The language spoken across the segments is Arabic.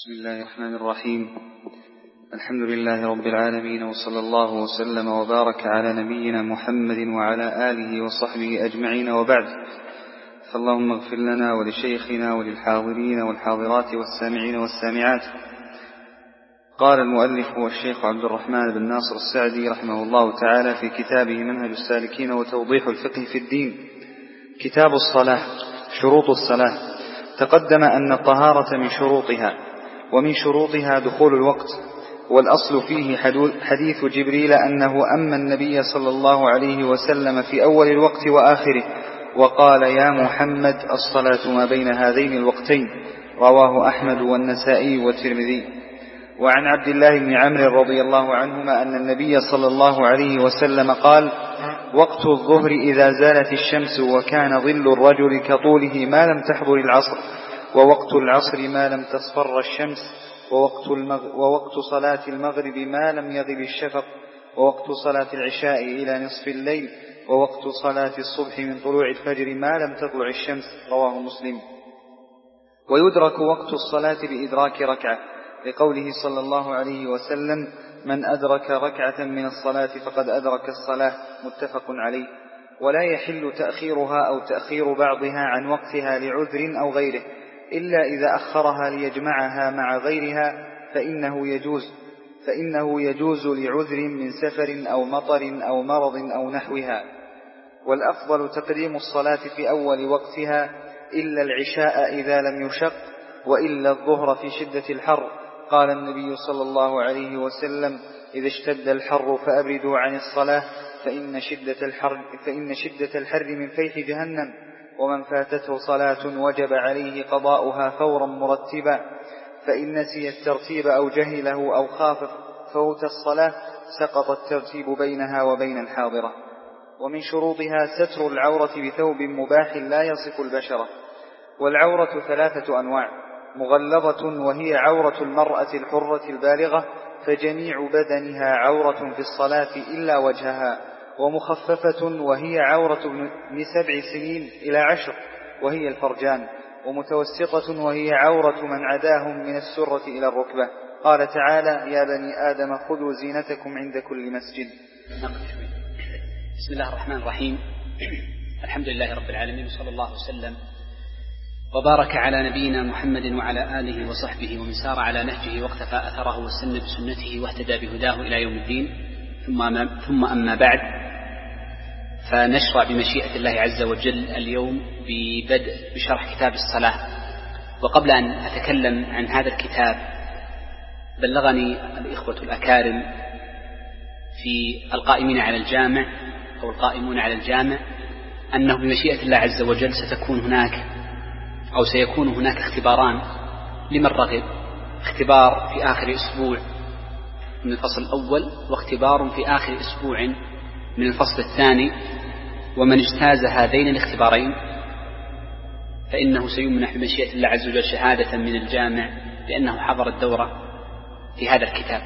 بسم الله الرحمن الرحيم. الحمد لله رب العالمين، وصلى الله وسلم وبارك على نبينا محمد وعلى آله وصحبه أجمعين، وبعد. فاللهم اغفر لنا ولشيخنا وللحاضرين والحاضرات والسامعين والسامعات. قال المؤلف والشيخ عبد الرحمن بن ناصر السعدي رحمه الله تعالى في كتابه منهج السالكين وتوضيح الفقه في الدين، كتاب الصلاة. شروط الصلاة. تقدم أن الطهارة من شروطها، ومن شروطها دخول الوقت، والأصل فيه حديث جبريل أنه أما النبي صلى الله عليه وسلم في أول الوقت وآخره وقال: يا محمد الصلاة ما بين هذين الوقتين. رواه أحمد والنسائي والترمذي. وعن عبد الله بن عمرو رضي الله عنهما أن النبي صلى الله عليه وسلم قال: وقت الظهر إذا زالت الشمس وكان ظل الرجل كطوله ما لم تحضر العصر، ووقت العصر ما لم تصفر الشمس، ووقت صلاة المغرب ما لم يغب الشفق، ووقت صلاة العشاء إلى نصف الليل، ووقت صلاة الصبح من طلوع الفجر ما لم تطلع الشمس. رواه مسلم. ويدرك وقت الصلاة بإدراك ركعة، لقوله صلى الله عليه وسلم: من أدرك ركعة من الصلاة فقد أدرك الصلاة. متفق عليه. ولا يحل تأخيرها أو تأخير بعضها عن وقتها لعذر أو غيره، إلا إذا أخرها ليجمعها مع غيرها فإنه يجوز لعذر من سفر أو مطر أو مرض أو نحوها. والأفضل تقديم الصلاة في أول وقتها، إلا العشاء إذا لم يشق، وإلا الظهر في شدة الحر. قال النبي صلى الله عليه وسلم: إذا اشتد الحر فأبردوا عن الصلاة، فإن شدة الحر من فيح جهنم، ومن فاتته صلاة وجب عليه قضاؤها فورا مرتبا، فإن نسي الترتيب أو جهله أو خاف فوت الصلاة سقط الترتيب بينها وبين الحاضرة. ومن شروطها ستر العورة بثوب مباح لا يصف البشرة. والعورة 3 أنواع: مغلظة وهي عورة المرأة الحرة البالغة، فجميع بدنها عورة في الصلاة إلا وجهها. ومخففة وهي عورة من 7 سنين إلى 10، وهي الفرجان. ومتوسطة وهي عورة من عداهم من السرة إلى الركبة. قال تعالى: يا بني آدم خذوا زينتكم عند كل مسجد. بسم الله الرحمن الرحيم. الحمد لله رب العالمين، وصلى الله وسلم وبارك على نبينا محمد وعلى آله وصحبه ومن سار على نهجه واقتفى أثره واستنى بسنته واهتدى بهداه إلى يوم الدين. ثم أما بعد، فنشرع بمشيئة الله عز وجل اليوم ببدء بشرح كتاب الصلاة. وقبل أن أتكلم عن هذا الكتاب، بلغني الإخوة الأكارم في القائمين على الجامع أو القائمون على الجامع أنه بمشيئة الله عز وجل سيكون هناك اختباران لمن رغب: اختبار في آخر أسبوع من الفصل الأول، واختبار في آخر أسبوع من الفصل الثاني. ومن اجتاز هذين الاختبارين فإنه سيمنح بمشيئة الله عز وجل شهادة من الجامع لأنه حضر الدورة في هذا الكتاب.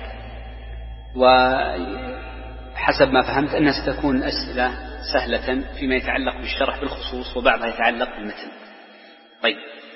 وحسب ما فهمت أنها ستكون أسئلة سهلة فيما يتعلق بالشرح بالخصوص، وبعضها يتعلق بالمتن. طيب،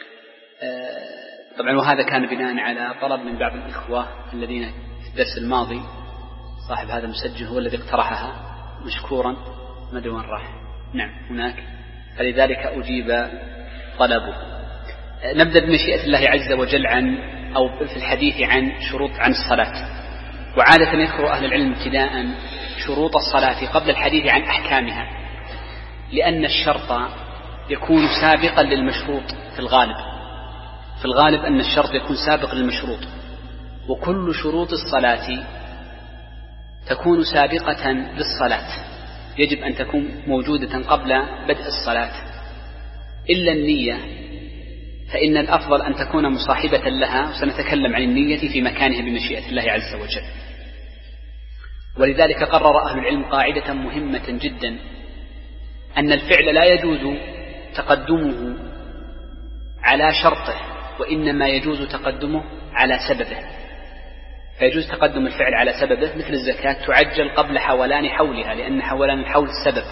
طبعا وهذا كان بناء على طلب من بعض الإخوة الذين في الدرس الماضي. صاحب هذا المسجل هو الذي اقترحها مشكورا، ما أدري وين راح. نعم هناك، فلذلك أجيب طلبه. نبدأ بمشيئة الله عز وجل في الحديث عن الصلاة. وعادة يذكر أهل العلم ابتداء شروط الصلاة قبل الحديث عن أحكامها، لأن الشرط يكون سابقا للمشروط في الغالب أن الشرط يكون سابق للمشروط، وكل شروط الصلاة تكون سابقة للصلاة، يجب أن تكون موجودة قبل بدء الصلاة، إلا النية، فإن الأفضل أن تكون مصاحبة لها، وسنتكلم عن النية في مكانها بمشيئة الله عز وجل. ولذلك قرر أهل العلم قاعدة مهمة جدا: أن الفعل لا يجوز تقدمه على شرطه، وإنما يجوز تقدمه على سببه. فيجوز تقدم الفعل على سببه، مثل الزكاة تعجل قبل حولان حولها، لأن حولان الحول سبب.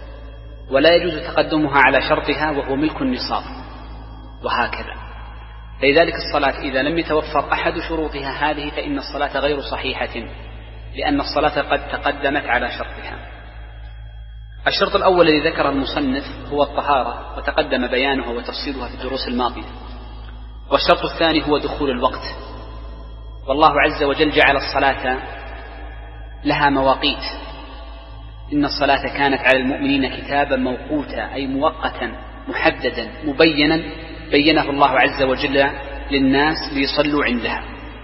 ولا يجوز تقدمها على شرطها وهو ملك النصاب، وهكذا. لذلك الصلاة إذا لم يتوفر أحد شروطها هذه فإن الصلاة غير صحيحة، لأن الصلاة قد تقدمت على شرطها. الشرط الأول الذي ذكر المصنف هو الطهارة، وتقدم بيانه وتفصيلها في الدروس الماضية. والشرط الثاني هو دخول الوقت، والله عز وجل جعل الصلاة لها مواقيت. إن الصلاة كانت على المؤمنين كتابا موقوتا، أي مؤقتا محددا مبينا، بينه الله عز وجل للناس ليصلوا عندها.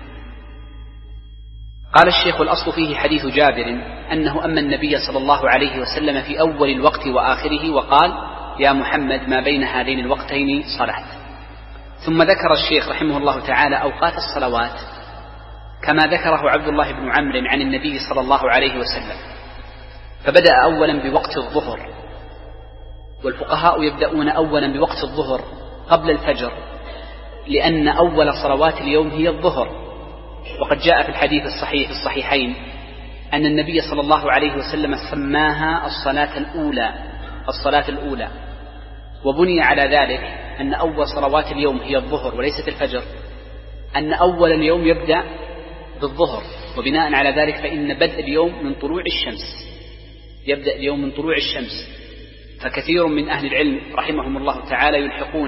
قال الشيخ: الأصل فيه حديث جابر أنه أما النبي صلى الله عليه وسلم في أول الوقت وآخره وقال: يا محمد ما بين هذين الوقتين صلاة. ثم ذكر الشيخ رحمه الله تعالى أوقات الصلوات كما ذكره عبد الله بن عمرو عن النبي صلى الله عليه وسلم، فبدأ أولا بوقت الظهر، والفقهاء يبدأون أولا بوقت الظهر قبل الفجر، لأن أول صلوات اليوم هي الظهر. وقد جاء في الحديث الصحيح في الصحيحين أن النبي صلى الله عليه وسلم سماها الصلاة الأولى، وبني على ذلك أن أول صلوات اليوم هي الظهر وليست الفجر، أن أول اليوم يبدأ بالظهر، وبناء على ذلك فإن بدء اليوم من طلوع الشمس، يبدأ اليوم من طلوع الشمس. فكثير من أهل العلم رحمهم الله تعالى يلحقون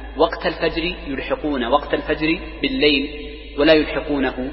وقت الفجر بالليل ولا يلحقونه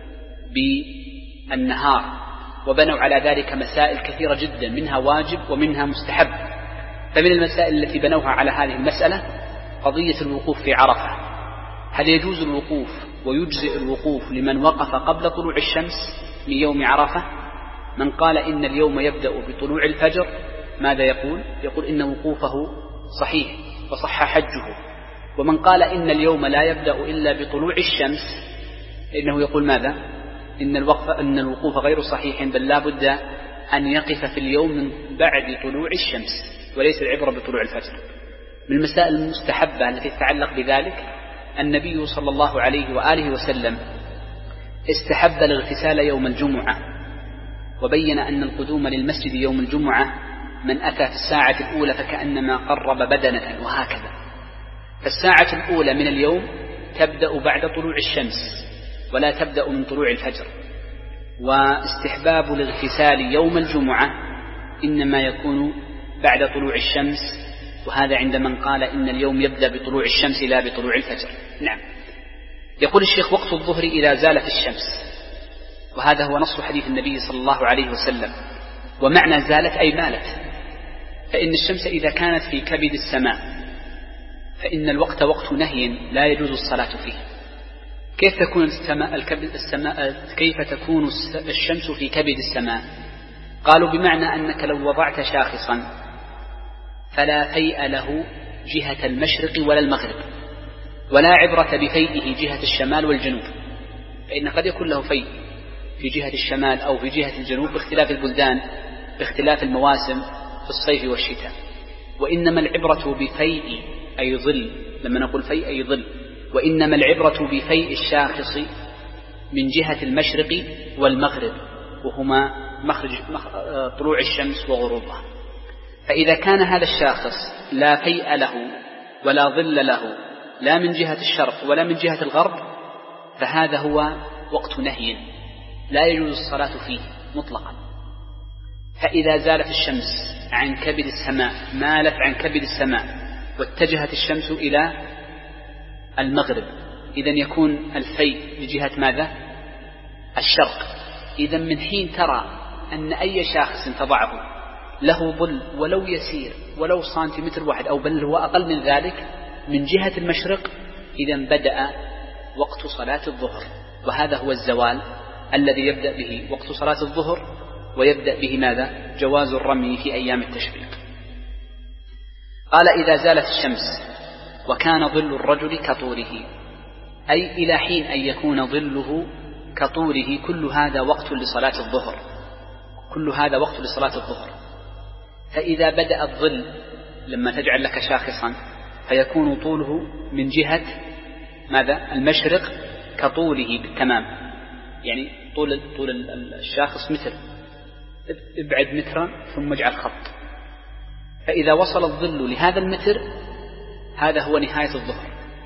بالنهار، وبنوا على ذلك مسائل كثيرة جدا، منها واجب ومنها مستحب. فمن المسائل التي بنوها على هذه المسألة قضية الوقوف في عرفة. هل يجوز الوقوف ويجزئ الوقوف لمن وقف قبل طلوع الشمس من يوم عرفة؟ من قال إن اليوم يبدأ بطلوع الفجر ماذا يقول؟ يقول إن وقوفه صحيح وصح حجه. ومن قال إن اليوم لا يبدأ إلا بطلوع الشمس إنه يقول ماذا؟ إن الوقوف غير صحيح، بل لا بد أن يقف في اليوم من بعد طلوع الشمس، وليس العبرة بطلوع الفجر. من المسائل المستحبة التي تتعلق بذلك النبي صلى الله عليه وآله وسلم استحب الاغتسال يوم الجمعة، وبين أن القدوم للمسجد يوم الجمعة من أتى في الساعة الأولى فكأنما قرب بدنة، وهكذا. فالساعة الأولى من اليوم تبدأ بعد طلوع الشمس ولا تبدأ من طلوع الفجر. واستحباب الاغتسال يوم الجمعة إنما يكون بعد طلوع الشمس، وهذا عند من قال إن اليوم يبدأ بطلوع الشمس لا بطلوع الفجر. نعم. يقول الشيخ: وقت الظهر إذا زالت الشمس، وهذا هو نص حديث النبي صلى الله عليه وسلم. ومعنى زالت أي مالت، فإن الشمس إذا كانت في كبد السماء فإن الوقت وقت نهي لا يجوز الصلاة فيه. كيف تكون الشمس في كبد السماء؟ قالوا بمعنى أنك لو وضعت شاخصا فلا فيء له جهة المشرق ولا المغرب، ولا عبرة بفيئه جهة الشمال والجنوب، فإن قد يكون له فيء في جهة الشمال أو في جهة الجنوب باختلاف البلدان، باختلاف المواسم في الصيف والشتاء. وإنما العبرة بفيء أي ظل، لما نقول فيء أي ظل، وإنما العبرة بفيء الشاخص من جهة المشرق والمغرب، وهما مخرج طلوع الشمس وغروبها. فإذا كان هذا الشاخص لا فيء له ولا ظل له لا من جهة الشرق ولا من جهة الغرب، فهذا هو وقت نهي لا يجوز الصلاة فيه مطلقا. فإذا زالت الشمس عن كبد السماء، مالت عن كبد السماء واتجهت الشمس إلى المغرب، إذن يكون الفيء بجهة ماذا؟ الشرق. إذن من حين ترى أن أي شاخص تضعه له ظل ولو يسير ولو سنتيمتر واحد أو بل هو أقل من ذلك من جهة المشرق، إذن بدأ وقت صلاة الظهر. وهذا هو الزوال الذي يبدأ به وقت صلاة الظهر، ويبدأ به ماذا؟ جواز الرمي في أيام التشريق. قال: إذا زالت الشمس وكان ظل الرجل كطوله، أي إلى حين أن يكون ظله كطوله، كل هذا وقت لصلاة الظهر، كل هذا وقت لصلاة الظهر. فإذا بدأ الظل لما تجعل لك شاخصا فيكون طوله من جهة ماذا؟ المشرق كطوله بالتمام، يعني طول الشاخص متر، ابعد مترا ثم اجعل خط. فإذا وصل الظل لهذا المتر هذا هو نهاية الظهر.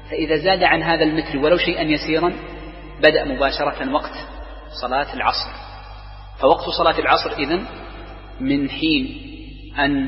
فإذا زاد عن هذا المتر ولو شيئا يسيرا بدأ مباشرة وقت صلاة العصر. فوقت صلاة العصر إذن من حين أن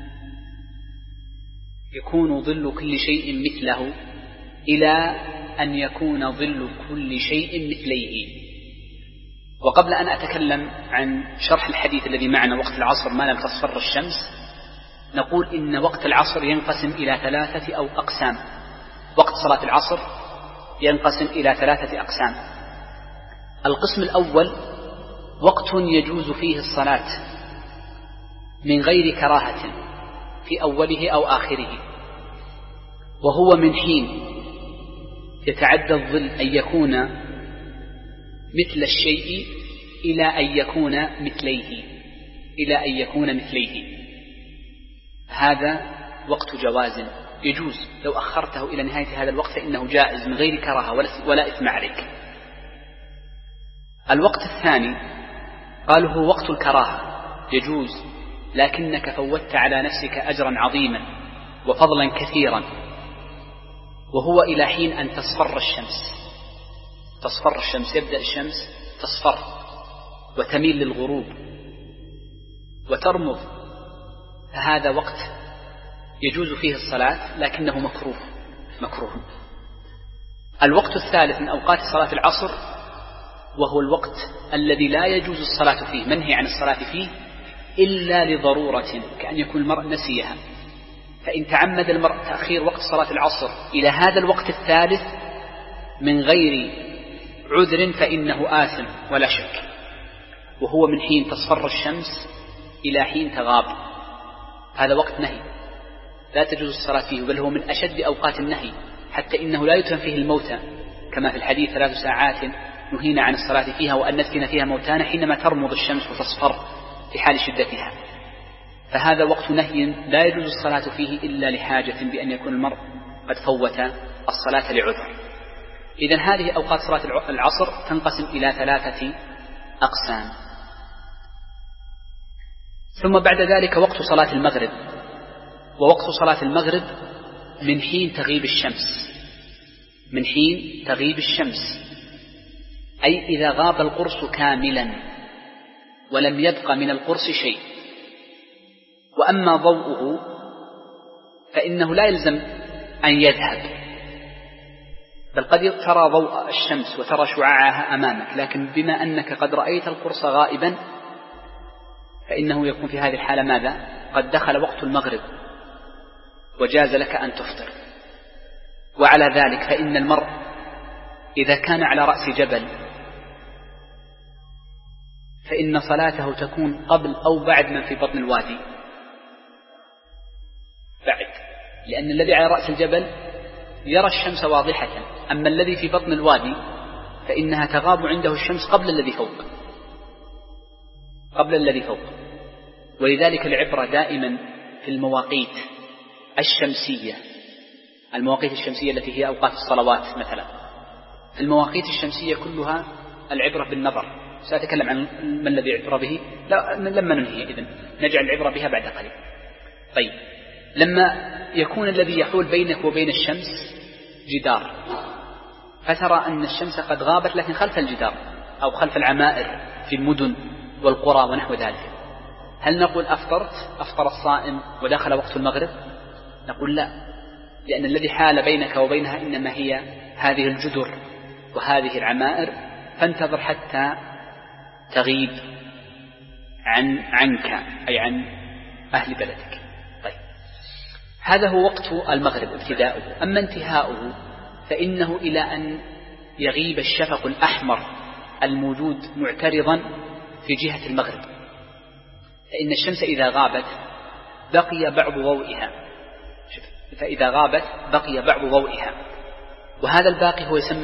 يكون ظل كل شيء مثله إلى أن يكون ظل كل شيء مثليه. وقبل أن أتكلم عن شرح الحديث الذي معنا وقت العصر ما لم تصفر الشمس، نقول إن وقت العصر ينقسم إلى 3 أو أقسام. وقت صلاة العصر ينقسم إلى 3 أقسام. القسم الأول وقت يجوز فيه الصلاة من غير كراهة في أوله أو آخره، وهو من حين يتعدى الظل أن يكون مثل الشيء إلى أن يكون مثليه. هذا وقت جواز يجوز، لو أخرته إلى نهاية هذا الوقت فإنه جائز من غير كراهة ولا إثم عليك. الوقت الثاني قالوا هو وقت الكراهة، يجوز لكنك فوتت على نفسك أجرا عظيما وفضلا كثيرا، وهو إلى حين أن تصفر الشمس، يبدأ الشمس تصفر وتميل للغروب وترمض، فهذا وقت يجوز فيه الصلاة لكنه مكروه. الوقت الثالث من أوقات صلاة العصر وهو الوقت الذي لا يجوز الصلاة فيه، منهي عن الصلاة فيه إلا لضرورة، كأن يكون المرء نسيها. فإن تعمد المرء تأخير وقت صلاة العصر إلى هذا الوقت الثالث من غير عذر فإنه آثم ولا شك، وهو من حين تصفر الشمس إلى حين تغاب. هذا وقت نهي لا تجوز الصلاة فيه، بل هو من أشد أوقات النهي، حتى إنه لا يدفن فيه الموتى، كما في الحديث 3 ساعات نهينا عن الصلاة فيها وأن ندفن فيها موتانا حينما ترمض الشمس وتصفر في حال شدتها. فهذا وقت نهي لا يجوز الصلاة فيه إلا لحاجة بأن يكون المرء قد فوت الصلاة لعذر. إذن هذه أوقات صلاة العصر تنقسم إلى 3 أقسام. ثم بعد ذلك وقت صلاة المغرب، ووقت صلاة المغرب من حين تغيب الشمس، أي إذا غاب القرص كاملا ولم يبق من القرص شيء. وأما ضوءه فإنه لا يلزم أن يذهب، بل قد ترى ضوء الشمس وترى شعاعها أمامك، لكن بما أنك قد رأيت القرص غائبا فإنه يكون في هذه الحالة ماذا؟ قد دخل وقت المغرب وجاز لك أن تفطر. وعلى ذلك فإن المرء إذا كان على رأس جبل فإن صلاته تكون قبل أو بعد من في بطن الوادي، لأن الذي على رأس الجبل يرى الشمس واضحة، أما الذي في بطن الوادي فإنها تغاب عنده الشمس قبل الذي فوق. ولذلك العبرة دائما في المواقيت الشمسية التي هي أوقات الصلوات مثلا. في المواقيت الشمسية كلها العبرة بالنظر، سأتكلم عن ما الذي عبر به لما ننهي، إذن نجعل العبرة بها بعد قليل. طيب، لما يكون الذي يحول بينك وبين الشمس جدار، فترى أن الشمس قد غابت لكن خلف الجدار أو خلف العمائر في المدن والقرى ونحو ذلك، هل نقول أفطر الصائم ودخل وقت المغرب؟ نقول لا، لأن الذي حال بينك وبينها إنما هي هذه الجدر وهذه العمائر، فانتظر حتى تغيب عنك أي عن أهل بلدك. طيب، هذا هو وقت المغرب ابتداؤه. أما انتهاؤه فإنه إلى أن يغيب الشفق الأحمر الموجود معترضا في جهة المغرب، فإن الشمس إذا غابت بقي بعض ضوئها، وهذا الباقي هو يسمى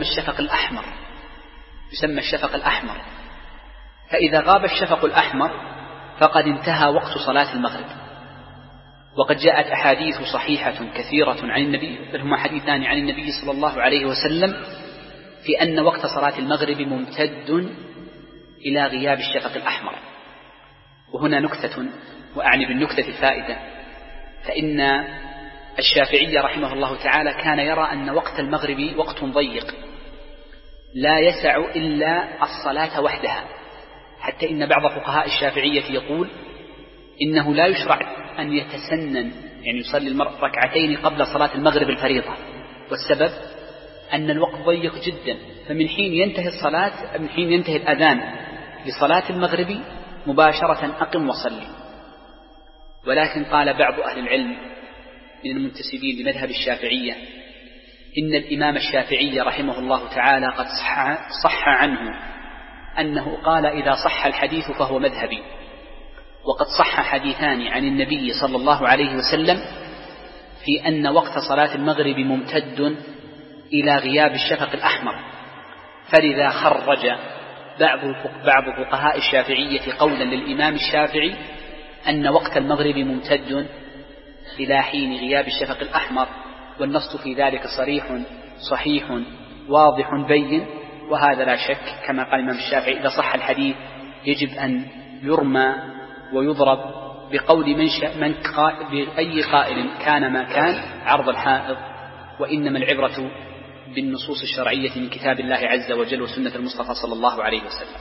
الشفق الأحمر. فإذا غاب الشفق الأحمر فقد انتهى وقت صلاة المغرب. وقد جاءت أحاديث صحيحة كثيرة عن النبي، بل هما حديثان عن النبي صلى الله عليه وسلم في أن وقت صلاة المغرب ممتد إلى غياب الشفق الأحمر. وهنا نكتة، وأعني بالنكتة الفائدة، فإن الشافعي رحمه الله تعالى كان يرى أن وقت المغرب وقت ضيق لا يسع إلا الصلاة وحدها، حتى إن بعض فقهاء الشافعية يقول إنه لا يشرع أن يتسنن، يعني يصلي المرء ركعتين قبل صلاة المغرب الفريضة، والسبب أن الوقت ضيق جدا، فمن حين ينتهي الأذان لصلاة المغرب مباشرة أقم وصلي. ولكن قال بعض أهل العلم من المنتسبين لمذهب الشافعية إن الإمام الشافعي رحمه الله تعالى قد صح عنه أنه قال إذا صح الحديث فهو مذهبي، وقد صح حديثان عن النبي صلى الله عليه وسلم في أن وقت صلاة المغرب ممتد إلى غياب الشفق الأحمر، فلذا خرج بعض فقهاء الشافعية قولا للإمام الشافعي أن وقت المغرب ممتد إلى حين غياب الشفق الأحمر، والنص في ذلك صحيح واضح بين. وهذا لا شك كما قال الإمام الشافعي إذا صح الحديث يجب أن يرمى ويضرب بقول بأي قائل كان ما كان عرض الحائض، وإنما العبرة بالنصوص الشرعية من كتاب الله عز وجل وسنة المصطفى صلى الله عليه وسلم.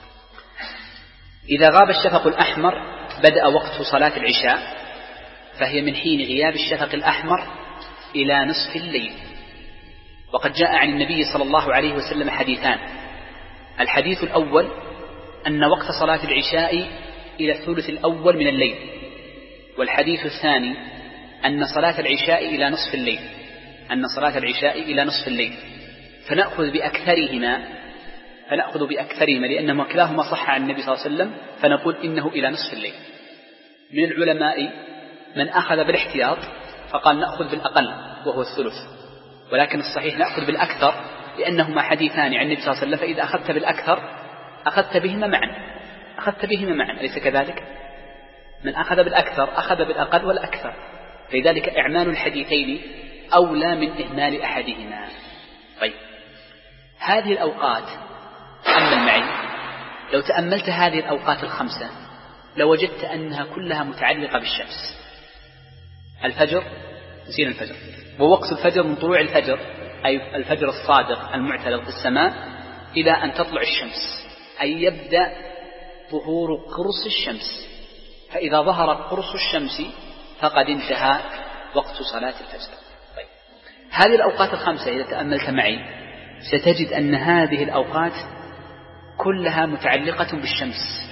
إذا غاب الشفق الأحمر بدأ وقت صلاة العشاء، فهي من حين غياب الشفق الأحمر إلى نصف الليل. وقد جاء عن النبي صلى الله عليه وسلم حديثان: الحديث الأول أن وقت صلاة العشاء إلى الثلث الأول من الليل، والحديث الثاني أن صلاة العشاء إلى نصف الليل، فنأخذ بأكثرهما لأنهما كلاهما صح عن النبي صلى الله عليه وسلم، فنقول إنه إلى نصف الليل. من العلماء من أخذ بالاحتياط فقال نأخذ بالأقل وهو الثلث، ولكن الصحيح نأخذ بالأكثر لأنهما حديثان عن النبي صلى الله عليه وسلم، فإذا أخذت بالأكثر أخذت بهما معا، أليس كذلك؟ من أخذ بالأكثر أخذ بالأقل والأكثر، فلذلك إعمال الحديثين أولى من إهمال أحدهما. طيب، هذه الأوقات تأمل معي، لو تأملت هذه الأوقات الخمسة لوجدت أنها كلها متعلقة بالشمس. الفجر، نسينا الفجر، ووقت الفجر من طلوع الفجر أي الفجر الصادق المعتلق في السماء إلى أن تطلع الشمس، أي يبدأ ظهور قرص الشمس، فإذا ظهر قرص الشمس فقد انتهى وقت صلاة الفجر. طيب، هذه الأوقات الخمسة إذا تأملت معي ستجد أن هذه الأوقات كلها متعلقة بالشمس.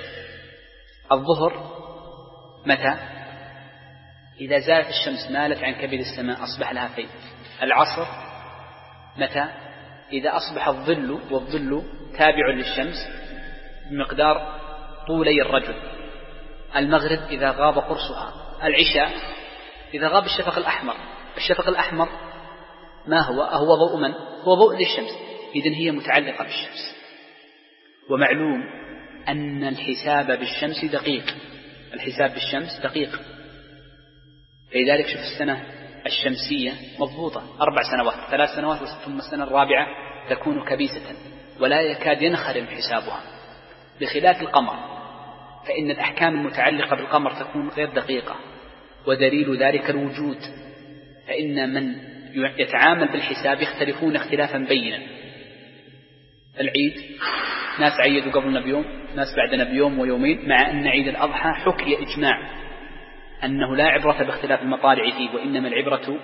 الظهر متى؟ إذا زالت الشمس مالت عن كبد السماء أصبح لها فيء. العصر متى؟ إذا أصبح الظل، والظل تابع للشمس بمقدار طولي الرجل. المغرب إذا غاب قرصها. العشاء إذا غاب الشفق الأحمر. الشفق الأحمر ما هو ضوء من؟ هو ضوء للشمس، إذن هي متعلقة بالشمس. ومعلوم أن الحساب بالشمس دقيق، لذلك شوف السنة الشمسية مضبوطة 4 سنوات، 3 سنوات، ثم السنة الرابعة تكون كبيسة ولا يكاد ينخرم حسابها، بخلاف القمر، فإن الأحكام المتعلقة بالقمر تكون غير دقيقة، ودليل ذلك الوجود، فإن من يتعامل بالحساب يختلفون اختلافا بينا. العيد ناس عيدوا قبلنا بيوم، ناس بعدنا بيوم ويومين، مع أن عيد الأضحى حكي إجماع أنه لا عبرة باختلاف المطالع فيه، وإنما العبرة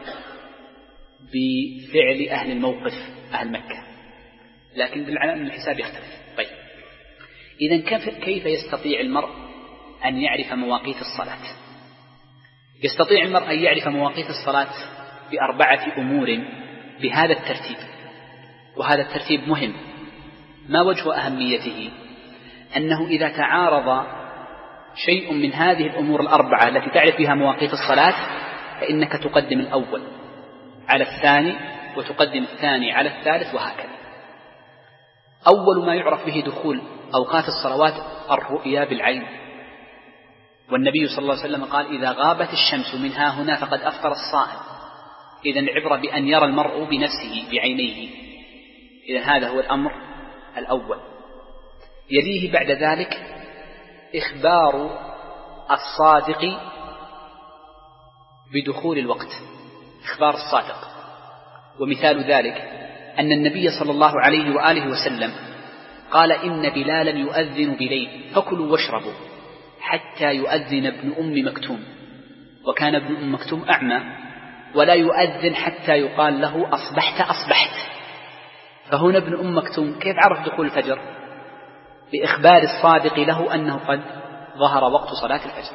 بفعل أهل الموقف أهل مكة، لكن بالعلم الحساب يختلف. طيب، إذن كيف يستطيع المرء أن يعرف مواقيت الصلاة؟ يستطيع المرء أن يعرف مواقيت الصلاة ب4 أمور بهذا الترتيب، وهذا الترتيب مهم. ما وجه أهميته؟ أنه إذا تعارض شيء من هذه الأمور ال4 التي تعرف بها مواقيت الصلاة فإنك تقدم الأول على الثاني، وتقدم الثاني على الثالث، وهكذا. أول ما يعرف به دخول أوقات الصلوات الرؤيا بالعين، والنبي صلى الله عليه وسلم قال إذا غابت الشمس من ها هنا فقد أفطر الصائم. إذن العبرة بأن يرى المرء بنفسه بعينيه. إذن هذا هو الأمر الأول. يليه بعد ذلك إخبار الصادق بدخول الوقت، إخبار الصادق. ومثال ذلك أن النبي صلى الله عليه وآله وسلم قال إن بلالا يؤذن بليل فكلوا واشربوا حتى يؤذن ابن أم مكتوم، وكان ابن أم مكتوم أعمى ولا يؤذن حتى يقال له أصبحت أصبحت. فهنا ابن أم مكتوم كيف عرف دخول الفجر؟ بإخبار الصادق له أنه قد ظهر وقت صلاة الفجر.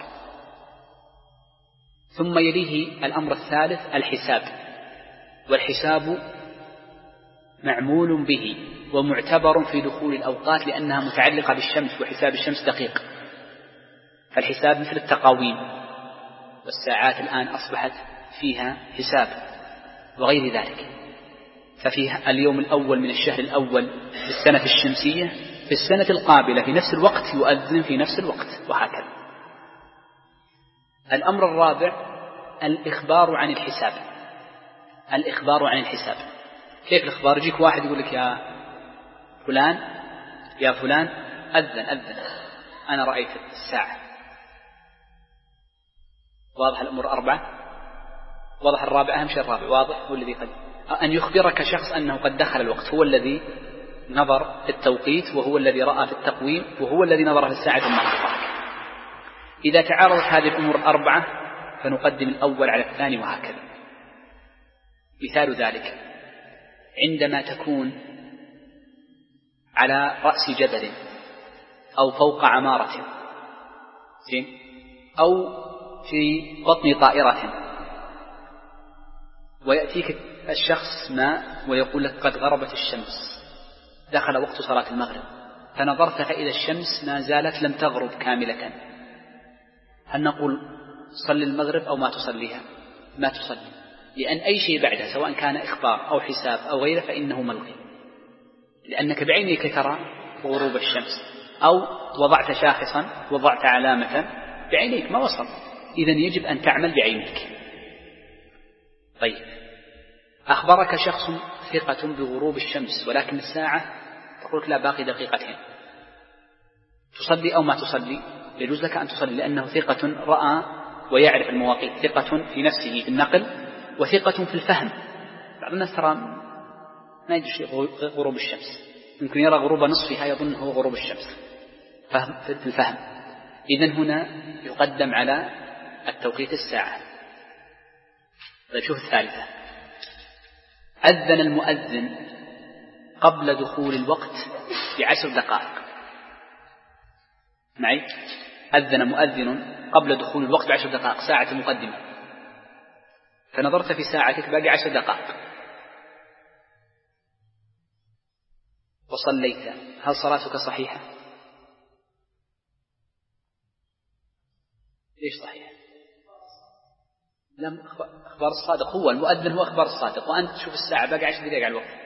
ثم يليه الأمر الثالث الحساب، والحساب معمول به ومعتبر في دخول الأوقات لأنها متعلقة بالشمس، وحساب الشمس دقيق. فالحساب مثل التقاويم، والساعات الآن أصبحت فيها حساب وغير ذلك. ففي اليوم الأول من الشهر الأول في السنة الشمسية في السنة القابلة في نفس الوقت يؤذن في نفس الوقت، وهكذا. الأمر الرابع الإخبار عن الحساب. الإخبار عن الحساب كيف الإخبار؟ يجيك واحد يقول لك يا فلان أذن أنا رأيت الساعة. واضح الأمر أربعة؟ واضح الرابع؟ أهم شيء الرابع واضح، هو الذي قد أن يخبرك شخص أنه قد دخل الوقت، هو الذي نظر في التوقيت، وهو الذي رأى في التقويم، وهو الذي نظر في الساعة المحفوظة. إذا تعارضت هذه الأمور الأربعة فنقدم الأول على الثاني، وهكذا. مثال ذلك عندما تكون على رأس جبل أو فوق عمارة أو في بطن طائرة، ويأتيك الشخص ما ويقول لك قد غربت الشمس، دخل وقت صلاة المغرب، فنظرت فإذا الشمس ما زالت لم تغرب كاملة، هل نقول صلي المغرب أو ما تصليها؟ ما تصلي، لأن أي شيء بعدها سواء كان إخبار أو حساب أو غيره فإنه ملغي، لأنك بعينك ترى غروب الشمس، أو وضعت شاخصا، وضعت علامة بعينيك ما وصل، إذن يجب أن تعمل بعينيك. طيب، أخبرك شخص ثقة بغروب الشمس ولكن الساعة تقول لا باقي دقيقتين، تصلي أو ما تصلي؟ يجوز لك أن تصلي، لأنه ثقة رأى ويعرف المواقيت، ثقة في نفسه في النقل وثقة في الفهم. بعض الناس ترى ما يدري غروب الشمس، يمكن يرى غروب نصفها يظن هو غروب الشمس في الفهم. إذن هنا يقدم على التوقيت الساعة. شوف الثالثة، أذن المؤذن قبل دخول الوقت ب10 دقائق. معي؟ أذن مؤذن قبل دخول الوقت ب10 دقائق، ساعة مقدمة، فنظرت في ساعتك باقي 10 دقائق وصليت، هل صلاتك صحيحة؟ ليش صحيحة؟ لم أخبار الصادق، هو المؤذن هو أخبار الصادق، وأنت تشوف الساعة باقي 10 دقائق على الوقت،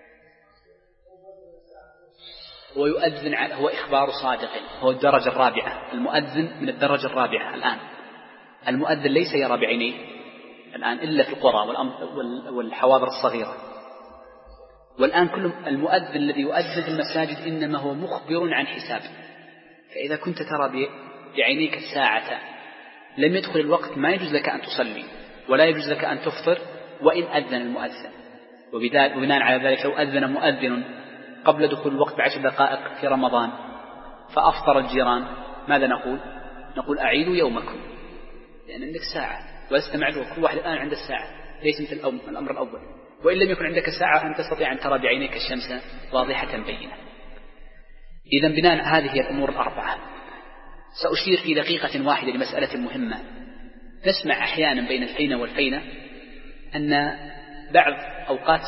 هو يؤذن، هو إخبار صادق، هو الدرجة الرابعة، المؤذن من الدرجة الرابعة. الآن المؤذن ليس يرى بعينيه الآن إلا في القرى والحواضر الصغيرة، والآن كل المؤذن الذي يؤذن في المساجد إنما هو مخبر عن حساب. فإذا كنت ترى بعينيك الساعة لم يدخل الوقت ما يجوز لك أن تصلي ولا يجوز لك أن تفطر وإن أذن المؤذن. وبناء على ذلك لو أذن مؤذن قبل دخول الوقت ب10 دقائق في رمضان فأفطر الجيران، ماذا نقول؟ نقول أعيدوا يومكم، لأن عندك ساعة ولست معذور، كل واحد الآن عنده الساعة، ليس مثل الأمر الأول. وإن لم يكن عندك ساعة أن تستطيع أن ترى بعينيك الشمس واضحة بينة. إذن بناء هذه الأمور الأربعة سأشير في دقيقة واحدة لمسألة مهمة. نسمع أحيانا بين الحين والفين أن بعض أوقات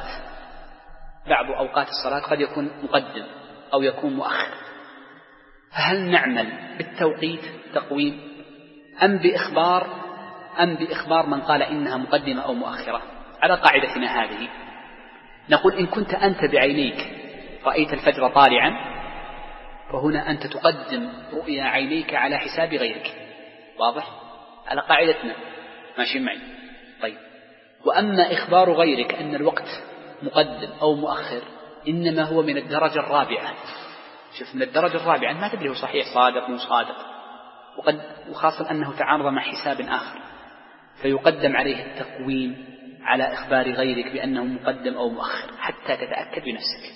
الصلاة قد يكون مقدم أو يكون مؤخر، فهل نعمل بالتوقيت تقويم أم بإخبار من قال إنها مقدمة أو مؤخرة؟ على قاعدتنا هذه نقول إن كنت أنت بعينيك رأيت الفجر طالعا فهنا أنت تقدم رؤيا عينيك على حساب غيرك، واضح؟ على قاعدتنا ماشي معي؟ طيب، وأما إخبار غيرك أن الوقت مقدم أو مؤخر إنما هو من الدرجة الرابعة. شوف، من الدرجة الرابعة ما تدري هو صحيح صادق مو صادق، وخاصة أنه تعارض مع حساب آخر. فيقدم عليه التقويم على إخبار غيرك بأنه مقدم أو مؤخر حتى تتأكد بنفسك.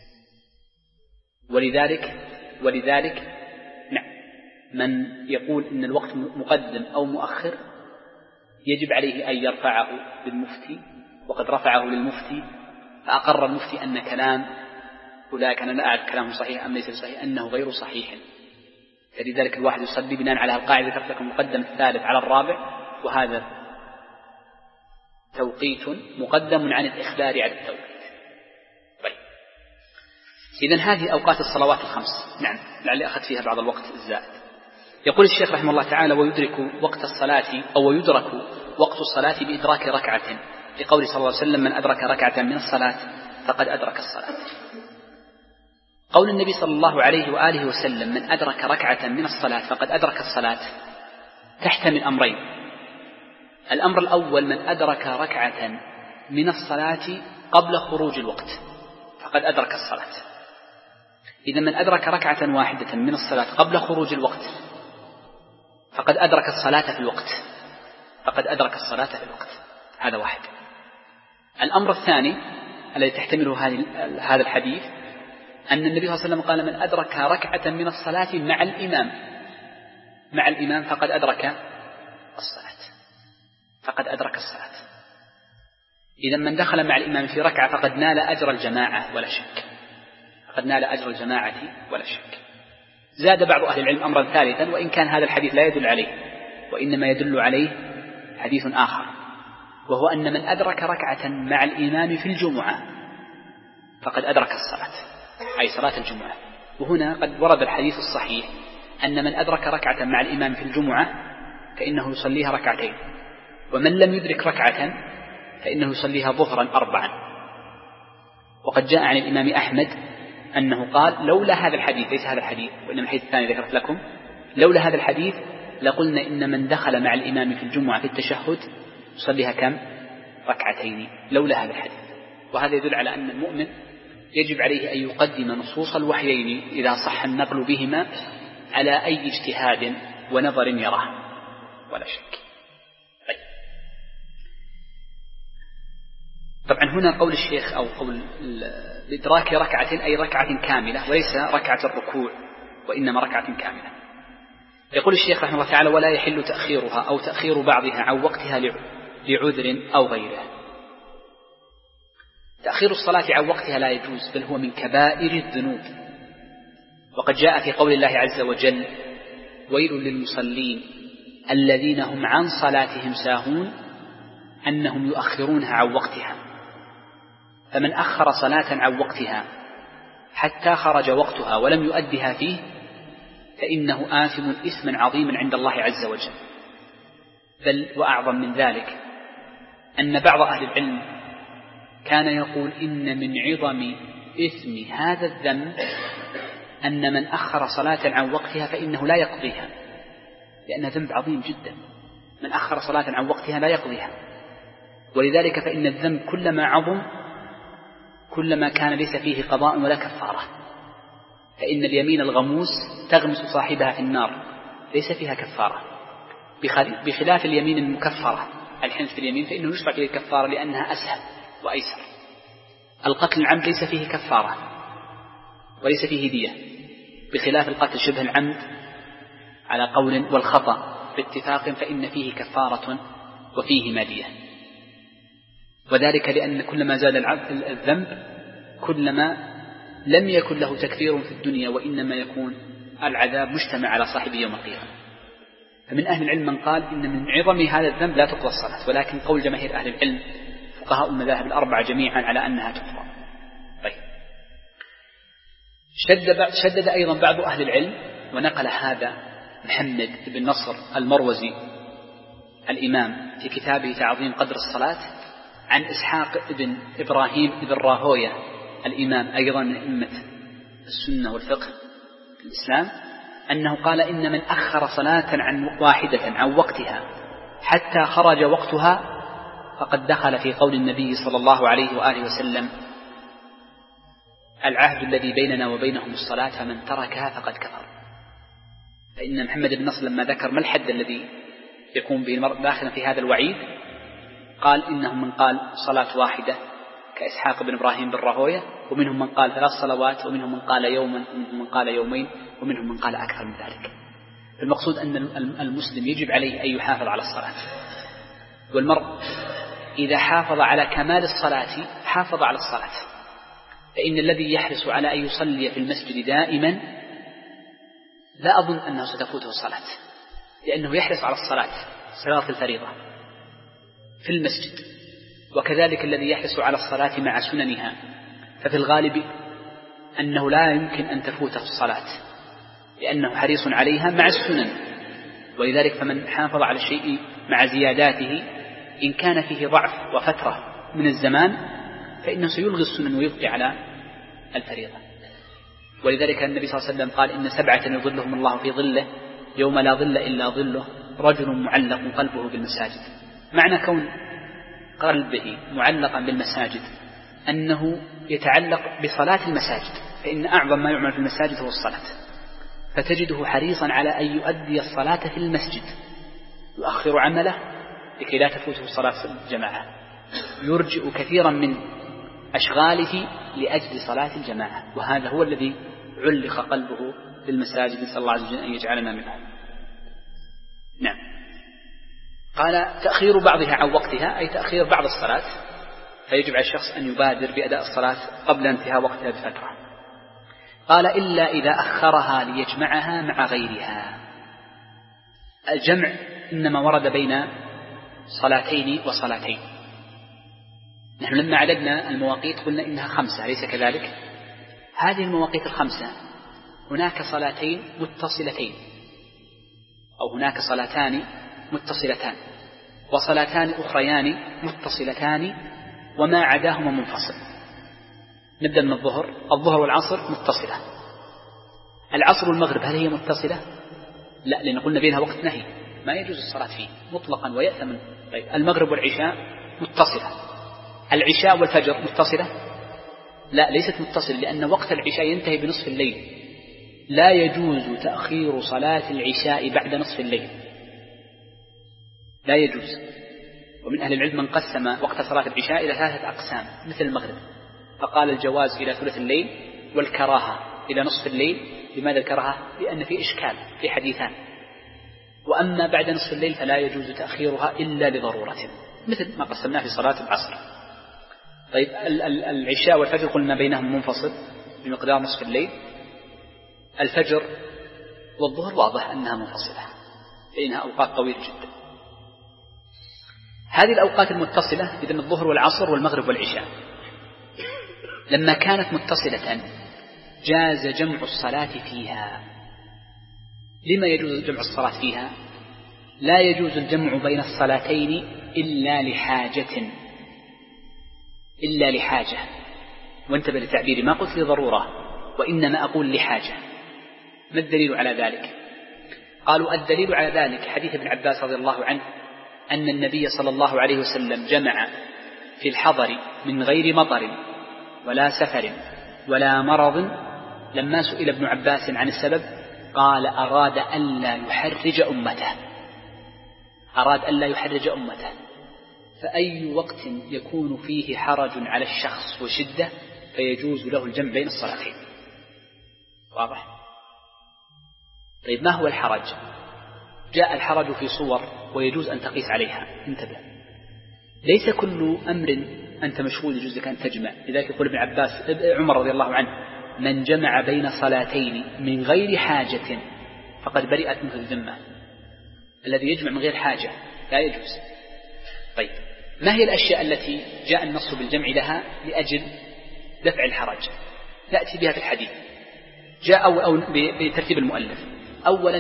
ولذلك نعم من يقول إن الوقت مقدم أو مؤخر يجب عليه أن يرفعه للمفتي، وقد رفعه للمفتي فأقر المفتي أن كلام أولئك أنا لا أعرف كلامه صحيح أم ليس صحيح أنه غير صحيح. فلذلك الواحد يصلي بناء على القاعدة ذكرت لكم المقدم الثالث على الرابع، وهذا توقيت مقدم عن الإخبار على التوقيت. طيب إذن هذه أوقات الصلوات الخمس. نعم لعلي أخذ فيها بعض الوقت الزائد. يقول الشيخ رحمه الله تعالى: ويدرك وقت الصلاة أو يدرك وقت الصلاة بإدراك ركعة، لقول صلى الله عليه وسلم: من أدرك ركعة من الصلاة فقد أدرك الصلاة. قول النبي صلى الله عليه وآله وسلم: من أدرك ركعة من الصلاة فقد أدرك الصلاة تحتمل أمرين. الأمر الأول: من أدرك ركعة من الصلاة قبل خروج الوقت فقد أدرك الصلاة. إذا من أدرك ركعة واحدة من الصلاة قبل خروج الوقت فقد أدرك الصلاة في الوقت، فقد أدرك الصلاة في الوقت. هذا واحد. الأمر الثاني الذي تحتمله هذا الحديث أن النبي صلى الله عليه وسلم قال: من أدرك ركعة من الصلاة مع الإمام فقد أدرك الصلاة، فقد أدرك الصلاة. إذا من دخل مع الإمام في ركعة فقد نال أجر الجماعة ولا شك، فقد نال أجر الجماعة ولا شك. زاد بعض أهل العلم أمرا ثالثا، وإن كان هذا الحديث لا يدل عليه وإنما يدل عليه حديث آخر، وهو أن من أدرك ركعة مع الإمام في الجمعة فقد أدرك الصلاة، أي صلاة الجمعة. وهنا قد ورد الحديث الصحيح أن من أدرك ركعة مع الإمام في الجمعة فإنه يصليها ركعتين، ومن لم يدرك ركعة فإنه يصليها ظهرا 4. وقد جاء عن الإمام أحمد أنه قال: لولا هذا الحديث، ليس هذا الحديث وإنما الحديث الثاني ذكرت لكم، لولا هذا الحديث لقلنا إن من دخل مع الإمام في الجمعة في التشهد يصليها كم؟ ركعتين، لولا هذا الحديث. وهذا يدل على أن المؤمن يجب عليه أن يقدم نصوص الوحيين إذا صح النقل بهما على أي اجتهاد ونظر يراه ولا شك. طبعا هنا قول الشيخ أو قول إدراك ركعة أي ركعة كاملة وليس ركعة الركوع، وإنما ركعة كاملة. يقول الشيخ رحمه الله تعالى: ولا يحل تأخيرها أو تأخير بعضها عن وقتها لعذر أو غيره. تأخير الصلاة عن وقتها لا يجوز، بل هو من كبائر الذنوب. وقد جاء في قول الله عز وجل: ويل للمصلين الذين هم عن صلاتهم ساهون أنهم يؤخرونها عن وقتها. فمن أخر صلاة عن وقتها حتى خرج وقتها ولم يؤدها فيه فإنه آثم إثما عظيما عند الله عز وجل. بل وأعظم من ذلك أن بعض أهل العلم كان يقول: إن من عظم إثم هذا الذنب أن من أخر صلاة عن وقتها فإنه لا يقضيها، لأن ذنب عظيم جدا. من أخر صلاة عن وقتها لا يقضيها. ولذلك فإن الذنب كلما عظم كلما كان ليس فيه قضاء ولا كفارة. فإن اليمين الغموس تغمس صاحبها في النار ليس فيها كفارة، بخلاف اليمين المكفرة الحنث في اليمين فإنه يشرع فيه الكفارة لأنها أسهل وأيسر. القتل العمد ليس فيه كفارة وليس فيه دية، بخلاف القتل شبه العمد على قول والخطأ باتفاق فإن فيه كفارة وفيه مادية. وذلك لأن كلما زاد الذنب كلما لم يكن له تكفير في الدنيا، وإنما يكون العذاب مجتمع على صاحبه يوم القيامة. فمن أهل العلم من قال إن من عظم هذا الذنب لا تقضى الصلاة، ولكن قول جماهير أهل العلم فقهاء المذاهب الأربعة جميعا على أنها تقضى. طيب. شدد أيضا بعض أهل العلم، ونقل هذا محمد بن نصر المروزي الإمام في كتابه تعظيم قدر الصلاة عن إسحاق بن إبراهيم بن راهوية الإمام أيضا من أئمة السنة والفقه في الإسلام، أنه قال: إن من أخر صلاة واحدة عن وقتها حتى خرج وقتها فقد دخل في قول النبي صلى الله عليه وآله وسلم: العهد الذي بيننا وبينهم الصلاة فمن تركها فقد كفر. فإن محمد بن نصر لما ذكر ما الحد الذي يكون به المرء داخلا في هذا الوعيد. قال إنهم من قال صلاة واحدة كإسحاق بن إبراهيم بن راهوية، ومنهم من قال 3 صلوات، ومنهم من قال يوما، ومنهم من قال يومين، ومنهم من قال أكثر من ذلك. المقصود أن المسلم يجب عليه أن يحافظ على الصلاة، والمرء إذا حافظ على كمال الصلاة حافظ على الصلاة. فإن الذي يحرص على أن يصلي في المسجد دائما لا أظن أنه ستفوته الصلاة، لأنه يحرص على الصلاة، صلاة الفريضة في المسجد. وكذلك الذي يحرص على الصلاة مع سننها، ففي الغالب أنه لا يمكن أن تفوته الصلاة لأنه حريص عليها مع السنن. ولذلك فمن حافظ على الشيء مع زياداته إن كان فيه ضعف وفترة من الزمان فإنه سيلغي السنن ويبقي على الفريضة. ولذلك النبي صلى الله عليه وسلم قال إن 7 يظلهم الله في ظله يوم لا ظل إلا ظله، رجل معلق قلبه بالمساجد. معنى كون قلبه معلقا بالمساجد أنه يتعلق بصلاة المساجد، فإن أعظم ما يعمل في المساجد هو الصلاة، فتجده حريصا على أن يؤدي الصلاة في المسجد، يؤخر عمله لكي لا تفوته صلاة الجماعة، يرجئ كثيرا من أشغاله لأجل صلاة الجماعة، وهذا هو الذي علق قلبه بالمساجد. نسأل الله عز وجل أن يجعلنا منهم. نعم. قال تأخير بعضها عن وقتها أي تأخير بعض الصلاة، فيجب على الشخص أن يبادر بأداء الصلاة قبل انتهاء وقتها بفترة. قال إلا إذا أخرها ليجمعها مع غيرها. الجمع إنما ورد بين صلاتين وصلاتين. نحن لما عددنا المواقيت قلنا إنها 5، أليس كذلك؟ هذه المواقيت ال5 هناك صلاتين متصلتين، أو هناك صلاتان متصلتان، وصلاتان أخريان متصلتان، وما عداهما منفصل. نبدأ من الظهر والعصر متصلة. العصر والمغرب هل هي متصلة؟ لا، لأن قلنا بينها وقت نهي ما يجوز الصلاة فيه مطلقا ويأثم. طيب المغرب والعشاء متصلة. العشاء والفجر متصلة؟ لا، ليست متصلة، لأن وقت العشاء ينتهي بنصف الليل، لا يجوز تأخير صلاة العشاء بعد نصف الليل، لا يجوز. ومن أهل العلم من قسم وقت صلاة العشاء إلى 3 أقسام مثل المغرب، فقال الجواز إلى ثلث الليل، والكراهة إلى نصف الليل. لماذا الكراهة؟ لأن في إشكال في حديثان. وأما بعد نصف الليل فلا يجوز تأخيرها إلا لضرورة، مثل ما قسمناه في صلاة العصر. طيب العشاء والفجر قلنا بينهم منفصل بمقدار نصف الليل. الفجر والظهر واضح أنها منفصلة، بينها أوقات طويلة جدا. هذه الأوقات المتصلة إذن الظهر والعصر والمغرب والعشاء لما كانت متصلة جاز جمع الصلاة فيها. لما يجوز جمع الصلاة فيها؟ لا يجوز الجمع بين الصلاتين إلا لحاجة. وانتبه لتعبيري، ما قلت لضرورة، وإنما أقول لحاجة. ما الدليل على ذلك؟ قالوا الدليل على ذلك حديث ابن عباس رضي الله عنه أن النبي صلى الله عليه وسلم جمع في الحضر من غير مطر ولا سفر ولا مرض. لما سئل ابن عباس عن السبب قال أراد ألا يحرج أمته. فأي وقت يكون فيه حرج على الشخص وشدة فيجوز له الجمع بين الصلاتين. واضح؟ طيب ما هو الحرج؟ جاء الحرج في صور ويجوز أن تقيس عليها. انتبه، ليس كل أمر أنت مشغول يجوز لك أن تجمع. لذلك يقول ابن عباس عمر رضي الله عنه من جمع بين صلاتين من غير حاجة فقد برئت منه الذمة. الذي يجمع من غير حاجة لا يجوز. طيب ما هي الأشياء التي جاء النص بالجمع لها لأجل دفع الحرج؟ نأتي بها في الحديث. جاء أو بترتيب المؤلف. أولا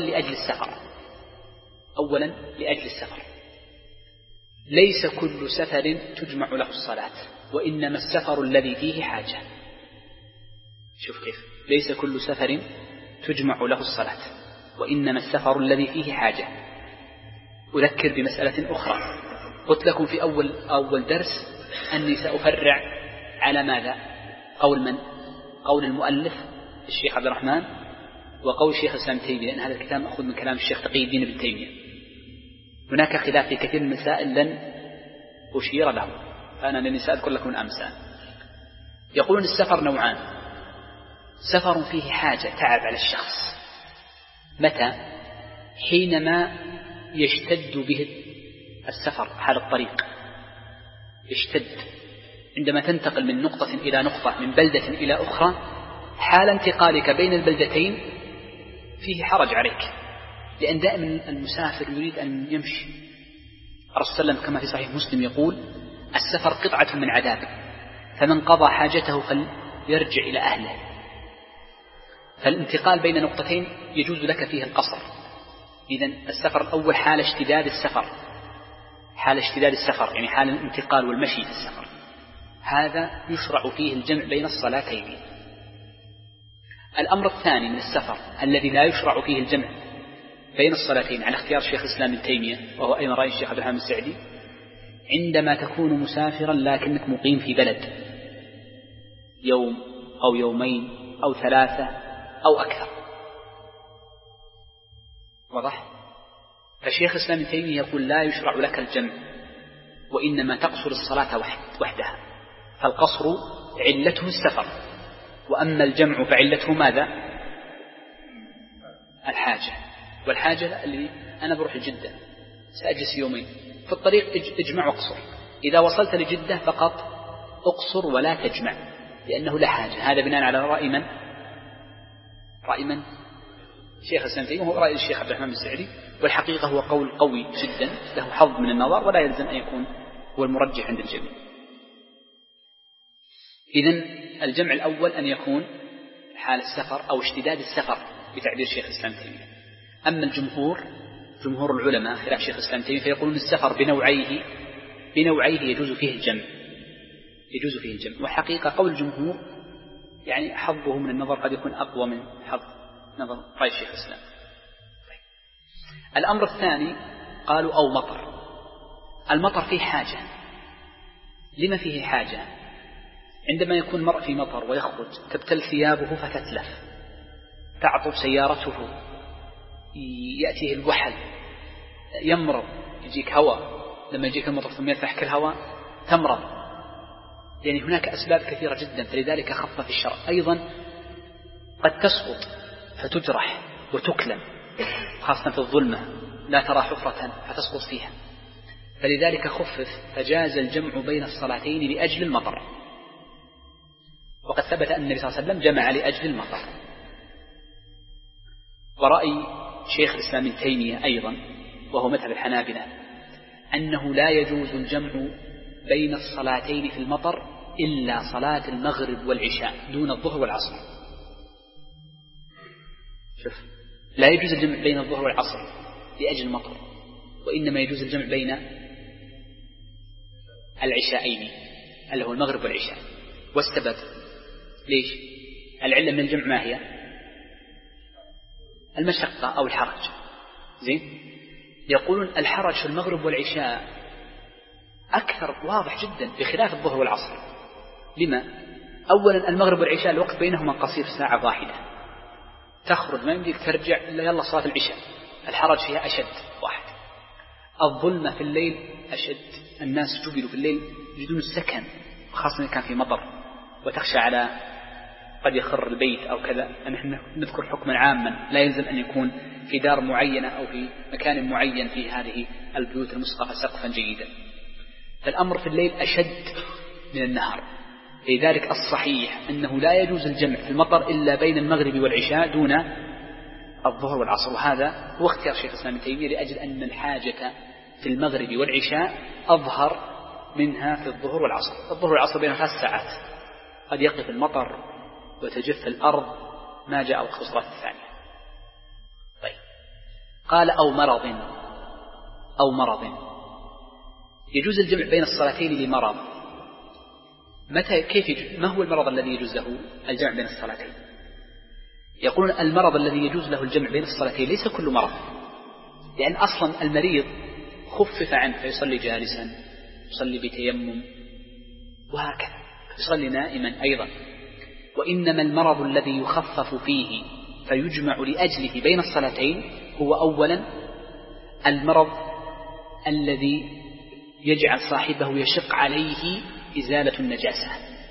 لأجل السفر. ليس كل سفر تجمع له الصلاة، وإنما السفر الذي فيه حاجة. شوف كيف، ليس كل سفر تجمع له الصلاة وإنما السفر الذي فيه حاجة. أذكر بمسألة أخرى قلت لكم في أول درس أني سأفرع على ماذا؟ قول من؟ قول المؤلف الشيخ عبد الرحمن وقول الشيخ الإسلام تيمية، لأن هذا الكتاب مأخوذ من كلام الشيخ تقي الدين ابن تيمية. هناك خلاف في كثير من المسائل لن أشير له، فأنا للنساء أذكر لكم الأمثال. يقولون السفر نوعان: سفر فيه حاجة تعب على الشخص. متى؟ حينما يشتد به السفر حال الطريق، يشتد عندما تنتقل من نقطة إلى نقطة، من بلدة إلى أخرى، حال انتقالك بين البلدتين فيه حرج عليك، لأن دائما المسافر يريد أن يمشي. الرسول صلى الله عليه وسلم كما في صحيح مسلم يقول: السفر قطعة من عذاب، فمن قضى حاجته فليرجع إلى أهله. فالانتقال بين نقطتين يجوز لك فيه القصر. إذن السفر الأول حال اشتداد السفر، حال اشتداد السفر يعني حال الانتقال والمشي في السفر، هذا يشرع فيه الجمع بين الصلاتين. الأمر الثاني من السفر الذي لا يشرع فيه الجمع بين الصلاتين على اختيار شيخ الإسلام ابن تيمية، وهو أيضا رأي الشيخ عبد الرحمن السعدي: عندما تكون مسافرا لكنك مقيم في بلد يوم أو يومين أو 3 أو أكثر. واضح؟ فشيخ الإسلام ابن تيمية يقول: لا يشرع لك الجمع، وإنما تقصر الصلاة وحدها. فالقصر علته السفر، وأما الجمع فعلته ماذا؟ الحاجة. والحاجة اللي أنا بروح لجدة سأجلس يومين، في الطريق اجمع واقصر. إذا وصلت لجدة فقط اقصر ولا تجمع، لأنه لا حاجة. هذا بناء على رأي من؟ رأي من؟ شيخ الإسلام تيمية، وهو رأي الشيخ عبد الرحمن السعدي. والحقيقة هو قول قوي جدا له حظ من النظر، ولا يلزم أن يكون هو المرجح عند الجميع. إذن الجمع الأول أن يكون حال السفر أو اشتداد السفر بتعبير شيخ الإسلام تيمية. أما جمهور العلماء خلاف شيخ الإسلام تيمية فيقولون السفر بنوعيه يجوز فيه الجمع، يجوز فيه الجمع. وحقيقة قول الجمهور يعني حظه من النظر قد يكون أقوى من حظ نظر رأي شيخ الإسلام. الأمر الثاني قالوا أو مطر. المطر فيه حاجة. لما فيه حاجة؟ عندما يكون المرء في مطر ويخرج تبتل ثيابه فتتلف، تعطب سيارته، يأتيه الوحل، يمرض، يجيك هواء، لما يجيك المطر ثم يفتح الهواء تمرض. يعني هناك أسباب كثيرة جدا، فلذلك خفف الشرع. أيضا قد تسقط فتجرح وتكلم، خاصة في الظلمة لا ترى حفرة فتسقط فيها، فلذلك خفف، فجاز الجمع بين الصلاتين لأجل المطر. وقد ثبت أن النبي صلى الله عليه وسلم جمع لأجل المطر. ورأي شيخ الإسلام ابن تيمية أيضا، وهو مذهب الحنابلة، أنه لا يجوز الجمع بين الصلاتين في المطر إلا صلاة المغرب والعشاء دون الظهر والعصر. شوف، لا يجوز الجمع بين الظهر والعصر لأجل المطر، وإنما يجوز الجمع بين العشاءين اللي هو المغرب والعشاء. والسبب ليش؟ العلة من الجمع ما هي؟ المشقة أو الحرج. زين؟ يقولون الحرج في المغرب والعشاء أكثر واضح جدا بخلاف الظهر والعصر. لما؟ أولا المغرب والعشاء الوقت بينهما قصير، ساعة واحدة، تخرج ما يمديك ترجع إلا يلا صلاة العشاء. الحرج فيها أشد واحد. الظلمة في الليل أشد، الناس جبلوا في الليل يجدون السكن، خاصة إذا كان في مطر وتخشى على قد يخر البيت أو كذا. نحن نذكر حكما عاما لا يلزم أن يكون في دار معينة أو في مكان معين في هذه البيوت المسقفة سقفا جيدا. فالأمر في الليل أشد من النهار، لذلك الصحيح أنه لا يجوز الجمع في المطر إلا بين المغرب والعشاء دون الظهر والعصر. وهذا هو اختيار شيخ الإسلام ابن تيمية، لأجل أن الحاجة في المغرب والعشاء أظهر منها في الظهر والعصر. الظهر والعصر بين 3 ساعات، قد يقف المطر وتجف الأرض ما جاء وقت الصلاة الثانية. طيب، قال أو مرض يجوز الجمع بين الصلاتين لمرض. متى كيف يجوز؟ ما هو المرض الذي يجوز له الجمع بين الصلاتين؟ يقولون المرض الذي يجوز له الجمع بين الصلاتين ليس كل مرض، لأن أصلا المريض خفف عنه فيصلي جالسا، يصلي بتيمم، وهكذا يصلي نائما أيضا. وإنما المرض الذي يخفف فيه فيجمع لأجله بين الصلاتين هو أولا المرض الذي يجعل صاحبه يشق عليه إزالة النجاسة.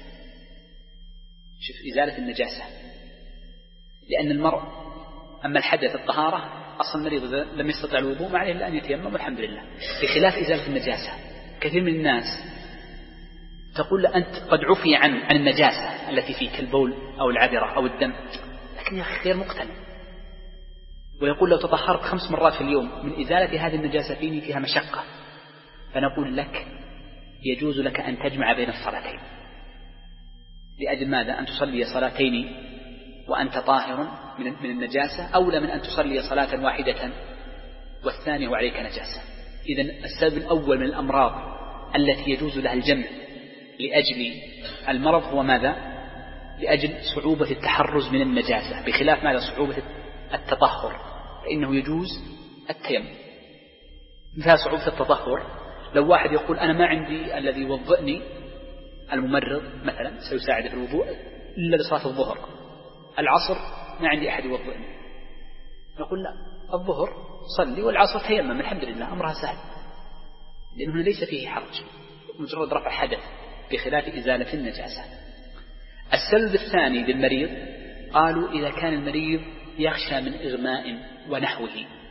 شوف إزالة النجاسة، لأن المرء أما الحدث الطهارة أصلا المريض إذا لم يستطع الوضوء ما عليه إلا أن يتيمم والحمد لله، بخلاف إزالة النجاسة. كثير من الناس تقول أنت قد عفي عن النجاسة التي فيك البول أو العذرة أو الدم، لكن يا أخي غير مقتنع، ويقول لو تطهرت 5 مرات في اليوم من إزالة هذه النجاسة فيها مشقة. فنقول لك يجوز لك أن تجمع بين الصلاتين. لأجل ماذا؟ أن تصلي صلاتين وأنت طاهر من النجاسة أولى من أن تصلي صلاة واحدة والثانية وعليك نجاسة. إذن السبب الأول من الأمراض التي يجوز لها الجمع لأجل المرض هو ماذا؟ لأجل صعوبة التحرز من النجاسة، بخلاف ماذا؟ صعوبة التطهر، فإنه يجوز التيمم. مثال صعوبة التطهر، لو واحد يقول أنا ما عندي الذي يوضئني الممرض مثلا سيساعد في الوضوء إلا لصلاة الظهر، العصر ما عندي أحد يوضئني، نقول لا، الظهر صلي والعصر تيمم الحمد لله، أمرها سهل، لأنه ليس فيه حرج، مجرد رفع حدث، بخلاف إزالة النجاسة. السبب الثاني للمريض قالوا إذا كان المريض يخشى من إغماء ونحوه.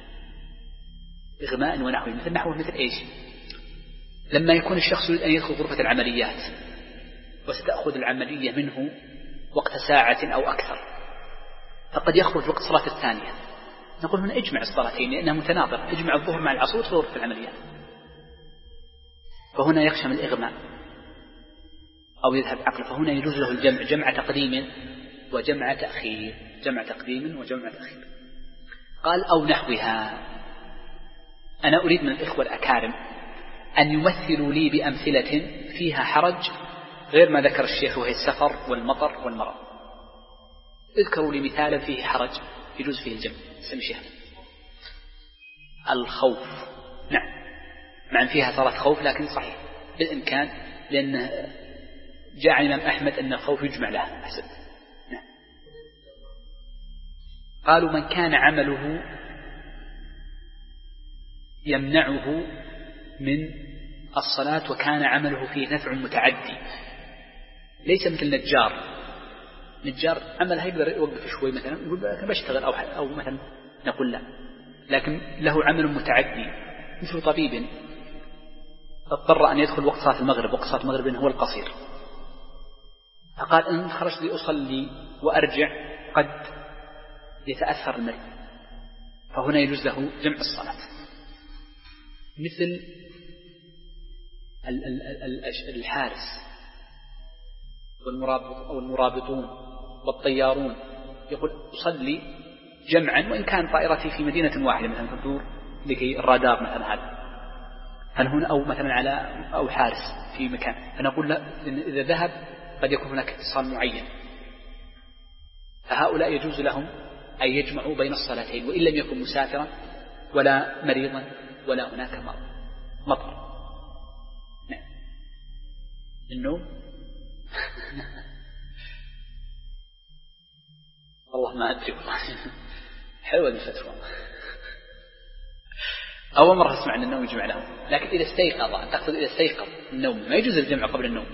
إغماء ونحوه مثل نحوه مثل إيش؟ لما يكون الشخص يريد أن يدخل غرفة العمليات وستأخذ العملية منه وقت ساعة أو أكثر، فقد يخرج وقت صلاة الثانية، نقول هنا اجمع الصلاتين لأنها متناظرة، اجمع الظهر مع العصر وتدخل غرفة العمليات. فهنا يخشى من الإغماء أو يذهب عقله، فهنا يجوز له الجمع، جمع تقديم وجمع تأخير، جمع تقديم وجمع تأخير. قال أو نحوها. أنا أريد من الإخوة الأكارم أن يمثلوا لي بأمثلة فيها حرج غير ما ذكر الشيخ وهي السفر والمطر والمرض. اذكروا لي مثالا فيه حرج يجوز فيه الجمع. سمشيها الخوف، نعم، مع أن فيها صلاة خوف لكن صحيح بالإمكان، لأن جاء عن الإمام أحمد أن الخوف يجمع له حسب. نعم. قالوا من كان عمله يمنعه من الصلاة وكان عمله فيه نفع متعدي، ليس مثل نجار عمله يقدر يوقف شوي مثلا يقول أنا بشتغل أو مثلا نقول لا، لكن له عمل متعدي مثل طبيب اضطر أن يدخل وقت صلاة المغرب، وقت صلاة المغرب هو القصير، فقال إن خرجت لأصلي وأرجع قد يتأثر المريض، فهنا يجوز له جمع الصلاة. مثل الحارس والمرابطون والطيارون، يقول أصلي جمعا وإن كان طائرتي في مدينة واحدة مثلا تدور لكي الرادار مثلا هذا، هل هنا أو مثلا على أو حارس في مكان، فنقول لا، إذا ذهب قد يكون هناك اتصال معين، فهؤلاء يجوز لهم أن يجمعوا بين الصلاتين وإن لم يكن مسافرا ولا مريضا ولا هناك مطر. نعم. النوم والله ما أدري والله حلوة الفتوى، أول مرة أسمع أن النوم يجمع لهم، لكن إذا استيقظ، تقصد إذا استيقظ النوم ما يجوز الجمع قبل النوم،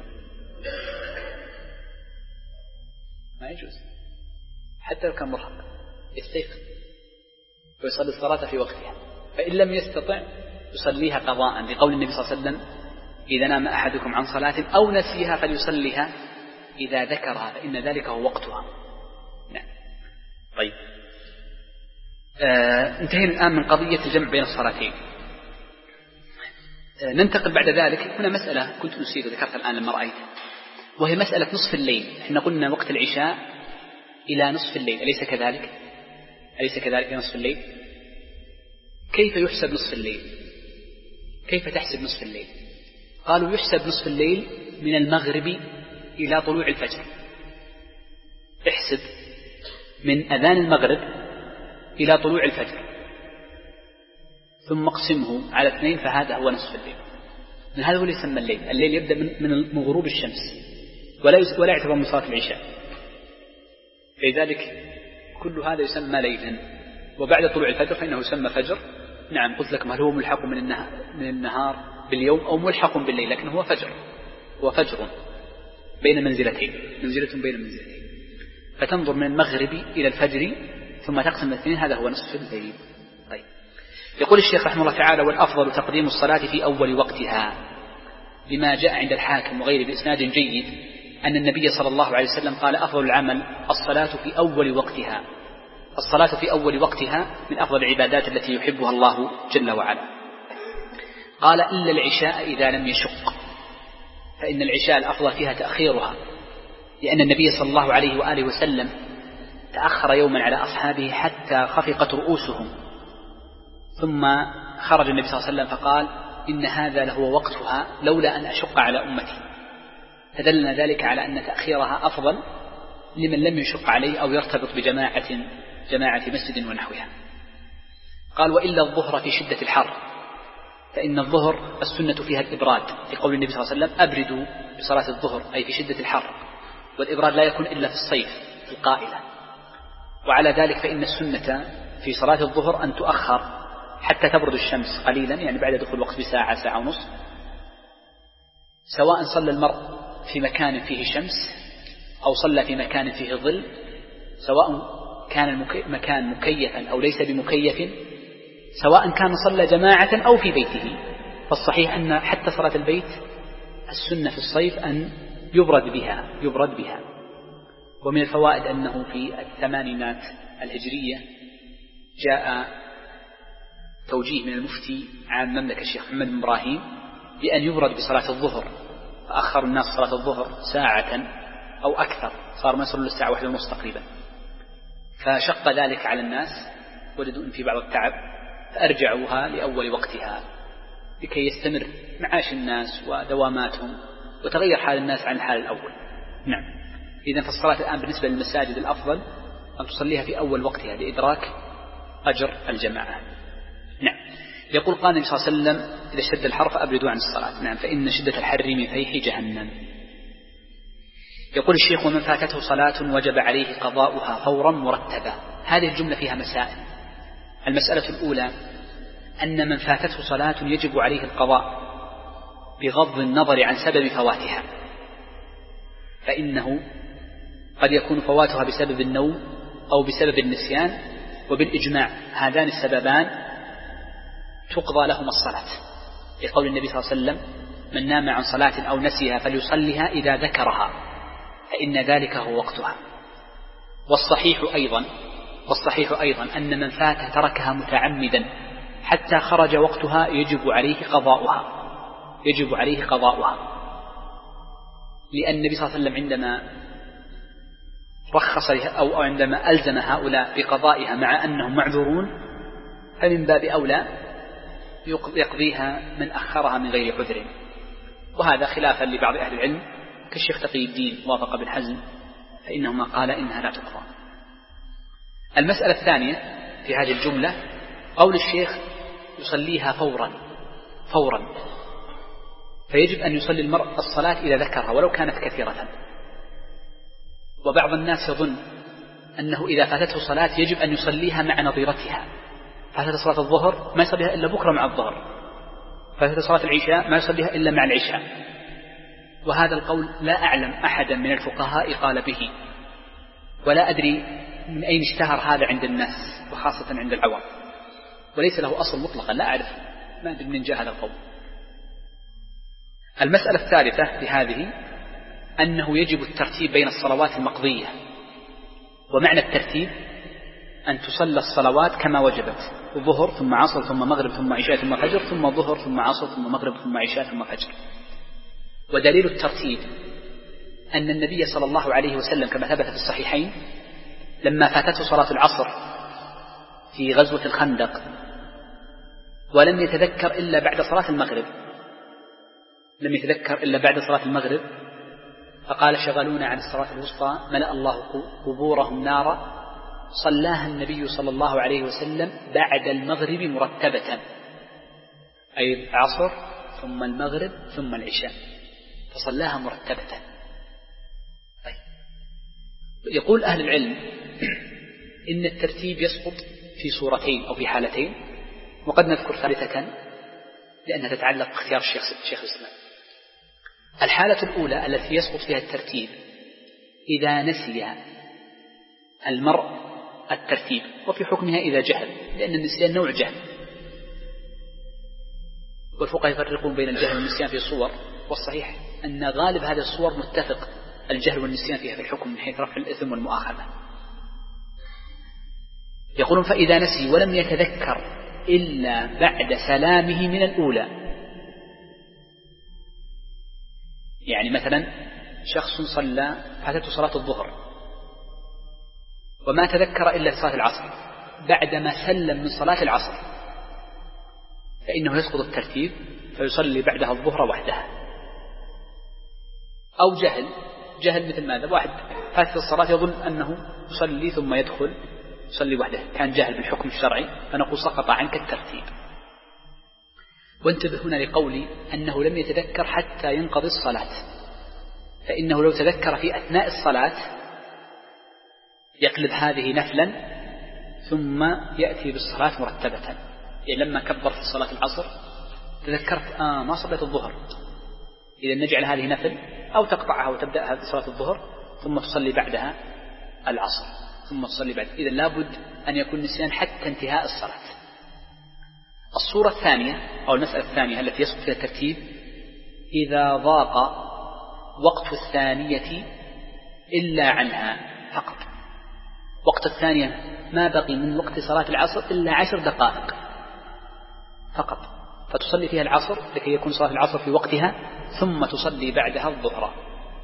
ما يجوز حتى لو كان مرهق يستيقظ ويصلي الصلاة في وقتها، فإن لم يستطع يصليها قضاء، لقول النبي صلى الله عليه وسلم إذا نام أحدكم عن صلاة أو نسيها فليصليها إذا ذكرها فإن ذلك هو وقتها. نعم. طيب، انتهينا الآن من قضية الجمع بين الصلاتين. ننتقل بعد ذلك، هنا مسألة كنت نسيت وذكرتها الآن لما رأيت، وهي مسألة نصف الليل. احنا قلنا وقت العشاء إلى نصف الليل، أليس كذلك؟ أليس كذلك نصف الليل؟ كيف يحسب نصف الليل؟ كيف تحسب نصف الليل؟ قالوا يحسب نصف الليل من المغرب إلى طلوع الفجر. احسب من أذان المغرب إلى طلوع الفجر ثم اقسمه على 2، فهذا هو نصف الليل. من هذا هو اللي يسمى الليل. الليل يبدأ من غروب الشمس ولا يعتبر من صلاة العشاء، لذلك كل هذا يسمى ليلا. وبعد طلوع الفجر فإنه يسمى فجر، نعم قلت لكم هل هو ملحق من النهار باليوم أو ملحق بالليل، لكن هو فجر بين منزلتين، منزلة بين منزلتين، فتنظر من المغرب إلى الفجر ثم تقسم الاثنين، هذا هو نصف الليل. طيب. يقول الشيخ رحمه الله تعالى: والأفضل تقديم الصلاة في أول وقتها، لما جاء عند الحاكم وغيره بإسناد جيد أن النبي صلى الله عليه وسلم قال: أفضل العمل الصلاة في أول وقتها. الصلاة في أول وقتها من أفضل العبادات التي يحبها الله جل وعلا. قال: إلا العشاء إذا لم يشق، فإن العشاء الأفضل فيها تأخيرها، لأن النبي صلى الله عليه وآله وسلم تأخر يوما على أصحابه حتى خفقت رؤوسهم، ثم خرج النبي صلى الله عليه وسلم فقال: إن هذا لهو وقتها لولا أن أشق على أمتي. فدلنا ذلك على أن تأخيرها أفضل لمن لم يشق عليه أو يرتبط جماعة مسجد ونحوها. قال: وإلا الظهر في شدة الحر، فإن الظهر السنة فيها الإبراد، لقول النبي صلى الله عليه وسلم: أبردوا بصلاة الظهر، أي في شدة الحر، والإبراد لا يكون إلا في الصيف في القائلة. وعلى ذلك فإن السنة في صلاة الظهر أن تؤخر حتى تبرد الشمس قليلا، يعني بعد دخول الوقت بساعة ساعة ونصف، سواء صلى المرء في مكان فيه شمس أو صلى في مكان فيه ظل، سواء كان المكان مكيفا أو ليس بمكيف، سواء كان صلى جماعة أو في بيته. فالصحيح أن حتى صلاة البيت السنة في الصيف أن يبرد بها. ومن الفوائد أنه في الثمانينات الهجرية جاء توجيه من المفتي عام المملكة الشيخ محمد بن إبراهيم بأن يبرد بصلاة الظهر، فأخر الناس صلاة الظهر ساعة أو أكثر، صار ما يصلوا الساعة 1:30 تقريبا، فشق ذلك على الناس، وجدوا أن في بعض التعب، فأرجعوها لأول وقتها لكي يستمر معاش الناس ودواماتهم وتغير حال الناس عن الحال الأول. نعم. إذن فالصلاة الآن بالنسبة للمساجد الأفضل أن تصليها في أول وقتها لإدراك أجر الجماعة. نعم. يقول: قال النبي صلى الله عليه وسلم: إذا اشتد الحر فأبردوا عن الصلاة. نعم، فإن شدة الحر من فيح جهنم. يقول الشيخ: ومن فاتته صلاة وجب عليه قضاؤها فورا مرتبة. هذه الجملة فيها مسائل. المسألة الأولى أن من فاتته صلاة يجب عليه القضاء بغض النظر عن سبب فواتها، فإنه قد يكون فواتها بسبب النوم أو بسبب النسيان، وبالإجماع هذان السببان تقضى لهما الصلاة، لقول النبي صلى الله عليه وسلم: من نام عن صلاة أو نسيها فليصليها إذا ذكرها، فإن ذلك هو وقتها. والصحيح أيضا أن من فات تركها متعمدا حتى خرج وقتها يجب عليه قضاؤها، لأن النبي صلى الله عليه وسلم عندما رخص أو عندما ألزم هؤلاء بقضائها مع أنهم معذورون، فمن باب أولى يقضيها من أخرها من غير عذر. وهذا خلافا لبعض أهل العلم كالشيخ تقي الدين وافق بن حزم، فإنهما قال إنها لا تقضى. المسألة الثانية في هذه الجملة قول الشيخ: يصليها فورا، فيجب أن يصلي المرء الصلاة إذا ذكرها ولو كانت كثيرة. وبعض الناس يظن أنه إذا فاتته صلاة يجب أن يصليها مع نظيرتها، فاتت صلاة الظهر ما يصليها إلا بكرة مع الظهر، فاتت صلاة العشاء ما يصليها إلا مع العشاء. وهذا القول لا أعلم أحدا من الفقهاء قال به، ولا أدري من أين اشتهر هذا عند الناس وخاصة عند العوام، وليس له أصل مطلقا، لا أعرف، ما أدري من جاء هذا القول. المسألة الثالثة في هذه أنه يجب الترتيب بين الصلوات المقضية، ومعنى الترتيب أن تصلى الصلوات كما وجبت: ظهر ثم عصر ثم مغرب ثم عشاء ثم فجر، ثم ظهر ثم عصر ثم مغرب ثم عشاء ثم فجر. ودليل الترتيب أن النبي صلى الله عليه وسلم كما ثبت في الصحيحين لما فاتته صلاة العصر في غزوة الخندق ولم يتذكر إلا بعد صلاة المغرب، فقال: شغلونا عن الصلاة الوسطى ملأ الله قبورهم نارا، صلاها النبي صلى الله عليه وسلم بعد المغرب مرتبة، أي العصر ثم المغرب ثم العشاء، فصلاها مرتبة. طيب. يقول أهل العلم إن الترتيب يسقط في صورتين أو في حالتين: وقد نذكر ثالثة لأنها تتعلق باختيار شيخ الإسلام. الحالة الأولى التي يسقط فيها الترتيب إذا نسي المرء الترتيب، وفي حكمها إذا جهل، لأن النسيان نوع جهل، والفقهاء يفرقون بين الجهل والنسيان في صور، والصحيح أن غالب هذه الصور متفق الجهل والنسيان فيها في الحكم من حيث رفع الإثم والمؤاخذة. يقولون فإذا نسي ولم يتذكر إلا بعد سلامه من الأولى، يعني مثلا شخص صلى فاتته صلاة الظهر وما تذكر إلا في صلاة العصر بعدما سلم من صلاة العصر، فإنه يسقط الترتيب فيصلي بعدها الظهر وحدها. أو جهل مثل ماذا؟ واحد فاتت الصلاة يظن أنه يصلي ثم يدخل يصلي وحده، كان جهل بالحكم الشرعي، فنقول سقط عنك الترتيب. وانتبه هنا لقولي أنه لم يتذكر حتى ينقضي الصلاة، فإنه لو تذكر في أثناء الصلاة يقلب هذه نفلا ثم يأتي بالصلاة مرتبة. يعني لما كبر في صلاة العصر تذكرت ما صليت الظهر، إذا نجعل هذه نفل، أو تقطعها وتبدأ هذه صلاة الظهر ثم تصلي بعدها العصر ثم تصلي بعد. إذا لابد أن يكون نسيان حتى انتهاء الصلاة. الصورة الثانية أو المسألة الثانية التي يسقط فيها الترتيب إذا ضاق وقت الثانية إلا عنها فقط. وقت الثانية ما بقي من وقت صلاة العصر إلا 10 دقائق فقط، فتصلي فيها العصر لكي يكون صلاة العصر في وقتها، ثم تصلي بعدها الظهر.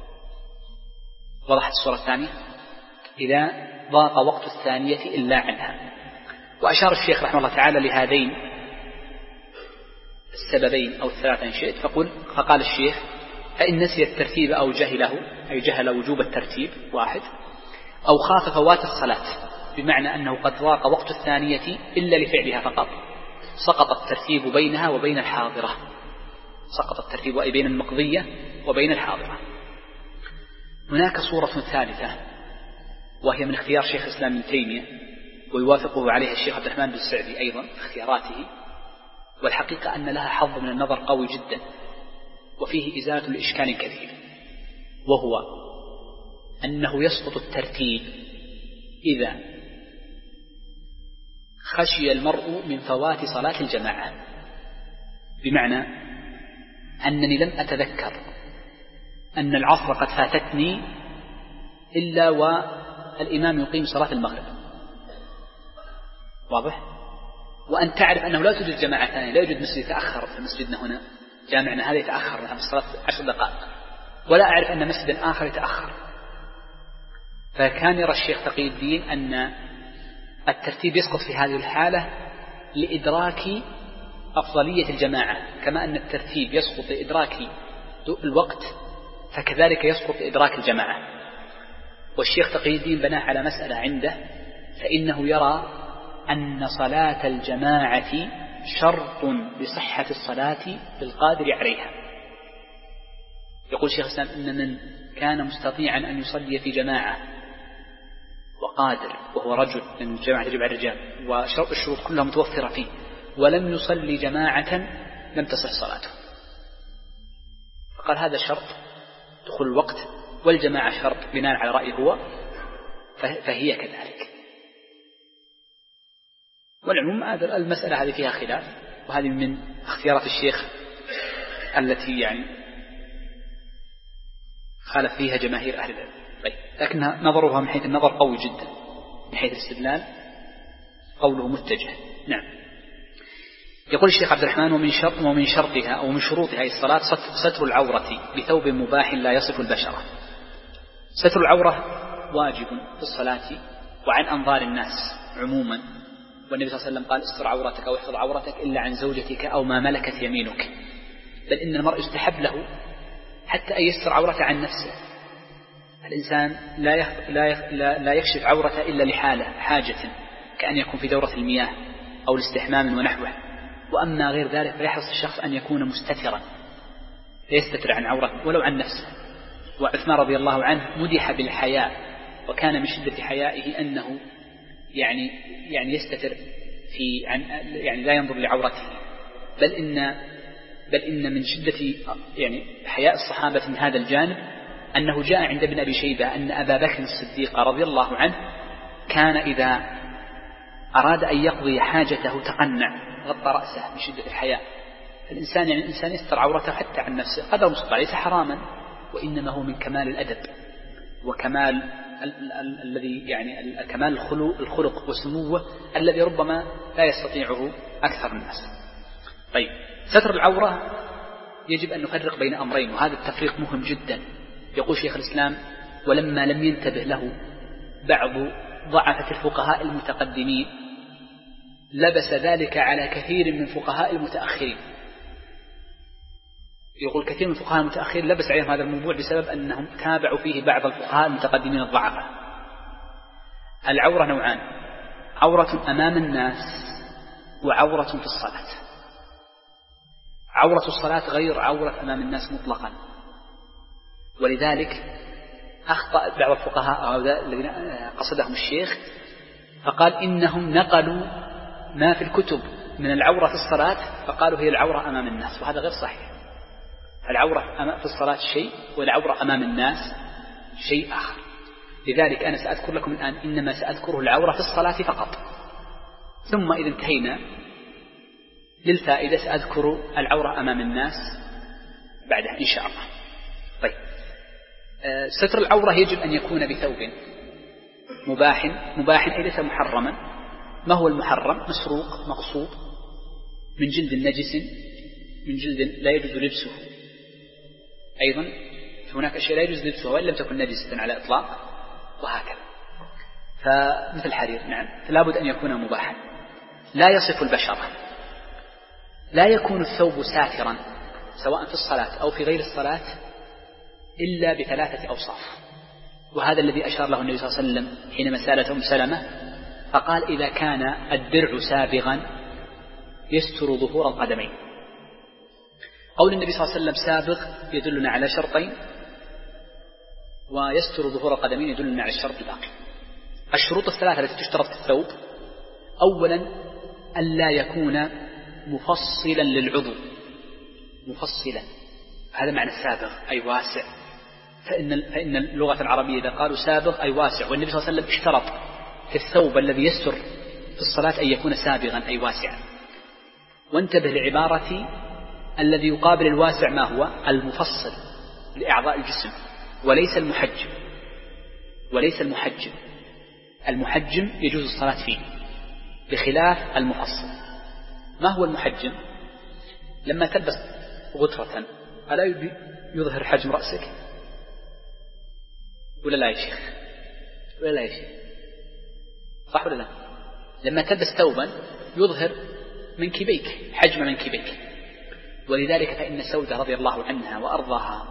وضحت الصورة الثانية؟ إذا ضاق وقت الثانية إلا عنها. وأشار الشيخ رحمه الله تعالى لهذين السببين أو الثلاثة إن شئت، فقال الشيخ فإن نسي الترتيب أو جهله، أي جهل وجوب الترتيب واحد، أو خاف فوات الصلاة، بمعنى أنه قد ضاق وقت الثانية إلا لفعلها فقط، سقط الترتيب بينها وبين الحاضرة، سقط الترتيب أي بين المقضية وبين الحاضرة. هناك صورة ثالثة وهي من اختيار شيخ الإسلام ابن تيمية، ويوافقه عليها الشيخ عبد الرحمن بن السعدي أيضا في اختياراته، والحقيقة أن لها حظ من النظر قوي جدا وفيه إزالة الإشكال كثير، وهو أنه يسقط الترتيب إذا خشي المرء من فوات صلاة الجماعة، بمعنى أنني لم أتذكر أن العصر قد فاتتني إلا والإمام يقيم صلاة المغرب، واضح؟ وأن تعرف أنه لا توجد جماعة ثانية، لا يوجد مسجد يتأخر في مسجدنا هنا، جامعنا هذا يتأخر في الصلاة 10 دقائق، ولا أعرف أن مسجدا آخر يتأخر. فكان يرى الشيخ تقي الدين أن الترتيب يسقط في هذه الحالة لإدراك أفضلية الجماعة، كما أن الترتيب يسقط لإدراك الوقت فكذلك يسقط لإدراك الجماعة. والشيخ تقي الدين بناه على مسألة عنده، فإنه يرى أن صلاة الجماعة شرط لصحة الصلاة بالقادر عليها. يقول الشيخ الإسلام إن من كان مستطيعا أن يصلي في جماعة وقادر وهو رجل، لأن الجماعة تجب على الرجال والشروط كلها متوفرة فيه، ولم يصلي جماعة لم تصح صلاته. فقال هذا شرط دخول الوقت، والجماعة شرط بناء على رأيه هو، فهي كذلك. والعموم المسألة هذه فيها خلاف، وهذه من اختيارات الشيخ التي يعني خالف فيها جماهير أهل العلم. طيب، لكنها نظرها من حيث النظر قوي جدا، من حيث الاستدلال قوله متجه. نعم. يقول الشيخ عبد الرحمن ومن شرطها أو من شروطها الصلاة ستر العورة بثوب مباح لا يصف البشرة. ستر العورة واجب في الصلاة وعن أنظار الناس عموما، والنبي صلى الله عليه وسلم قال استر عورتك أو احفظ عورتك إلا عن زوجتك أو ما ملكت يمينك. بل إن المرء يستحب له حتى أن يستر عورته عن نفسه. الإنسان لا يكشف عورته إلا لحالة حاجة، كأن يكون في دورة المياه أو لاستحمام ونحوه. وأما غير ذلك فيحرص الشخص أن يكون مستترا، فيستتر عن عورته ولو عن نفسه. وعثمان رضي الله عنه مدح بالحياء، وكان من شدة حيائه أنه يعني يستتر يعني لا ينظر لعورته، بل إن من شدة يعني حياء الصحابة من هذا الجانب أنه جاء عند ابن أبي شيبة أن أبا بكر الصديق رضي الله عنه كان إذا أراد أن يقضي حاجته تقنع غطى رأسه من شدة الحياء. الإنسان يستر عورته حتى عن نفسه قدر المستطاع، ليس حراما، وإنما هو من كمال الأدب وكمال الذي يعني كمال الخلق وسموه الذي ربما لا يستطيعه أكثر الناس. طيب، ستر العورة يجب أن نفرق بين أمرين، وهذا التفريق مهم جدا. يقول شيخ الإسلام: ولما لم ينتبه له بعض ضعفة الفقهاء المتقدمين لبس ذلك على كثير من فقهاء المتأخرين. يقول كثير من الفقهاء المتأخرين لبس عليهم هذا الموضوع بسبب أنهم تابعوا فيه بعض الفقهاء المتقدمين الضعفاء. العورة نوعان: عورة أمام الناس وعورة في الصلاة. عورة الصلاة غير عورة أمام الناس مطلقا، ولذلك أخطأ بعض الفقهاء الذين قصدهم الشيخ فقال إنهم نقلوا ما في الكتب من العورة في الصلاة فقالوا هي العورة أمام الناس، وهذا غير صحيح. العورة في الصلاة شيء والعورة أمام الناس شيء آخر. لذلك أنا سأذكر لكم الآن إنما سأذكره العورة في الصلاة فقط، ثم إذا انتهينا للفائدة سأذكر العورة أمام الناس بعدها إن شاء الله. طيب، ستر العورة يجب أن يكون بثوب مباح أي ليس محرما. ما هو المحرم؟ مسروق مغصوب من جلد نجس، من جلد لا يجوز لبسه. أيضا هناك أشياء لا يجوز لبسها وإن لم تكن نجسة على إطلاق، وهكذا. فمثل الحرير، نعم، فلا بد أن يكون مباحا. لا يصف البشرة، لا يكون الثوب ساترا سواء في الصلاة أو في غير الصلاة إلا ب3 أوصاف، وهذا الذي أشار له النبي صلى الله عليه وسلم حينما سألته أم سلمة فقال: إذا كان الدرع سابغا يستر ظهور القدمين. قول النبي صلى الله عليه وسلم سابغ يدلنا على شرطين، ويستر ظهور القدمين يدلنا على الشرط الباقي. الشروط الثلاثة التي تشترط في الثوب: أولا ألا يكون مفصلا للعضو، مفصلا، هذا معنى السابغ أي واسع. فإن اللغة العربية إذا قالوا سابغ أي واسع، والنبي صلى الله عليه وسلم اشترط في الثوب الذي يستر في الصلاة أن يكون سابغا أي واسعا. وانتبه لعبارتي: الذي يقابل الواسع ما هو؟ المفصل لأعضاء الجسم، وليس المحجم. وليس المحجم، المحجم يجوز الصلاة فيه بخلاف المفصل. ما هو المحجم؟ لما تلبس غترة ألا يظهر حجم رأسك ولا لا يا شيخ؟ ولا لا يا شيخ؟ صح ولا لا؟ لما تلبس ثوبا يظهر منكبيك، حجم منكبيك. ولذلك فإن سودة رضي الله عنها وأرضاها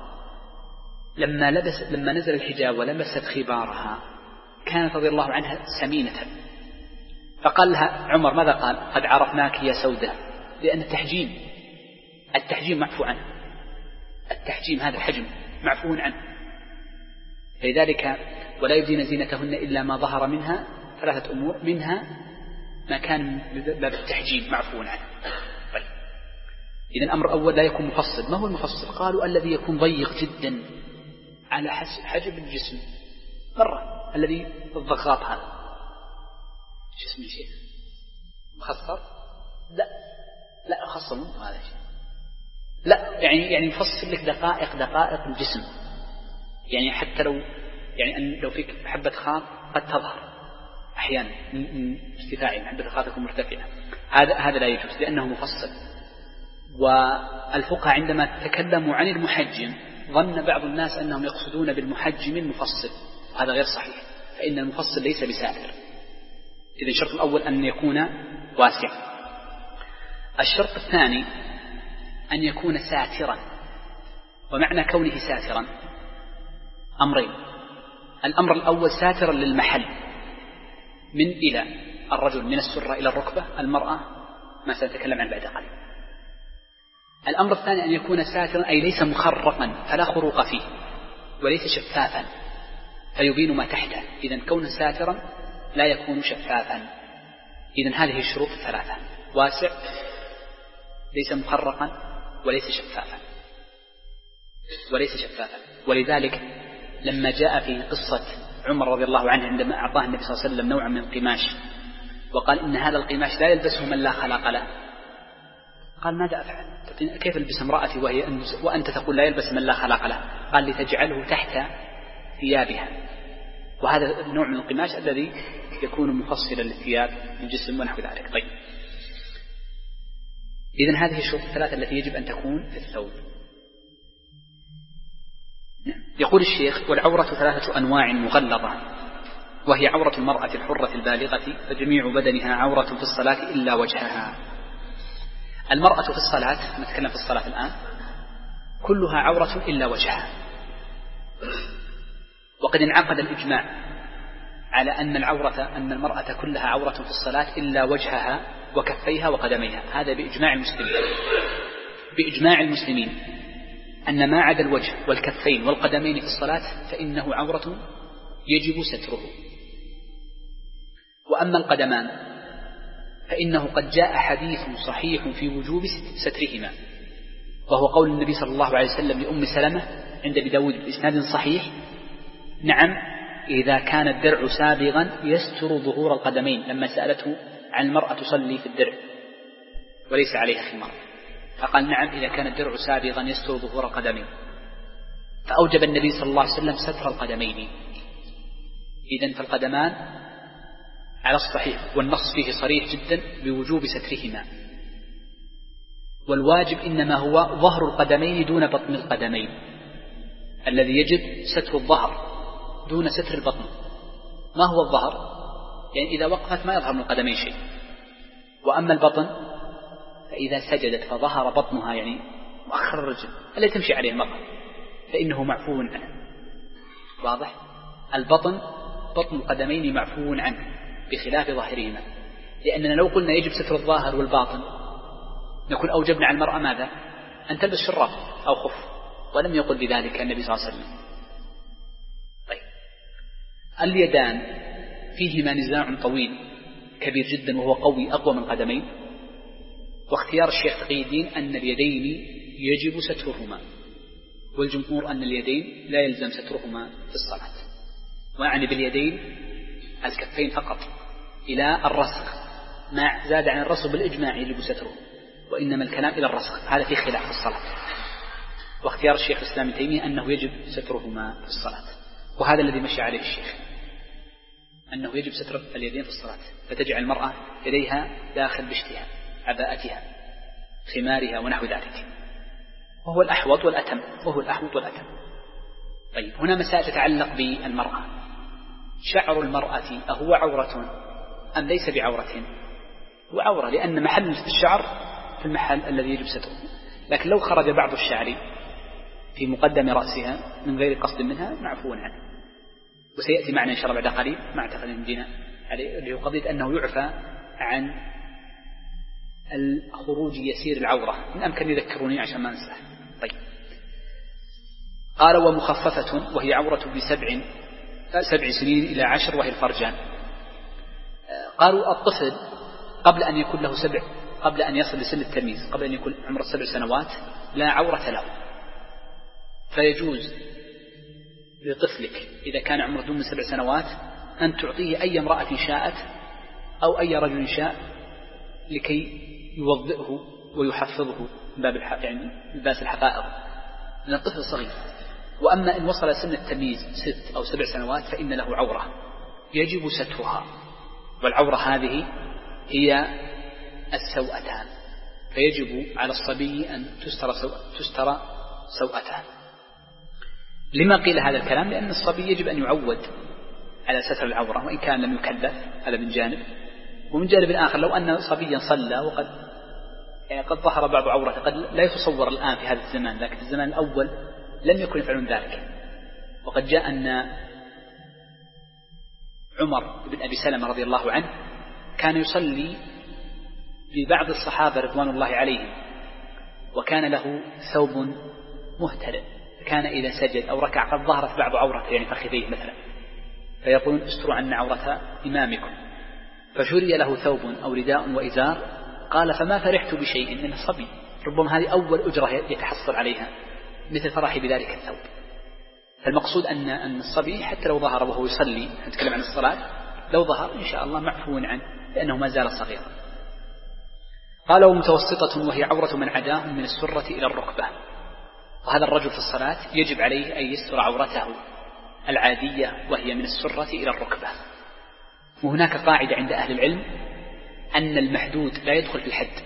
لما نزل الحجاب ولمست خبارها كانت رضي الله عنها سمينة، فقال لها عمر ماذا قال؟ قد عرفناك يا سودة، لأن التحجيم معفو عنه، التحجيم هذا الحجم معفو عنه. فلذلك ولا يبدين زينتهن إلا ما ظهر منها 3 أمور، منها ما كان باب التحجيم معفو عنه. طيب، إذن الأمر الأول لا يكون مفصل. ما هو المفصل؟ قالوا الذي يكون ضيق جدا على حجم الجسم مرة، الذي الضغاط هذا شو اسمه شيء مخصر؟ لا خصر منه هذا شيء، لا يعني يفصل لك دقائق الجسم، يعني حتى لو فيك حبة خاط قد تظهر أحيانا من ارتفاعها، حبة الخاط تكون مرتفعة، هذا لا يجوز لأنه مفصل. والفقهاء عندما تكلموا عن المحجم ظن بعض الناس أنهم يقصدون بالمحجم المفصل، هذا غير صحيح، فإن المفصل ليس بساتر. إذن الشرط الأول أن يكون واسع. الشرط الثاني أن يكون ساترا. ومعنى كونه ساترا أمرين: الأمر الأول ساترا للمحل من إلى، الرجل من السرة إلى الركبة، المرأة ما سنتكلم عنه بعد قليل. الأمر الثاني أن يكون ساترا أي ليس مخرقا فلا خروق فيه، وليس شفافا فيبين ما تحته. إذن كونه ساترا لا يكون شفافا، إذن هذه الشروط الثلاثة: واسع، ليس مخرقا، وليس شفافا. ولذلك لما جاء في قصة عمر رضي الله عنه عندما أعطاه النبي صلى الله عليه وسلم نوعا من القماش وقال إن هذا القماش لا يلبسه من لا خلاق له، قال: ماذا أفعل؟ كيف ألبس امرأتي وأنت تقول لا يلبس من لا خلاق له؟ قال: لتجعله تحت ثيابها. وهذا النوع من القماش الذي يكون مفصلا للثياب للجسم ونحو ذلك. طيب، إذن هذه الشروط الثلاثة التي يجب أن تكون في الثوب. يقول الشيخ: والعورة 3 أنواع مغلظة، وهي عورة المرأة الحرة البالغة، فجميع بدنها عورة في الصلاة إلا وجهها. المرأة في الصلاة، نتكلم في الصلاة الآن، كلها عورة إلا وجهها. وقد انعقد الإجماع على أن المرأة كلها عورة في الصلاة إلا وجهها وكفيها وقدميها. هذا بإجماع المسلمين أن ما عدا الوجه والكفين والقدمين في الصلاة فإنه عورة يجب ستره. وأما القدمان فإنه قد جاء حديث صحيح في وجوب سترهما، وهو قول النبي صلى الله عليه وسلم لأم سلمة عند أبي داود بإسناد صحيح: نعم، إذا كان الدرع سابغا يستر ظهور القدمين، لما سألته عن المرأة تصلي في الدرع وليس عليها خمار، فقال: نعم، إذا كان الدرع سابغا يستر ظهور القدمين، فأوجب النبي صلى الله عليه وسلم ستر القدمين. إذن فالقدمان على الصحيح، والنص فيه صريح جدا بوجوب سترهما. والواجب إنما هو ظهر القدمين دون بطن القدمين، الذي يجب ستر الظهر دون ستر البطن. ما هو الظهر؟ يعني إذا وقفت ما يظهر من القدمين شيء. وأما البطن فإذا سجدت فظهر بطنها، يعني مؤخر الرجل التي تمشي عليه المرأة، فإنه معفو عنه. واضح؟ البطن بطن القدمين معفو عنه بخلاف ظاهرهما، لأننا لو قلنا يجب ستر الظاهر والباطن نكون أوجبنا على المرأة ماذا؟ أن تلبس شراب أو خف، ولم يقل بذلك النبي صلى الله عليه وسلم. طيب، اليدان فيهما نزاع طويل كبير جدا، وهو قوي أقوى من القدمين. واختيار الشيخ تقي الدين أن اليدين يجب سترهما، والجمهور أن اليدين لا يلزم سترهما في الصلاة. وأعني باليدين الكفين فقط إلى الرسغ، ما زاد عن الرسغ بالإجماع يجب ستره، وإنما الكلام إلى الرسغ، هذا فيه خلاف في الصلاة. واختيار الشيخ الإسلام ابن تيمية أنه يجب سترهما في الصلاة، وهذا الذي مشى عليه الشيخ، أنه يجب ستر اليدين في الصلاة، فتجعل المرأة يديها داخل بشتها، عباءتها، خمارها ونحو ذلك، وهو الأحوط والأتم. طيب، هنا مسائل تتعلق بالمرأة. شعر المرأة أهو عورة أم ليس بعورة؟ هو عورة، لأن محل الشعر في المحل الذي يجب ستره. لكن لو خرج بعض الشعر في مقدم رأسها من غير قصد منها معفو عنه، وسيأتي معنا إن شاء الله بعد قليل مع تقديم دينا عليه، اللي هو قضية أنه يعفى عن الخروج يسير العورة. من أمكن يذكروني عشان ما أنساه. طيب، قال: ومخففة، وهي عورة ب7 سنين إلى 10، وهي الفرجان. قالوا الطفل قبل أن يكون له قبل أن يصل لسن التمييز، قبل أن يكون عمره 7 سنوات لا عورة له، فيجوز لطفلك إذا كان عمره دون 7 سنوات أن تعطيه أي امرأة شاءت أو أي رجل شاء لكي يوضئه ويحفظه من باب يعني لباس الحفائظ، لأن الطفل صغير. وأما إن وصل سن التمييز 6 أو 7 سنوات فإن له عورة يجب سترها، والعورة هذه هي السوءتان، فيجب على الصبي أن تستر سوءتان. لما قيل هذا الكلام؟ لأن الصبي يجب أن يعود على ستر العورة وإن كان لم يكلف، هذا من جانب. ومن جانب آخر لو أن صبيا صلى وقد قد ظهر بعض عورته، قد لا يتصور الآن في هذا الزمان، لكن في الزمان الأول لم يكن يفعلون ذلك. وقد جاء أن عمر بن أبي سلمة رضي الله عنه كان يصلي ببعض الصحابة رضوان الله عليهم، وكان له ثوب مهترئ، كان إذا سجد أو ركع قد ظهرت بعض عورته، يعني فخذيه مثلا، فيقولون: استروا عنا عورة إمامكم. فشري له ثوب أو رداء وإزار، قال فما فرحت بشيء من الصبي، ربما هذه أول أجرة يتحصل عليها مثل فرحي بذلك الثوب. فالمقصود أن الصبي حتى لو ظهر وهو يصلي، نتكلم عن الصلاة، لو ظهر إن شاء الله معفو عنه لأنه ما زال صغيرا. قال ومتوسطة وهي عورة من عداهم من السرة إلى الركبة، وهذا الرجل في الصلاة يجب عليه أن يستر عورته العادية وهي من السرة إلى الركبة. وهناك قاعدة عند أهل العلم أن المحدود لا يدخل في الحد،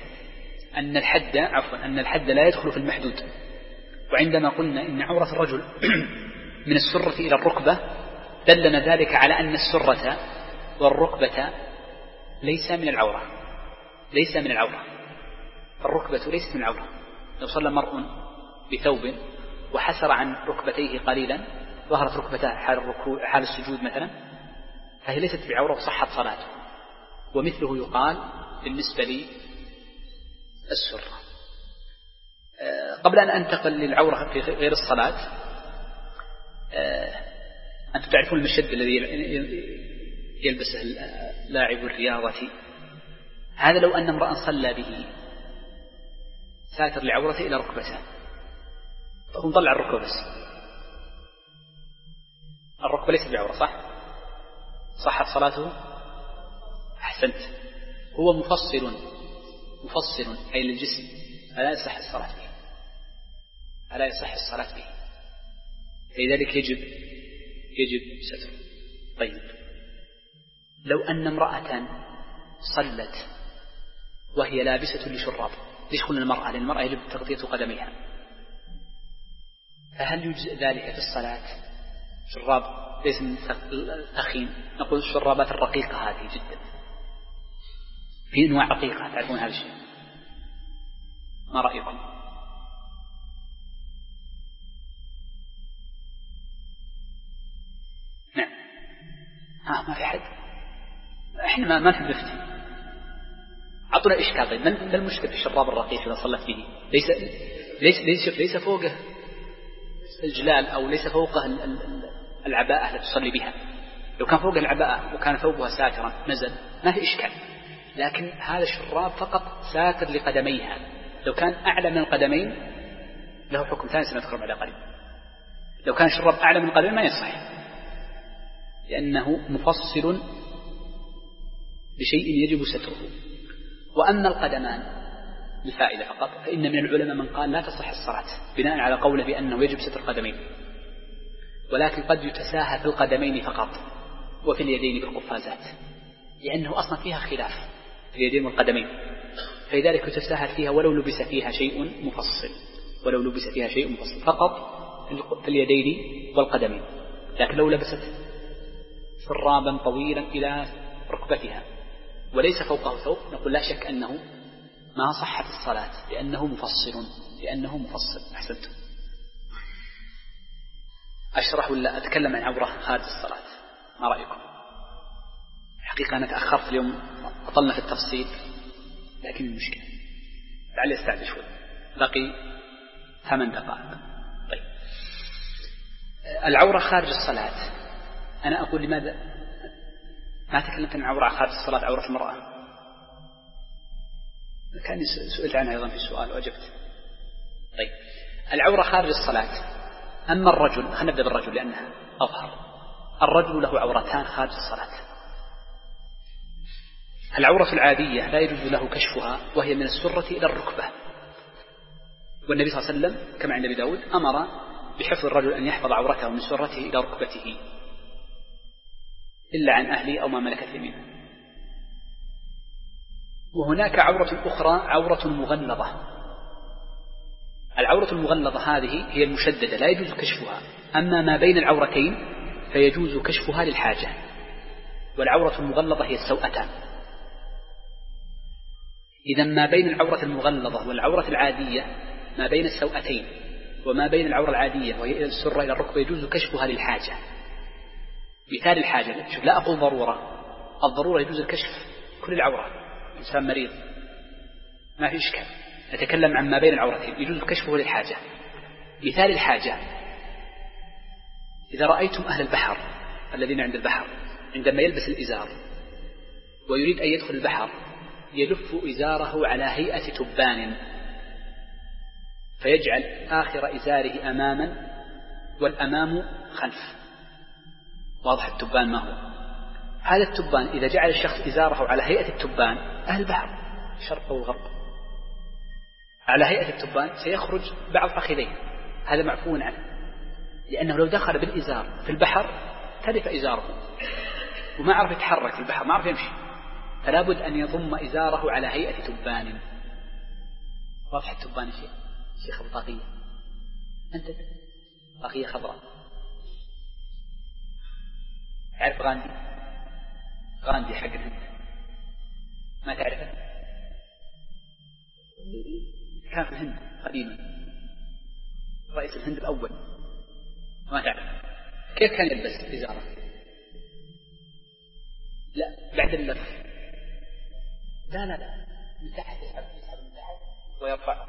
أن الحد لا يدخل في المحدود. وعندما قلنا إن عورة الرجل من السرة إلى الركبة دلنا ذلك على أن السرة والركبة ليس من العورة، الركبة ليست من العورة. لو صلى مرء بثوب وحسر عن ركبتيه قليلا ظهرت ركبته حال السجود مثلا، فهي ليست بعورة وصحت صلاته. ومثله يقال بالنسبة للسرة. قبل أن أنتقل للعورة في غير الصلاة، أنتم تعرفون المشد الذي يلبسه لاعب الرياضة، هذا لو أن امرأ صلى به ساتر لعورته إلى ركبته فهو مطلع الركبة بس، الركبة ليست بعورة، صحت صلاته؟ أحسنت. هو مفصل أي للجسم، فلا يصح الصلاة به، لذلك يجب ستره. طيب لو أن امرأة صلت وهي لابسة لشراب، ليش قلنا المرأة؟ لأن المرأة يجب تغطية قدميها، فهل يجزئ ذلك في الصلاة؟ شراب ليس من ثخين، نقول الشرابات الرقيقة هذه جدا، في أنواع رقيقة تعرفون هذا الشيء، ما رأيكم؟ نعم ما في حد، احنا ما نحب نفتي، أعطونا إشكال. طيب ما المشكلة في الشراب الرقيق إذا صلت به؟ ليس فوقه الجلال أو ليس فوقه العباءة التي تصلي بها. لو كان فوق العباءة وكان ثوبها ساترا نزل ما في إشكال، لكن هذا الشراب فقط ساتر لقدميها، لو كان أعلى من القدمين له حكم ثاني سنذكره بعد قليل. لو كان الشراب أعلى من القدمين ما يصح، لأنه مفصل بشيء يجب ستره. وأما القدمان للفائدة فقط، فإن من العلماء من قال لا تصح الصلاة بناء على قوله بأنه يجب ستر القدمين، ولكن قد يتساهل في القدمين فقط وفي اليدين بالقفازات، لأنه أصلا فيها خلاف في اليدين والقدمين، فلذلك يتساهل فيها ولو لبس فيها شيء مفصل فقط في اليدين والقدمين. لكن لو لبست شرابا طويلا إلى ركبتها وليس فوقه ثوب نقول لا شك أنه ما صحت الصلاة لأنه مفصل. أحسنتم. أشرح ولا أتكلم عن عورة خارج الصلاة؟ ما رأيكم؟ حقيقة أنا تأخرت اليوم، أطلنا في التفصيل، لكن المشكلة لعلي أستعد شوي، بقي 8 دقائق. طيب العورة خارج الصلاة، أنا أقول لماذا ما تكلمت عن عورة خارج الصلاة؟ عورة المرأة كان سئلت عنها أيضا في السؤال وأجبت. طيب العورة خارج الصلاة، أما الرجل، خلينا نبدأ بالرجل لأنها أظهر. الرجل له عورتان خارج الصلاة. العورة العادية لا يجوز له كشفها وهي من السرة إلى الركبة، والنبي صلى الله عليه وسلم كما عند أبي داود أمر بحفظ الرجل أن يحفظ عورته من سرته إلى ركبته إلا عن أهله أو ما ملكت يمينه. وهناك عورة أخرى عورة مغلظة. العورة المغلظة هذه هي المشددة لا يجوز كشفها، أما ما بين العورتين فيجوز كشفها للحاجة. والعورة المغلظة هي السوأتان. إذا ما بين العورة المغلظة والعورة العادية، ما بين السوأتين وما بين العورة العادية وهي السرة إلى الركبة يجوز كشفها للحاجة. مثال الحاجة، شوف لا أقول ضرورة، الضرورة يجوز الكشف كل العورة، إنسان مريض ما في إشكال، نتكلم عن ما بين العورتين يجوز كشفه للحاجة. مثال الحاجة، إذا رأيتم أهل البحر الذين عند البحر عندما يلبس الإزار ويريد أن يدخل البحر يلف إزاره على هيئة تبان، فيجعل آخر إزاره أماما والأمام خلف. واضح التبان ما هو؟ هذا التبان إذا جعل الشخص إزاره على هيئة التبان، أهل البحر الشرق والغرب على هيئة التبان سيخرج بعض فخذيه، هذا معفو عنه، لأنه لو دخل بالإزار في البحر تلف إزاره وما عرف يتحرك في البحر، ما عرف يمشي، فلا بد أن يضم إزاره على هيئة تبان. واضح التبان شيخ بطاقية، أنت بطاقية خضراء، تعرف غاندي حق الهند، ما تعرفه؟ كان في الهند قديما رئيس الهند الأول، ما تعرف كيف كان يلبس إزاره؟ لا بعد اللف، لا من تحت، يسحب من تحت ويرفع،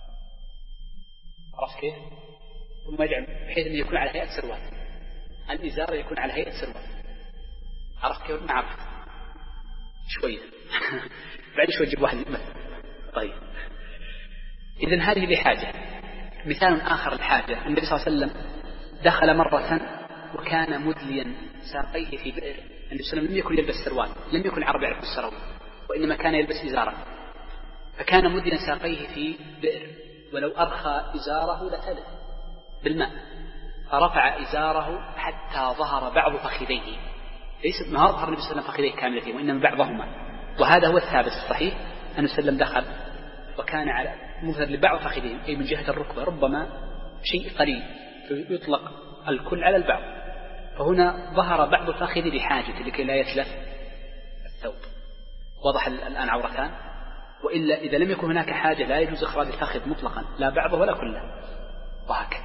عرفت كيف؟ ثم يجعل بحيث أنه يكون على هيئة سروال، الإزار يكون على هيئة سروال، عرفت كيف؟ ما عرفت شوية بعد شوي يجيب واحد مثل. طيب إذن هذه لحاجة. مثال آخر الحاجة، النبي صلى الله عليه وسلم دخل مرة وكان مدليا ساقيه في بئر. النبي صلى الله عليه وسلم لم يكن يلبس سروال، لم يكن عربي يعرف السروال، وإنما كان يلبس إزارا، فكان مدليا ساقيه في بئر، ولو أرخى إزاره لتلف بالماء، فرفع إزاره حتى ظهر بعض فخذيه، ليس ما ظهر النبي صلى الله عليه وسلم فخذيه كاملتين وإنما بعضهما، وهذا هو الثابت الصحيح أن وسلم دخل وكان على مظهر لبعض فخذيه، أي من جهة الركبة، ربما شيء قليل يطلق الكل على البعض، فهنا ظهر بعض الفخذ لحاجة لكي لا يتلف الثوب. وضح الآن عورتان، وإلا إذا لم يكن هناك حاجة لا يجوز إخراج الفخذ مطلقا، لا بعضه ولا كله، وهكذا.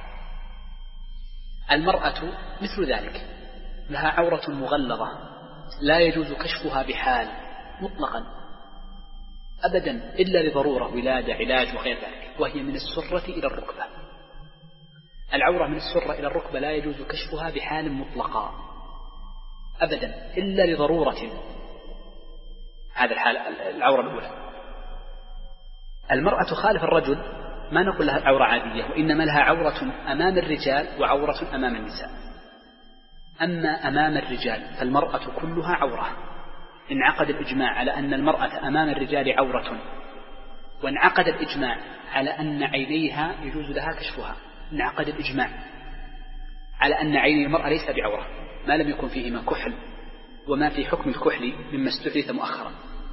المرأة مثل ذلك، لها عورة مغلظة لا يجوز كشفها بحال مطلقا أبدا إلا لضرورة، ولادة، علاج وغير ذلك، وهي من السرة إلى الركبة. العورة من السرة إلى الركبة لا يجوز كشفها بحال مطلقة أبدا إلا لضرورة. هذا الحال العورة الأولى. المرأة خالف الرجل ما نقول لها عورة عادية، وإنما لها عورة أمام الرجال وعورة أمام النساء. أما أمام الرجال فالمرأة كلها عورة، انعقد الإجماع على أن المرأة أمام الرجال عورة، وانعقد الإجماع على أن عينيها يجوز لها كشفها، انعقد الإجماع على أن عيني المرأة ليس بعورة ما لم يكن فيهما كحل، وما في حكم الكحل مما استحدث مؤخرا.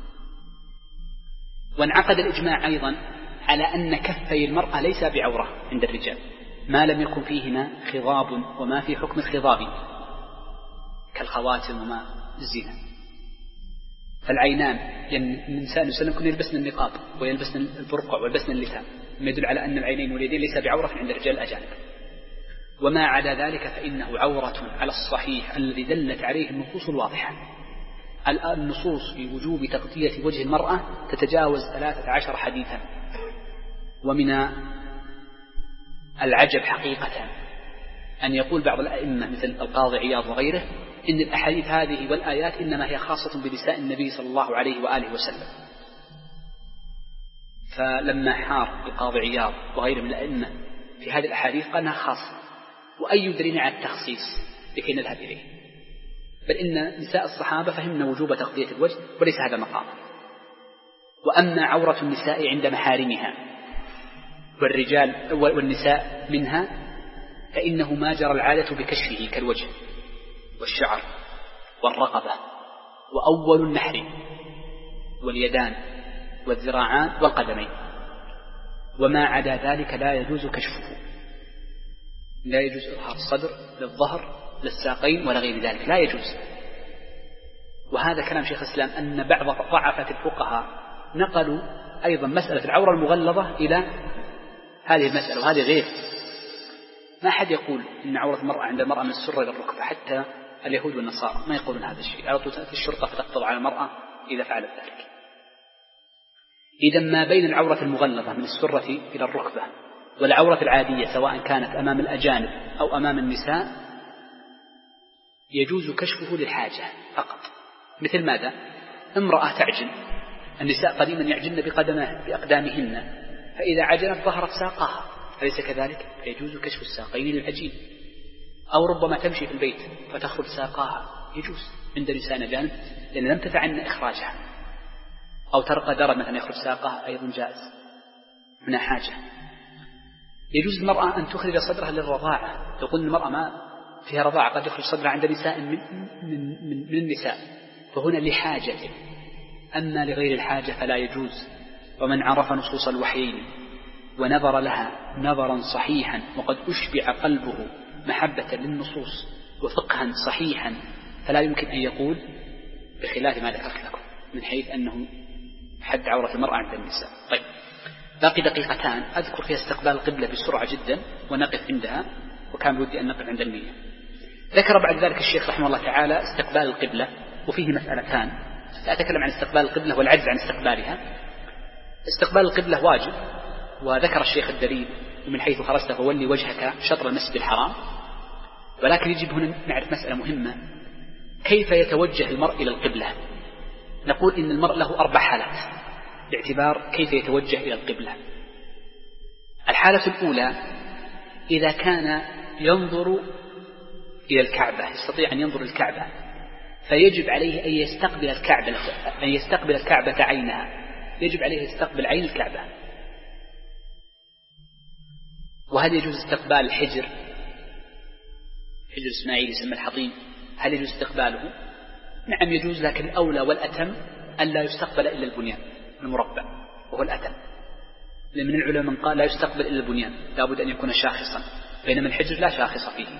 وانعقد الإجماع أيضا على أن كفي المرأة ليس بعورة عند الرجال ما لم يكن فيهما خضاب، وما في حكم الخضاب كالخواتم وما الزينة. فالعينان، يعني الإنسان يسلم كن يلبسن النقاب ويلبسن البرقع ويلبسن اللثام، ما يدل على أن العينين واليدين ليس بعورة عند الرجال الأجانب. وما عدا ذلك فإنه عورة على الصحيح الذي دلت عليه النصوص الواضحة. النصوص في وجوب تغطية وجه المرأة تتجاوز 13 حديثا. ومن العجب حقيقة أن يقول بعض الأئمة مثل القاضي عياض وغيره إن الأحاديث هذه والآيات إنما هي خاصة بنساء النبي صلى الله عليه وآله وسلم. فلما حار القاضي عياض وغيره من الأئمة في هذه الأحاديث قال أنها خاصة، وأي دليل على التخصيص لكي نذهب إليه؟ بل إن نساء الصحابة فهمنا وجوب تغطية الوجه وليس هذا مقام. وأما عورة النساء عند محارمها والرجال والنساء منها فإنه ما جرى العادة بكشفه كالوجه والشعر والرقبة وأول النحر واليدان والذراعان والقدمين. وما عدا ذلك لا يجوز كشفه، لا يجوز إظهار الصدر للظهر للساقين ولا غير ذلك، لا يجوز. وهذا كلام شيخ الإسلام أن بعض ضعفة الفقهاء نقلوا أيضا مسألة العورة المغلظة إلى هذه المسألة، وهذه غير. ما حد يقول إن عورة المرأة عند المرأة من السرة إلى الركبة، حتى اليهود والنصارى ما يقولون هذا الشيء. على طول تأتي الشرطة فتقبض على المرأة إذا فعلت ذلك. إذا ما بين العورة المغلظة من السرة إلى الركبة والعورة العادية سواء كانت أمام الأجانب أو أمام النساء يجوز كشفه للحاجة فقط. مثل ماذا؟ امرأة تعجن، النساء قديما يعجن بأقدامهن، فإذا عجنت ظهرت ساقها، أليس كذلك؟ فيجوز كشف الساقين للعجين. أو ربما تمشي في البيت فتخرج ساقاها، يجوز عند نساء أجانب لأن لم تتعنى إخراجها. أو ترقى درج مثلا يخرج ساقها أيضا جائز، هنا حاجة. يجوز المرأة أن تخرج صدرها للرضاعة، تقول المرأة ما فيها رضاعة قد يخرج صدرها عند نساء من النساء، فهنا لحاجة. أما لغير الحاجة فلا يجوز. ومن عرف نصوص الوحيين ونظر لها نظرا صحيحا وقد أشبع قلبه محبة للنصوص وفقها صحيحا فلا يمكن أن يقول بخلاف ما ذكرت لكم من حيث أنه حد عورة المرأة عند النساء. طيب، باقي دقيقتان أذكر فيها استقبال القبلة بسرعة جدا ونقف عندها، وكان بودي أن نقف عند النية. ذكر بعد ذلك الشيخ رحمه الله تعالى استقبال القبلة، وفيه مسألتان. سأتكلم عن استقبال القبلة والعجز عن استقبالها. استقبال القبلة واجب، وذكر الشيخ الدليل: ومن حيث خرجت فولي وجهك شطر المسجد الحرام. ولكن يجب هنا نعرف مسألة مهمة: كيف يتوجه المرء إلى القبلة؟ نقول إن المرء له 4 حالات باعتبار كيف يتوجه إلى القبلة. الحالة الأولى إذا كان ينظر إلى الكعبة، يستطيع أن ينظر الكعبة، فيجب عليه أن يستقبل الكعبة عينها، يجب عليه يستقبل عين الكعبة. وهل يجوز استقبال الحجر إسماعيل يسمى الحطيم، هل يجوز استقباله؟ نعم يجوز، لكن الأولى والأتم ألا يستقبل إلا البنيان المربع، وهو الأتم، لأن من العلماء من قال لا يستقبل إلا البنيان، لابد أن يكون شاخصا، بينما الحجر لا شاخص فيه.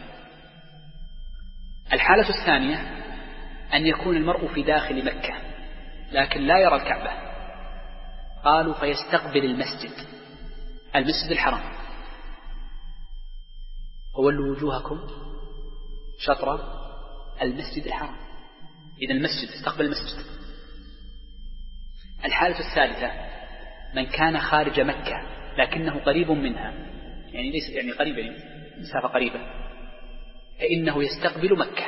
الحالة الثانية أن يكون المرء في داخل مكة لكن لا يرى الكعبة، قالوا فيستقبل المسجد الحرام: وولوا وجوهكم شطر المسجد الحرام. إذا المسجد استقبل المسجد. الحالة الثالثة من كان خارج مكة لكنه قريب منها، يعني ليس قريبا، مسافة قريبة، فإنه يستقبل مكة،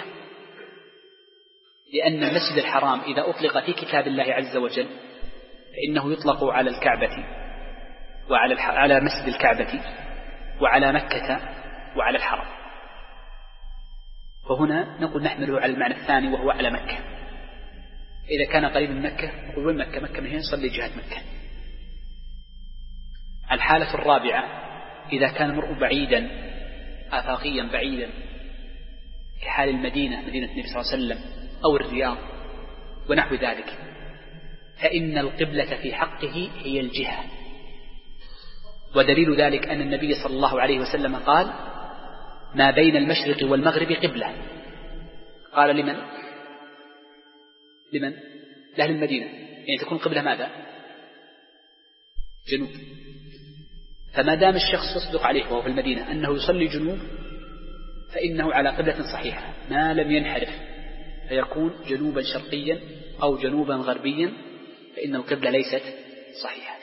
لأن المسجد الحرام إذا أطلق في كتاب الله عز وجل فإنه يطلق على الكعبة وعلى مسجد الكعبة وعلى مكة وعلى الحرم. فهنا نقول نحمله على المعنى الثاني وهو على مكة. إذا كان قريب من مكة نقول وين مكة؟ مكة من هنا صلي جهة مكة. الحالة الرابعة إذا كان المرء بعيدا آفاقيا بعيدا كحال مدينة النبي صلى الله عليه وسلم أو الرياض ونحو ذلك، فإن القبلة في حقه هي الجهة. ودليل ذلك أن النبي صلى الله عليه وسلم قال: ما بين المشرق والمغرب قبلة. قال لمن؟ لأهل المدينة، يعني تكون قبلة ماذا؟ جنوب. فما دام الشخص يصدق عليه وهو في المدينة أنه يصلي جنوب فإنه على قبلة صحيحة ما لم ينحرف، فيكون جنوبا شرقيا أو جنوبا غربيا، فإن القبلة ليست صحيحة.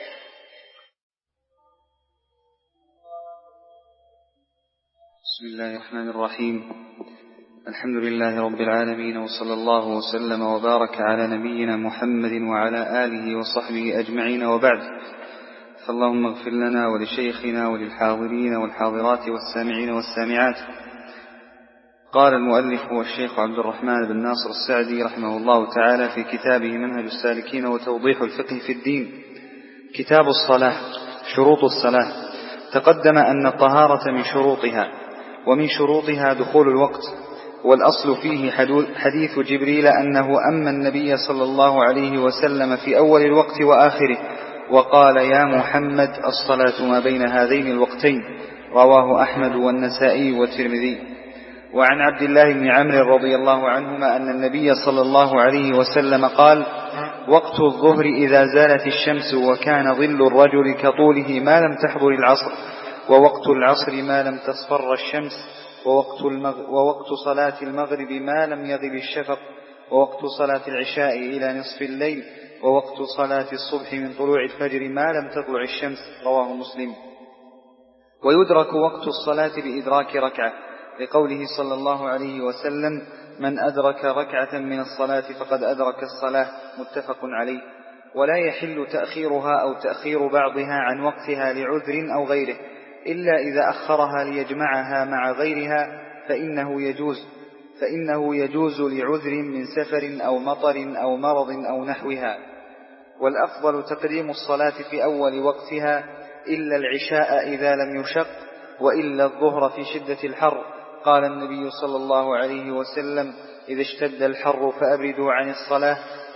بسم الله الرحمن الرحيم. الحمد لله رب العالمين، وصلى الله وسلم وبارك على نبينا محمد وعلى آله وصحبه أجمعين، وبعد. فاللهم اغفر لنا ولشيخنا وللحاضرين والحاضرات والسامعين والسامعات. قال المؤلف هو الشيخ عبد الرحمن بن ناصر السعدي رحمه الله تعالى في كتابه منهج السالكين وتوضيح الفقه في الدين: كتاب الصلاة. شروط الصلاة. تقدم أن الطهارة من شروطها، ومن شروطها دخول الوقت، والأصل فيه حديث جبريل أنه أما النبي صلى الله عليه وسلم في أول الوقت وآخره وقال: يا محمد الصلاة ما بين هذين الوقتين. رواه أحمد والنسائي والترمذي. وعن عبد الله بن عمرو رضي الله عنهما أن النبي صلى الله عليه وسلم قال: وقت الظهر إذا زالت الشمس وكان ظل الرجل كطوله ما لم تحضر العصر، ووقت العصر ما لم تصفر الشمس، ووقت صلاة المغرب ما لم يغب الشفق، ووقت صلاة العشاء إلى نصف الليل، ووقت صلاة الصبح من طلوع الفجر ما لم تطلع الشمس. رواه مسلم. ويدرك وقت الصلاة بإدراك ركعة، لقوله صلى الله عليه وسلم: من أدرك ركعة من الصلاة فقد أدرك الصلاة، متفق عليه. ولا يحل تأخيرها أو تأخير بعضها عن وقتها لعذر أو غيره، إلا إذا أخرها ليجمعها مع غيرها فإنه يجوز لعذر من سفر أو مطر أو مرض أو نحوها. والأفضل تقديم الصلاة في أول وقتها إلا العشاء إذا لم يشق، وإلا الظهر في شدة الحر. قال النبي صلى الله عليه وسلم: إذا اشتد الحر فأبردوا عن الصلاة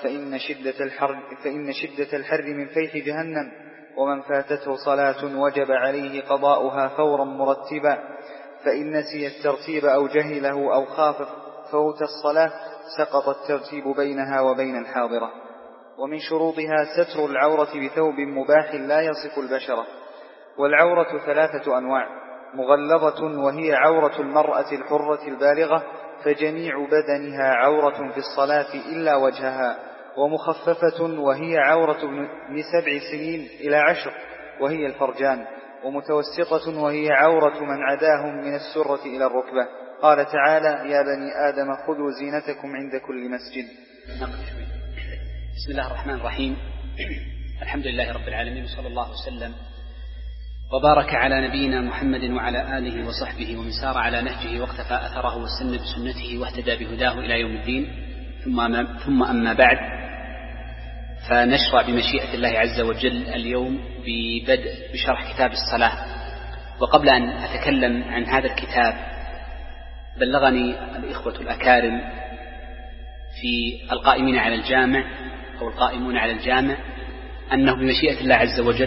فإن شدة الحر من فيح جهنم. ومن فاتته صلاة وجب عليه قضاؤها فورا مرتبا، فإن نسي الترتيب أو جهله أو خاف فوت الصلاة سقط الترتيب بينها وبين الحاضرة. ومن شروطها ستر العورة بثوب مباح لا يصف البشرة. والعورة 3 أنواع: مغلظة وهي عورة المرأة الحرة البالغة فجميع بدنها عورة في الصلاة إلا وجهها، ومخففة وهي عورة من 7 سنين إلى 10 وهي الفرجان، ومتوسطة وهي عورة من عداهم من السرة إلى الركبة. قال تعالى: يا بني آدم خذوا زينتكم عند كل مسجد. بسم الله الرحمن الرحيم. الحمد لله رب العالمين، صلى الله وسلم وبارك على نبينا محمد وعلى آله وصحبه ومن سار على نهجه واقتفى أثره واستنى بسنته واهتدى بهداه إلى يوم الدين. ثم أما بعد، فنشرع بمشيئة الله عز وجل اليوم بشرح كتاب الصلاة. وقبل أن أتكلم عن هذا الكتاب، بلغني الإخوة الأكارم في القائمين على الجامع أو القائمون على الجامع أنه بمشيئة الله عز وجل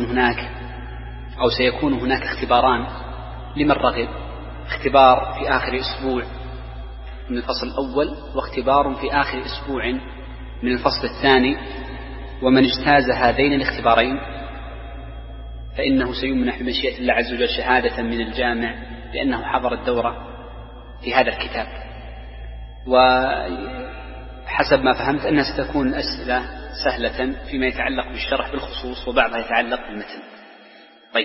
سيكون هناك اختباران لمن رغب: اختبار في آخر أسبوع من الفصل الأول، واختبار في آخر أسبوع من الفصل الثاني. ومن اجتاز هذين الاختبارين فإنه سيمنح بمشيئة الله عز وجل شهادة من الجامع لأنه حضر الدورة في هذا الكتاب. وحسب ما فهمت أنها ستكون أسئلة سهلة فيما يتعلق بالشرح بالخصوص، وبعضها يتعلق بالمتن. طيب،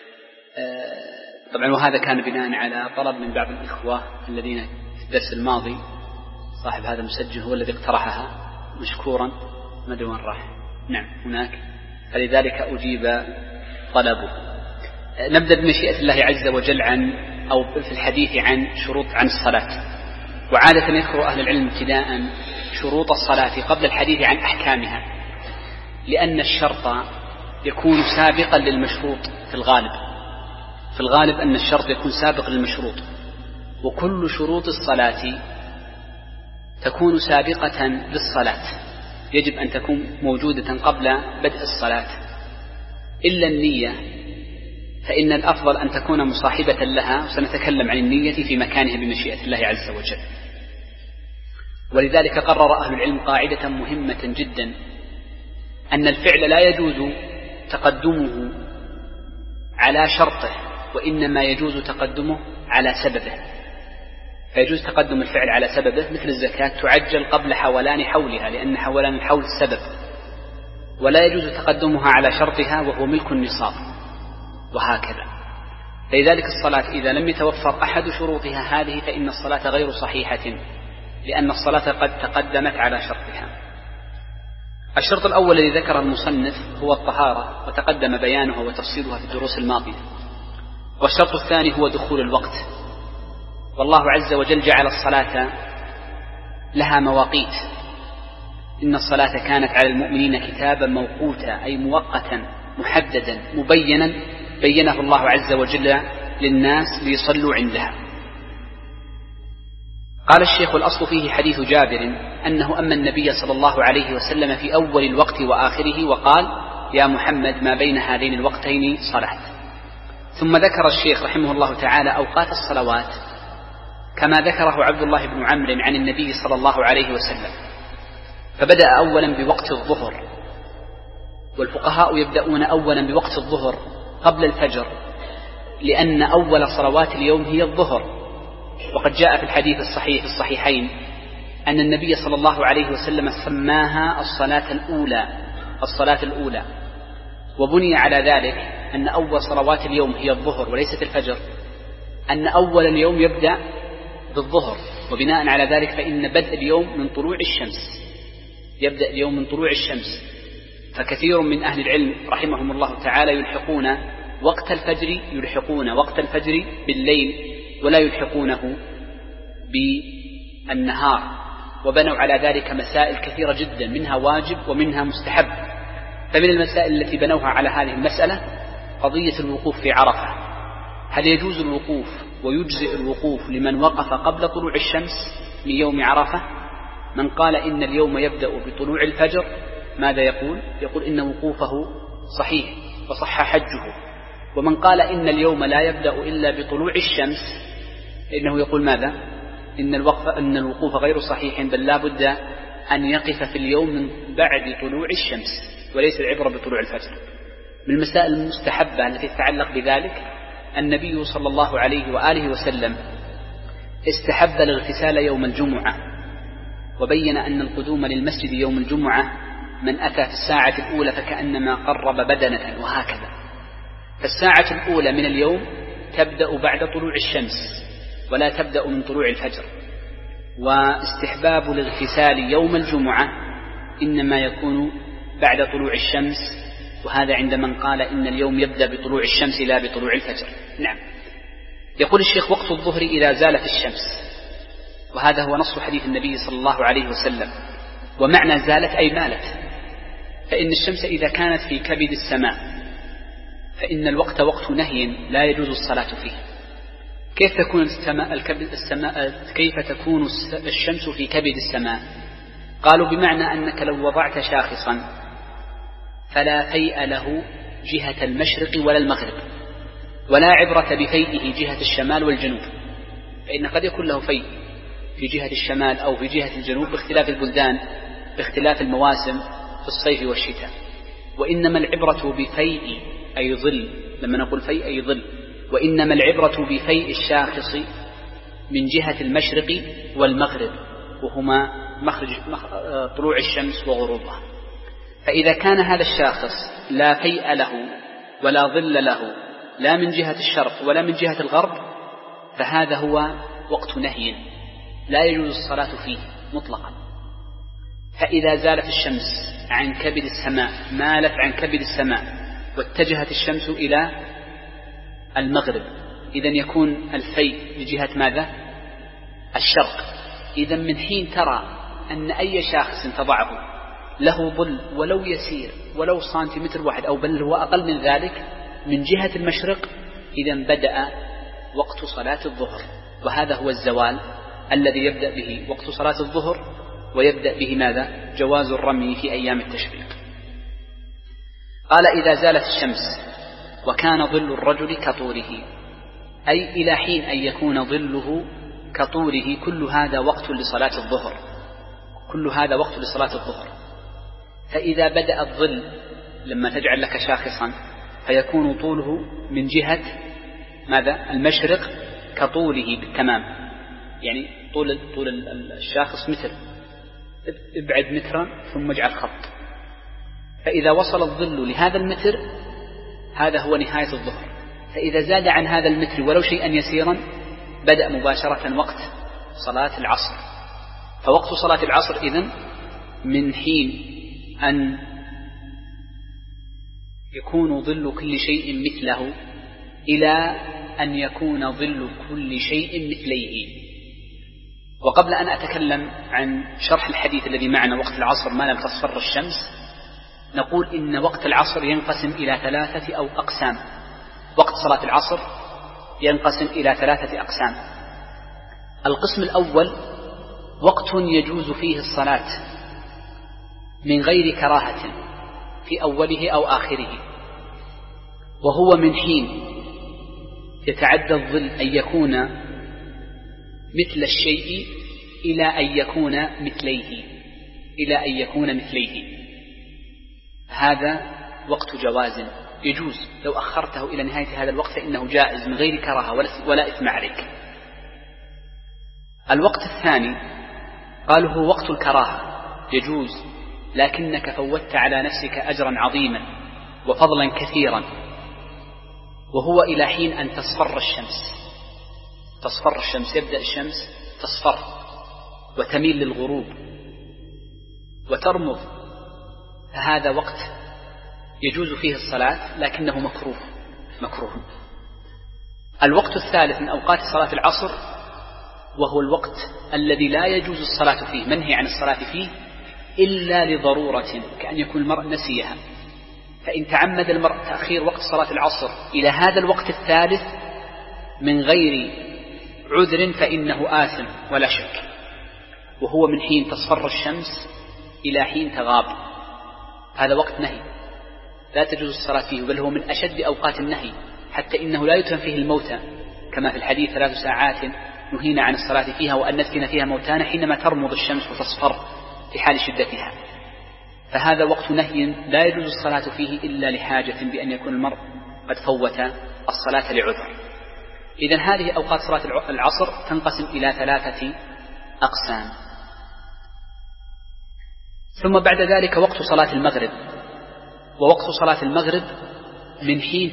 طبعا وهذا كان بناء على طلب من بعض الإخوة الذين في الدرس الماضي. صاحب هذا المسجل هو الذي اقترحها مشكورا، ما أدري وين راح. نعم هناك، فلذلك أجيب طلبه. نبدأ بمشيئة الله عز وجل في الحديث عن الصلاة. وعادة يذكر أهل العلم ابتداء شروط الصلاة قبل الحديث عن أحكامها، لأن الشرط يكون سابقا للمشروط في الغالب أن الشرط يكون سابق للمشروط، وكل شروط الصلاة تكون سابقة للصلاة، يجب أن تكون موجودة قبل بدء الصلاة، إلا النية فإن الأفضل أن تكون مصاحبة لها، وسنتكلم عن النية في مكانها بمشيئة الله عز وجل. ولذلك قرر أهل العلم قاعدة مهمة جدا: أن الفعل لا يجوز تقدمه على شرطه، وإنما يجوز تقدمه على سببه. فيجوز تقدم الفعل على سببه، مثل الزكاة تعجل قبل حولان حولها، لأن حولان الحول سبب. ولا يجوز تقدمها على شرطها وهو ملك النصاب، وهكذا. لذلك الصلاة إذا لم يتوفر أحد شروطها هذه فإن الصلاة غير صحيحة، لأن الصلاة قد تقدمت على شرطها. الشرط الأول الذي ذكر المصنف هو الطهارة، وتقدم بيانها وتفصيلها في الدروس الماضية. والشرط الثاني هو دخول الوقت، والله عز وجل جعل الصلاة لها مواقيت: إن الصلاة كانت على المؤمنين كتابا موقوتا، أي مؤقتا محددا مبينا، بينه الله عز وجل للناس ليصلوا عندها. قال الشيخ: الأصل فيه حديث جابر أنه أما النبي صلى الله عليه وسلم في أول الوقت وآخره وقال: يا محمد ما بين هذين الوقتين صلاة. ثم ذكر الشيخ رحمه الله تعالى أوقات الصلوات كما ذكره عبد الله بن عمرو عن النبي صلى الله عليه وسلم، فبدأ أولا بوقت الظهر، والفقهاء يبدأون أولا بوقت الظهر قبل الفجر، لأن أول صلوات اليوم هي الظهر. وقد جاء في الحديث الصحيح في الصحيحين أن النبي صلى الله عليه وسلم سماها الصلاة الأولى، وبني على ذلك أن أول صلوات اليوم هي الظهر وليست الفجر، أن أول اليوم يبدأ بالظهر وبناء على ذلك فإن بدء اليوم من طلوع الشمس، يبدأ اليوم من طلوع الشمس. فكثير من أهل العلم رحمهم الله تعالى يلحقون وقت الفجر بالليل ولا يلحقونه بالنهار، وبنوا على ذلك مسائل كثيرة جدا، منها واجب ومنها مستحب. فمن المسائل التي بنوها على هذه المسألة قضية الوقوف في عرفة. هل يجوز الوقوف ويجزئ الوقوف لمن وقف قبل طلوع الشمس من يوم عرفة؟ من قال إن اليوم يبدأ بطلوع الفجر ماذا يقول؟ يقول إن وقوفه صحيح وصح حجه. ومن قال إن اليوم لا يبدأ إلا بطلوع الشمس إنه يقول ماذا؟ إن الوقوف غير صحيح، بل لا بد أن يقف في اليوم من بعد طلوع الشمس، وليس العبرة بطلوع الفجر. من المسائل المستحبة التي تتعلق بذلك النبي صلى الله عليه وآله وسلم استحب الاغتسال يوم الجمعة، وبين أن القدوم للمسجد يوم الجمعة من أتى في الساعة الأولى فكأنما قرب بدنة، وهكذا. فالساعة الأولى من اليوم تبدأ بعد طلوع الشمس ولا تبدأ من طلوع الفجر. واستحباب الاغتسال يوم الجمعة إنما يكون بعد طلوع الشمس، وهذا عند من قال إن اليوم يبدأ بطلوع الشمس لا بطلوع الفجر. نعم. يقول الشيخ: وقت الظهر إذا زالت الشمس، وهذا هو نص حديث النبي صلى الله عليه وسلم. ومعنى زالت أي مالت، فإن الشمس إذا كانت في كبد السماء فإن الوقت وقت نهي لا يجوز الصلاة فيه. كيف تكون الشمس في كبد السماء؟ قالوا بمعنى أنك لو وضعت شاخصا فلا فيء له جهة المشرق ولا المغرب، ولا عبرة بفيئه جهة الشمال والجنوب، فإن قد يكون له فيء في جهة الشمال أو في جهة الجنوب باختلاف البلدان، باختلاف المواسم في الصيف والشتاء. وإنما العبرة بفيء أي ظل، لما نقول فيء أي ظل، وإنما العبرة بفيء الشاخص من جهة المشرق والمغرب، وهما مخرج طلوع الشمس وغروبها. فإذا كان هذا الشاخص لا فيء له ولا ظل له لا من جهة الشرق ولا من جهة الغرب، فهذا هو وقت نهي لا يجوز الصلاة فيه مطلقا. فإذا زالت الشمس عن كبد السماء، مالت عن كبد السماء واتجهت الشمس إلى المغرب، إذن يكون الفيء لجهة ماذا؟ الشرق. إذن من حين ترى أن أي شاخص تضعه له ظل ولو يسير ولو سنتيمتر واحد أو بل هو أقل من ذلك من جهة المشرق، إذن بدأ وقت صلاة الظهر. وهذا هو الزوال الذي يبدأ به وقت صلاة الظهر، ويبدأ به ماذا؟ جواز الرمي في أيام التشريق. قال: إذا زالت الشمس وكان ظل الرجل كطوله، أي إلى حين أن يكون ظله كطوله، كل هذا وقت لصلاة الظهر، كل هذا وقت لصلاة الظهر. فإذا بدأ الظل لما تجعل لك شاخصا فيكون طوله من جهة ماذا؟ المشرق كطوله بالتمام، يعني طول الشاخص متر، ابعد مترا ثم اجعل خط. فإذا وصل الظل لهذا المتر هذا هو نهاية الظهر. فإذا زاد عن هذا المتر ولو شيئا يسيرا بدأ مباشرة وقت صلاة العصر. فوقت صلاة العصر إذن من حين أن يكون ظل كل شيء مثله إلى أن يكون ظل كل شيء مثليه. وقبل أن أتكلم عن شرح الحديث الذي معنا وقت العصر ما لم تصفر الشمس، نقول إن وقت العصر ينقسم إلى 3 أو أقسام. وقت صلاة العصر ينقسم إلى 3 أقسام. القسم الأول وقت يجوز فيه الصلاة من غير كراهة في أوله أو آخره، وهو من حين يتعدى الظل أن يكون مثل الشيء إلى أن يكون مثليه، هذا وقت جواز يجوز. لو أخرته إلى نهاية هذا الوقت فإنه جائز من غير كراهة ولا إثم عليك. الوقت الثاني قالوا هو وقت الكراهة، يجوز لكنك فوتت على نفسك أجرا عظيما وفضلا كثيرا، وهو إلى حين أن تصفر الشمس. يبدأ الشمس تصفر وتميل للغروب وترمض، فهذا وقت يجوز فيه الصلاة لكنه مكروه. الوقت الثالث من أوقات صلاة العصر وهو الوقت الذي لا يجوز الصلاة فيه، منهي عن الصلاة فيه إلا لضرورة، كأن يكون المرء نسيها، فإن تعمد المرء تأخير وقت صلاة العصر إلى هذا الوقت الثالث من غير عذر فإنه آثم ولا شك، وهو من حين تصفر الشمس إلى حين تغاب. هذا وقت نهي لا تجوز الصلاة فيه، بل هو من أشد أوقات النهي، حتى إنه لا يدفن فيه الموتى، كما في الحديث 3 ساعات نهينا عن الصلاة فيها وأن ندفن فيها موتانا حينما ترمض الشمس وتصفر في حال شدتها. فهذا وقت نهي لا يجوز الصلاة فيه إلا لحاجة بأن يكون المرء قد فوت الصلاة لعذر. إذن هذه أوقات صلاة العصر تنقسم إلى 3 أقسام. ثم بعد ذلك وقت صلاة المغرب، ووقت صلاة المغرب من حين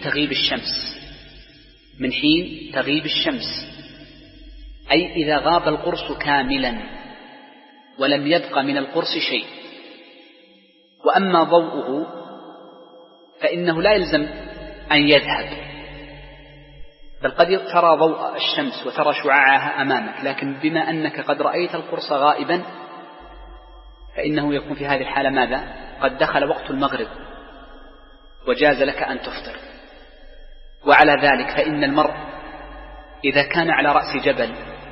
تغيب الشمس، أي إذا غاب القرص كاملا ولم يبق من القرص شيء. وأما ضوءه فإنه لا يلزم أن يذهب، بل قد ترى ضوء الشمس وترى شعاعها أمامك، لكن بما أنك قد رأيت القرص غائبا فإنه يكون في هذه الحالة ماذا؟ قد دخل وقت المغرب وجاز لك أن تفطر. وعلى ذلك فإن المرء إذا كان على رأس جبل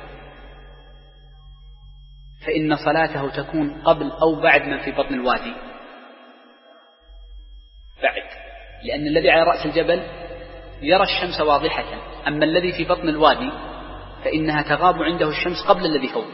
فإن صلاته تكون قبل أو بعد من في بطن الوادي، بعد، لأن الذي على رأس الجبل يرى الشمس واضحة، أما الذي في بطن الوادي فإنها تغاب عنده الشمس قبل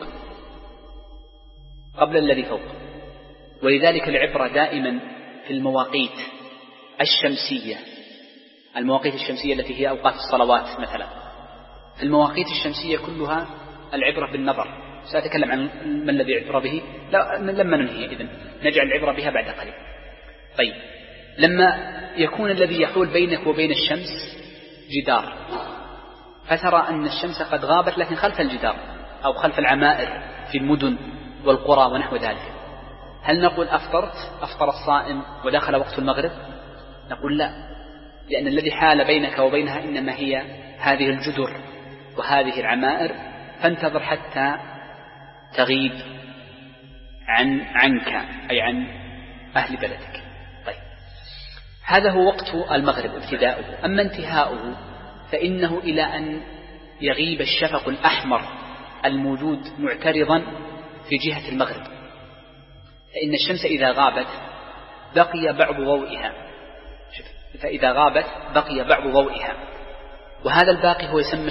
الذي فوق. ولذلك العبرة دائما في المواقيت الشمسية التي هي أوقات الصلوات مثلا، في المواقيت الشمسية كلها العبرة بالنظر. سأتكلم عن ما الذي عبر به لما ننهي، إذن نجعل العبرة بها بعد قليل. طيب، لما يكون الذي يحول بينك وبين الشمس جدار، فترى أن الشمس قد غابت لكن خلف الجدار أو خلف العمائر في المدن والقرى ونحو ذلك، هل نقول أفطر الصائم ودخل وقت المغرب؟ نقول لا، لأن الذي حال بينك وبينها إنما هي هذه الجدر وهذه العمائر، فانتظر حتى تغيب عنك أي عن أهل بلدك. طيب، هذا هو وقت المغرب ابتداؤه. أما انتهاؤه فإنه إلى أن يغيب الشفق الأحمر الموجود معترضا في جهة المغرب، فإن الشمس إذا غابت بقي بعض ضوئها، وهذا الباقي هو يسمى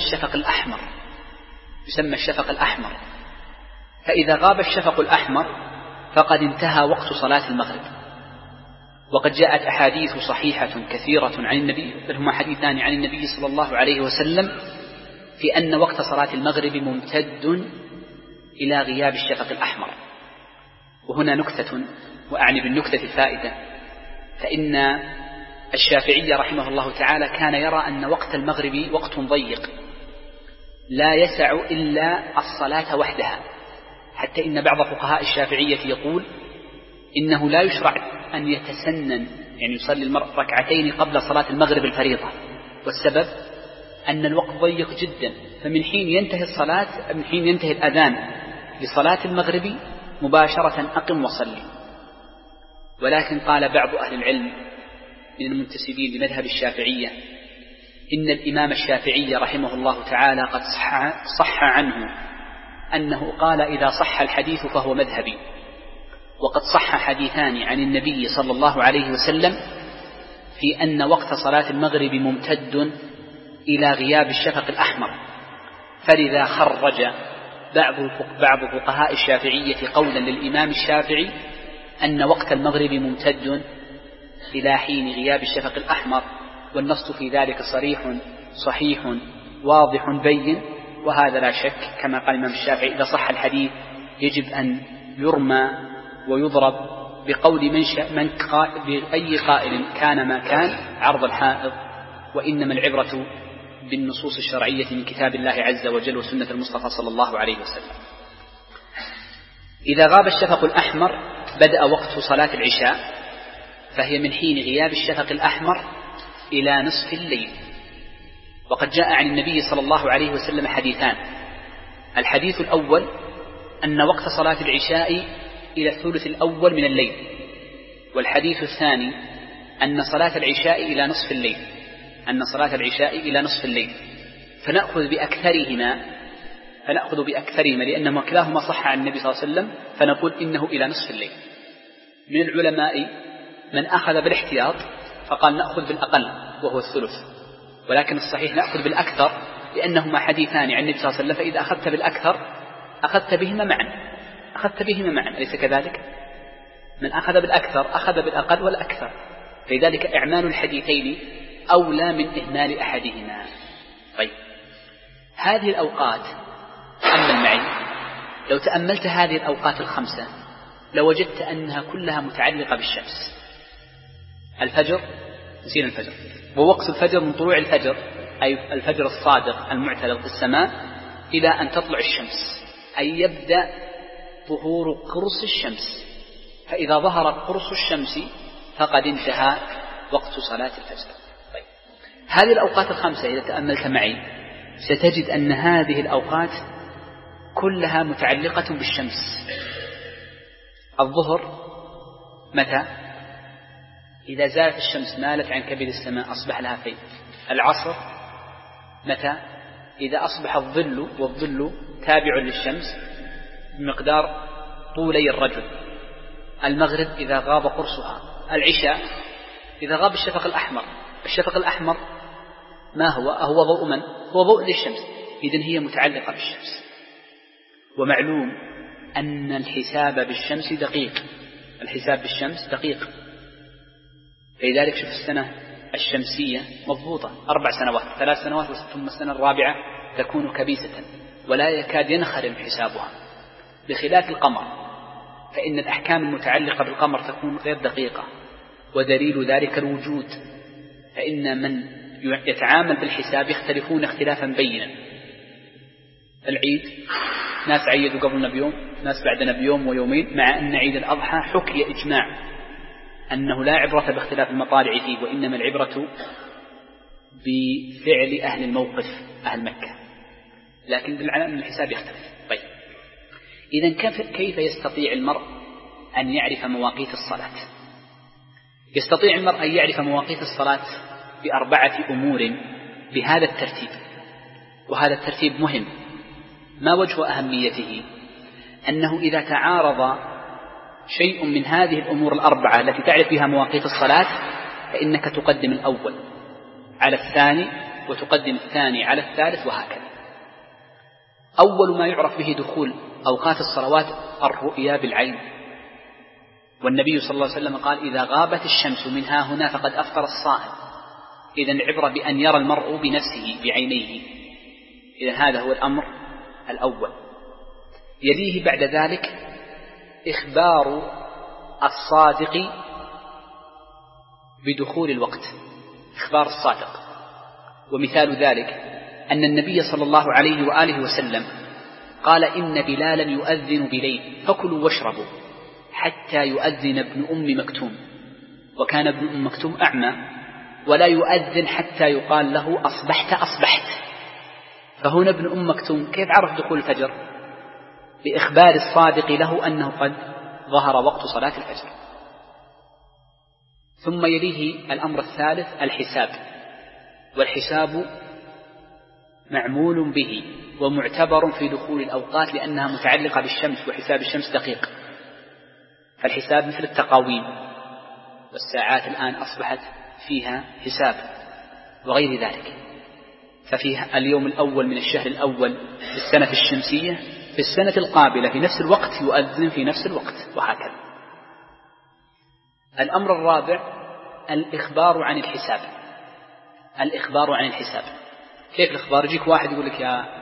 الشفق الأحمر. فإذا غاب الشفق الأحمر فقد انتهى وقت صلاة المغرب. وقد جاءت أحاديث صحيحة كثيرة عن النبي، بل هما حديثان عن النبي صلى الله عليه وسلم في أن وقت صلاة المغرب ممتد إلى غياب الشفق الأحمر. وهنا نكتة، وأعني بالنكتة الفائدة، فإن الشافعي رحمه الله تعالى كان يرى أن وقت المغرب وقت ضيق لا يسع إلا الصلاة وحدها، حتى إن بعض فقهاء الشافعية يقول إنه لا يشرع أن يتسنن، يعني يصلي المرء 2 ركعتين قبل صلاة المغرب الفريضة، والسبب أن الوقت ضيق جدا، فمن حين ينتهي الأذان لصلاة المغرب مباشرة أقم وصلي. ولكن قال بعض أهل العلم من المنتسبين لمذهب الشافعية إن الإمام الشافعي رحمه الله تعالى قد صح عنه أنه قال إذا صح الحديث فهو مذهبي. وقد صح حديثان عن النبي صلى الله عليه وسلم في أن وقت صلاة المغرب ممتد إلى غياب الشفق الأحمر، فلذا خرج بعض فقهاء الشافعية قولا للإمام الشافعي أن وقت المغرب ممتد إلى حين غياب الشفق الأحمر، والنص في ذلك صحيح واضح بين. وهذا لا شك كما قال الإمام الشافعي إذا صح الحديث يجب أن يرمى ويضرب بقول بأي قائل كان ما كان عرض الحائض، وإنما العبرة بالنصوص الشرعية من كتاب الله عز وجل وسنة المصطفى صلى الله عليه وسلم. إذا غاب الشفق الأحمر بدأ وقت صلاة العشاء، فهي من حين غياب الشفق الأحمر إلى نصف الليل. وقد جاء عن النبي صلى الله عليه وسلم حديثان: الحديث الأول أن وقت صلاة العشاء إلى الثلث الأول من الليل، والحديث الثاني أن صلاة العشاء إلى نصف الليل، فنأخذ بأكثرهما لأنهما كلاهما صح عن النبي صلى الله عليه وسلم، فنقول إنه إلى نصف الليل. من العلماء من أخذ بالاحتياط فقال نأخذ بالأقل وهو الثلث، ولكن الصحيح نأخذ بالأكثر لأنهما حديثان عن النبي صلى الله عليه وسلم، فإذا أخذت بالأكثر أخذت بهما معا، أليس كذلك؟ من أخذ بالأكثر أخذ بالأقل والأكثر، فلذلك إعمال الحديثين أولى من إهمال أحدهما. طيب، هذه الأوقات تأمل معي، لو تأملت هذه الأوقات الخمسة لوجدت أنها كلها متعلقة بالشمس. الفجر، نسينا الفجر، ووقت الفجر من طلوع الفجر أي الفجر الصادق المعتلق في السماء إلى أن تطلع الشمس، أي يبدأ ظهور قرص الشمس، فإذا ظهر قرص الشمس فقد انتهى وقت صلاة الفجر. طيب، هذه الأوقات الخمسة إذا تأملت معي ستجد أن هذه الأوقات كلها متعلقة بالشمس. الظهر متى؟ إذا زالت الشمس مالت عن كبد السماء أصبح لها فيء. العصر متى؟ إذا أصبح الظل، والظل تابع للشمس بمقدار طولي الرجل. المغرب إذا غاب قرصها. العشاء إذا غاب الشفق الأحمر. الشفق الأحمر ما هو؟ هو ضوء من؟ هو ضوء للشمس، إذن هي متعلقة بالشمس. ومعلوم أن الحساب بالشمس دقيق، لذلك شوف السنة الشمسية مضبوطة 4 سنوات، 3 سنوات، ثم السنة الرابعة تكون كبيسة ولا يكاد ينخرم حسابها، بخلاف القمر، فإن الأحكام المتعلقة بالقمر تكون غير دقيقة، ودليل ذلك الوجود، فإن من يتعامل بالحساب يختلفون اختلافا بينا. العيد ناس عيدوا قبلنا بيوم، ناس بعدنا بيوم ويومين، مع أن عيد الأضحى حكي إجماع أنه لا عبرة باختلاف المطالع فيه، وإنما العبرة بفعل أهل الموقف أهل مكة، لكن بالعلم الحساب يختلف. طيب، إذن كيف يستطيع المرء أن يعرف مواقيت الصلاة؟ يستطيع المرء أن يعرف مواقيت الصلاة ب4 أمور بهذا الترتيب، وهذا الترتيب مهم. ما وجه أهميته؟ أنه إذا تعارض شيء من هذه الأمور ال4 التي تعرف بها مواقيت الصلاة فإنك تقدم الأول على الثاني، وتقدم الثاني على الثالث، وهكذا. أول ما يعرف به دخول أوقات الصلوات الرؤيا بالعين، والنبي صلى الله عليه وسلم قال: إذا غابت الشمس من ها هنا فقد أفطر الصائم. إذن العبرة بأن يرى المرء بنفسه بعينيه. إذن هذا هو الأمر الأول. يليه بعد ذلك إخبار الصادق بدخول الوقت، إخبار الصادق. ومثال ذلك أن النبي صلى الله عليه وآله وسلم قال: إن بلالا يؤذن بليل فكلوا واشربوا حتى يؤذن ابن أم مكتوم. وكان ابن أم مكتوم أعمى ولا يؤذن حتى يقال له: أصبحت. فهنا ابن أم مكتوم كيف عرف دخول الفجر؟ بإخبار الصادق له أنه قد ظهر وقت صلاة الفجر. ثم يليه الأمر الثالث الحساب، والحساب معمول به ومعتبر في دخول الأوقات لأنها متعلقة بالشمس، وحساب الشمس دقيق. فالحساب مثل التقاويم، والساعات الآن أصبحت فيها حساب وغير ذلك. ففي اليوم الأول من الشهر الأول في السنة الشمسية في السنة القابلة في نفس الوقت يؤذن في نفس الوقت، وهكذا. الأمر الرابع الإخبار عن الحساب. كيف الإخبار؟ يجيك واحد يقول لك: يا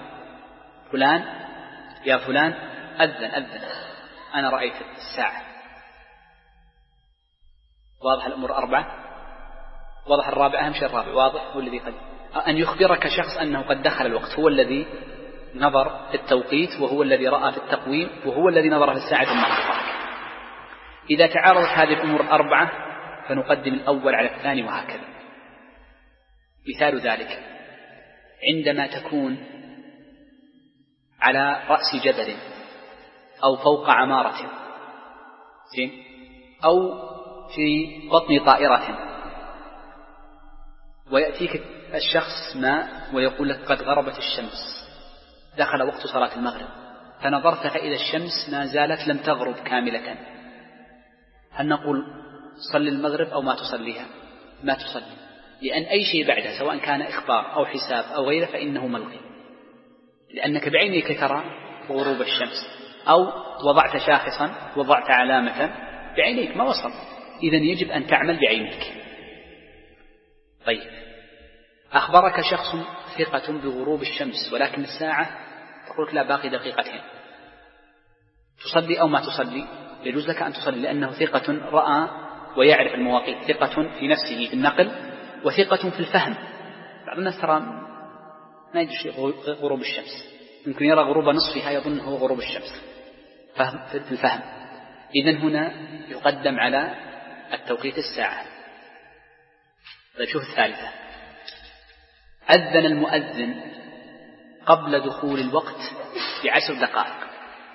فلان أذن، أنا رأيت الساعة. واضح الأمر 4؟ واضح الرابع؟ أهم شيء الرابع واضح، هو الذي قد أن يخبرك شخص أنه قد دخل الوقت، هو الذي نظر في التوقيت وهو الذي رأى في التقويم وهو الذي نظر في الساعة المحفوظة. إذا تعارضت هذه الأمور الأربعة فنقدم الأول على الثاني وهكذا. مثال ذلك عندما تكون على رأس جبل أو فوق عمارة أو في بطن طائرة ويأتيك الشخص ما ويقول لك قد غربت الشمس، دخل وقت صلاة المغرب، فنظرت فإذا الشمس ما زالت لم تغرب كاملة، هل نقول صلي المغرب أو ما تصليها؟ ما تصلي، لأن أي شيء بعدها سواء كان إخبار أو حساب أو غيره فإنه ملغي، لأنك بعينك ترى غروب الشمس، أو وضعت شاخصا وضعت علامة بعينيك ما وصل، إذن يجب أن تعمل بعينيك. طيب أخبرك شخص ثقة بغروب الشمس ولكن الساعة تقول لا باقي دقيقتين، تصلي أو ما تصلي؟ يجوز لك أن تصلي لأنه ثقة رأى ويعرف المواقيت، ثقة في نفسه في النقل وثقة في الفهم. بعض الناس ترى ما يدري شيء غروب الشمس، يمكن يرى غروب نصفها يظن هو غروب الشمس في الفهم. إذن هنا يقدم على التوقيت الساعة. شوف الثالثة، أذن المؤذن قبل دخول الوقت ب10 دقائق.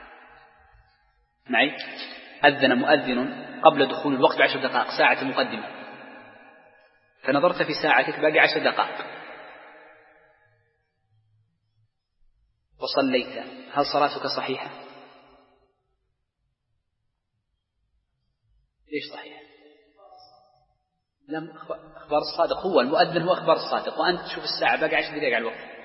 معي؟ أذن مؤذن قبل دخول الوقت ب10 دقائق، ساعة مقدمة، فنظرت في ساعتك باقي 10 دقائق وصليت، هل صلاتك صحيحة؟ ليش صحيحة؟ لم أخبار الصادق، هو المؤذن هو أخبار الصادق، وأنت تشوف الساعة باقي 10 دقائق على الوقت،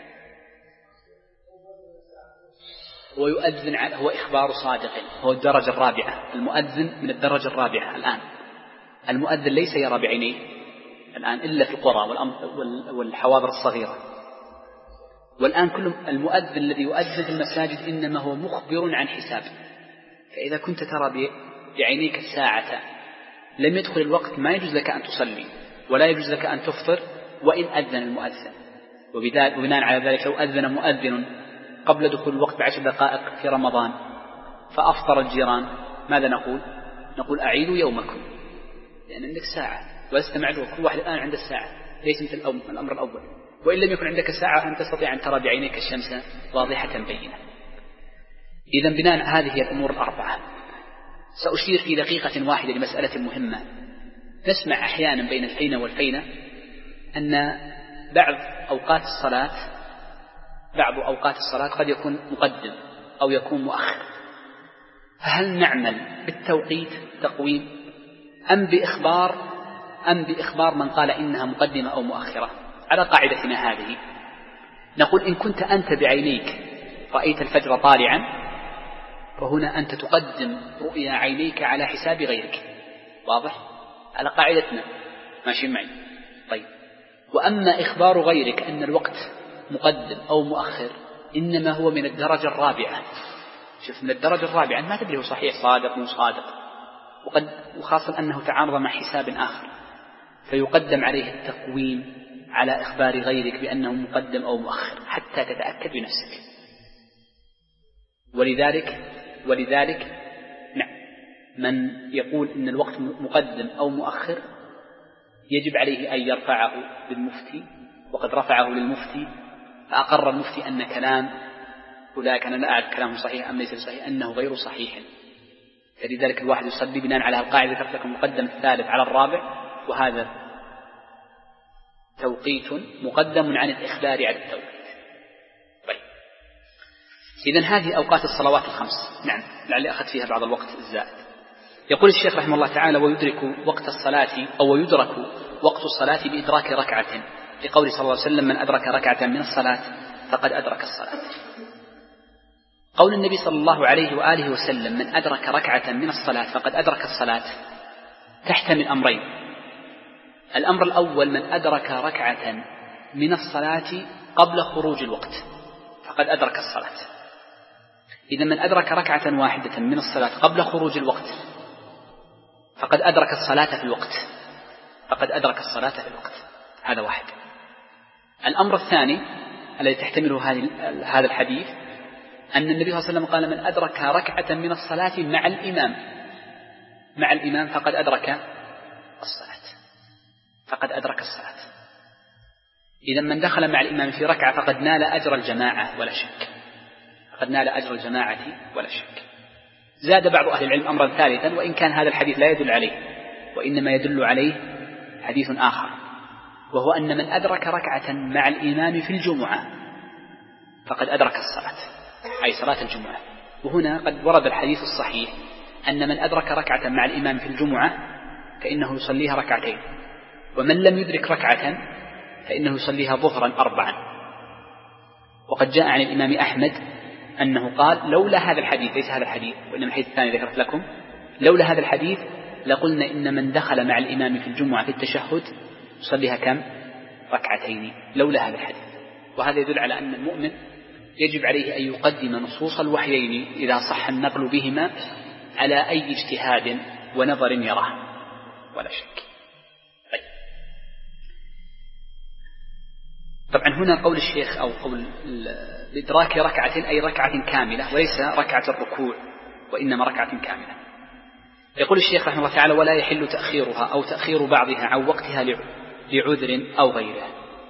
هو يؤذن، هو إخبار صادق، هو الدرجة الرابعة، المؤذن من الدرجة الرابعة. الآن المؤذن ليس يرى بعينيه الآن إلا في القرى والحواضر الصغيرة، والآن كل المؤذن الذي يؤذن في المساجد إنما هو مخبر عن حساب. فإذا كنت ترى بعينيك الساعة لم يدخل الوقت ما يجوز لك أن تصلي ولا يجوز لك أن تفطر وإن أذن المؤذن. وبناء على ذلك لو أذن مؤذن قبل دخول الوقت ب10 دقائق في رمضان فأفطر الجيران ماذا نقول؟ نقول أعيدوا يومكم، لأن عندك ساعة ولست معذور، كل واحد الآن عنده الساعة، ليس مثل الأمر الأول. وإن لم يكن عندك ساعة أن تستطيع أن ترى بعينيك الشمس واضحة بينة. إذن بناء هذه الأمور الأربعة سأشير في دقيقة واحدة لمسألة مهمة. نسمع أحيانا بين الفين والفين أن بعض أوقات الصلاة قد يكون مقدم أو يكون مؤخر، فهل نعمل بالتوقيت تقويم أم بإخبار من قال إنها مقدمة أو مؤخرة؟ على قاعدتنا هذه نقول إن كنت أنت بعينيك رأيت الفجر طالعا فهنا أنت تقدم رؤيا عينيك على حساب غيرك، واضح؟ على قاعدتنا ماشي معي؟ طيب، وأما إخبار غيرك أن الوقت مقدم أو مؤخر إنما هو من الدرجة الرابعة. شوف، من الدرجة الرابعة ما تدري هو صحيح صادق مو صادق، وخاصة أنه تعارض مع حساب آخر، فيقدم عليه التقويم على إخبار غيرك بأنه مقدم أو مؤخر حتى تتأكد بنفسك. ولذلك نعم، من يقول إن الوقت مقدم أو مؤخر يجب عليه أن يرفعه للمفتي، وقد رفعه للمفتي فأقر المفتي أن كلام أولئك، أنا لا أعرف كلامه صحيح أم ليس صحيح، أنه غير صحيح. فلذلك الواحد يصلي بناء على القاعدة ترتكب المقدم الثالث على الرابع، وهذا توقيت مقدم عن الإخبار على التوقيت. طيب، إذن هذه أوقات الصلوات الخمس. نعم، لعلي أخذ فيها بعض الوقت الزائد. يقول الشيخ رحمه الله تعالى: ويدرك وقت الصلاة أو يدرك وقت الصلاة بإدراك ركعة، لقول صلى الله عليه وسلم: من أدرك ركعة من الصلاة فقد أدرك الصلاة. قول النبي صلى الله عليه وآله وسلم: من أدرك ركعة من الصلاة فقد أدرك الصلاة تحتمل أمرين. الأمر الأول: من أدرك ركعة من الصلاة قبل خروج الوقت فقد أدرك الصلاة. إذا من أدرك ركعة واحدة من الصلاة قبل خروج الوقت فقد أدرك الصلاة في الوقت، هذا واحد. الأمر الثاني: الذي تحتمله هذا الحديث أن النبي صلى الله عليه وسلم قال من أدرك ركعة من الصلاة مع الإمام فقد أدرك الصلاة. إذا من دخل مع الإمام في ركعة فقد نال أجر الجماعة ولا شك. زاد بعض أهل العلم أمرا ثالثا، وإن كان هذا الحديث لا يدل عليه وإنما يدل عليه حديث آخر، وهو أن من أدرك ركعة مع الإمام في الجمعة فقد أدرك الصلاة، أي صلاة الجمعة. وهنا قد ورد الحديث الصحيح أن من أدرك ركعة مع الإمام في الجمعة فإنه يصليها ركعتين، ومن لم يدرك ركعة فإنه يصليها ظهرا 4. وقد جاء عن الإمام أحمد أنه قال لولا هذا الحديث، ليس هذا الحديث وإنما الحديث الثاني ذكرت لكم، لولا هذا الحديث لقلنا إن من دخل مع الإمام في الجمعة في التشهد يصليها كم؟ ركعتين، لولا هذا الحديث. وهذا يدل على أن المؤمن يجب عليه أن يقدم نصوص الوحيين إذا صح النقل بهما على أي اجتهاد ونظر يراه ولا شك. طبعا هنا قول الشيخ أو قول إدراك ركعة أي ركعة كاملة، وليس ركعة الركوع وإنما ركعة كاملة. يقول الشيخ رحمه الله تعالى ولا يحل تأخيرها أو تأخير بعضها عن وقتها لعذر أو غيره.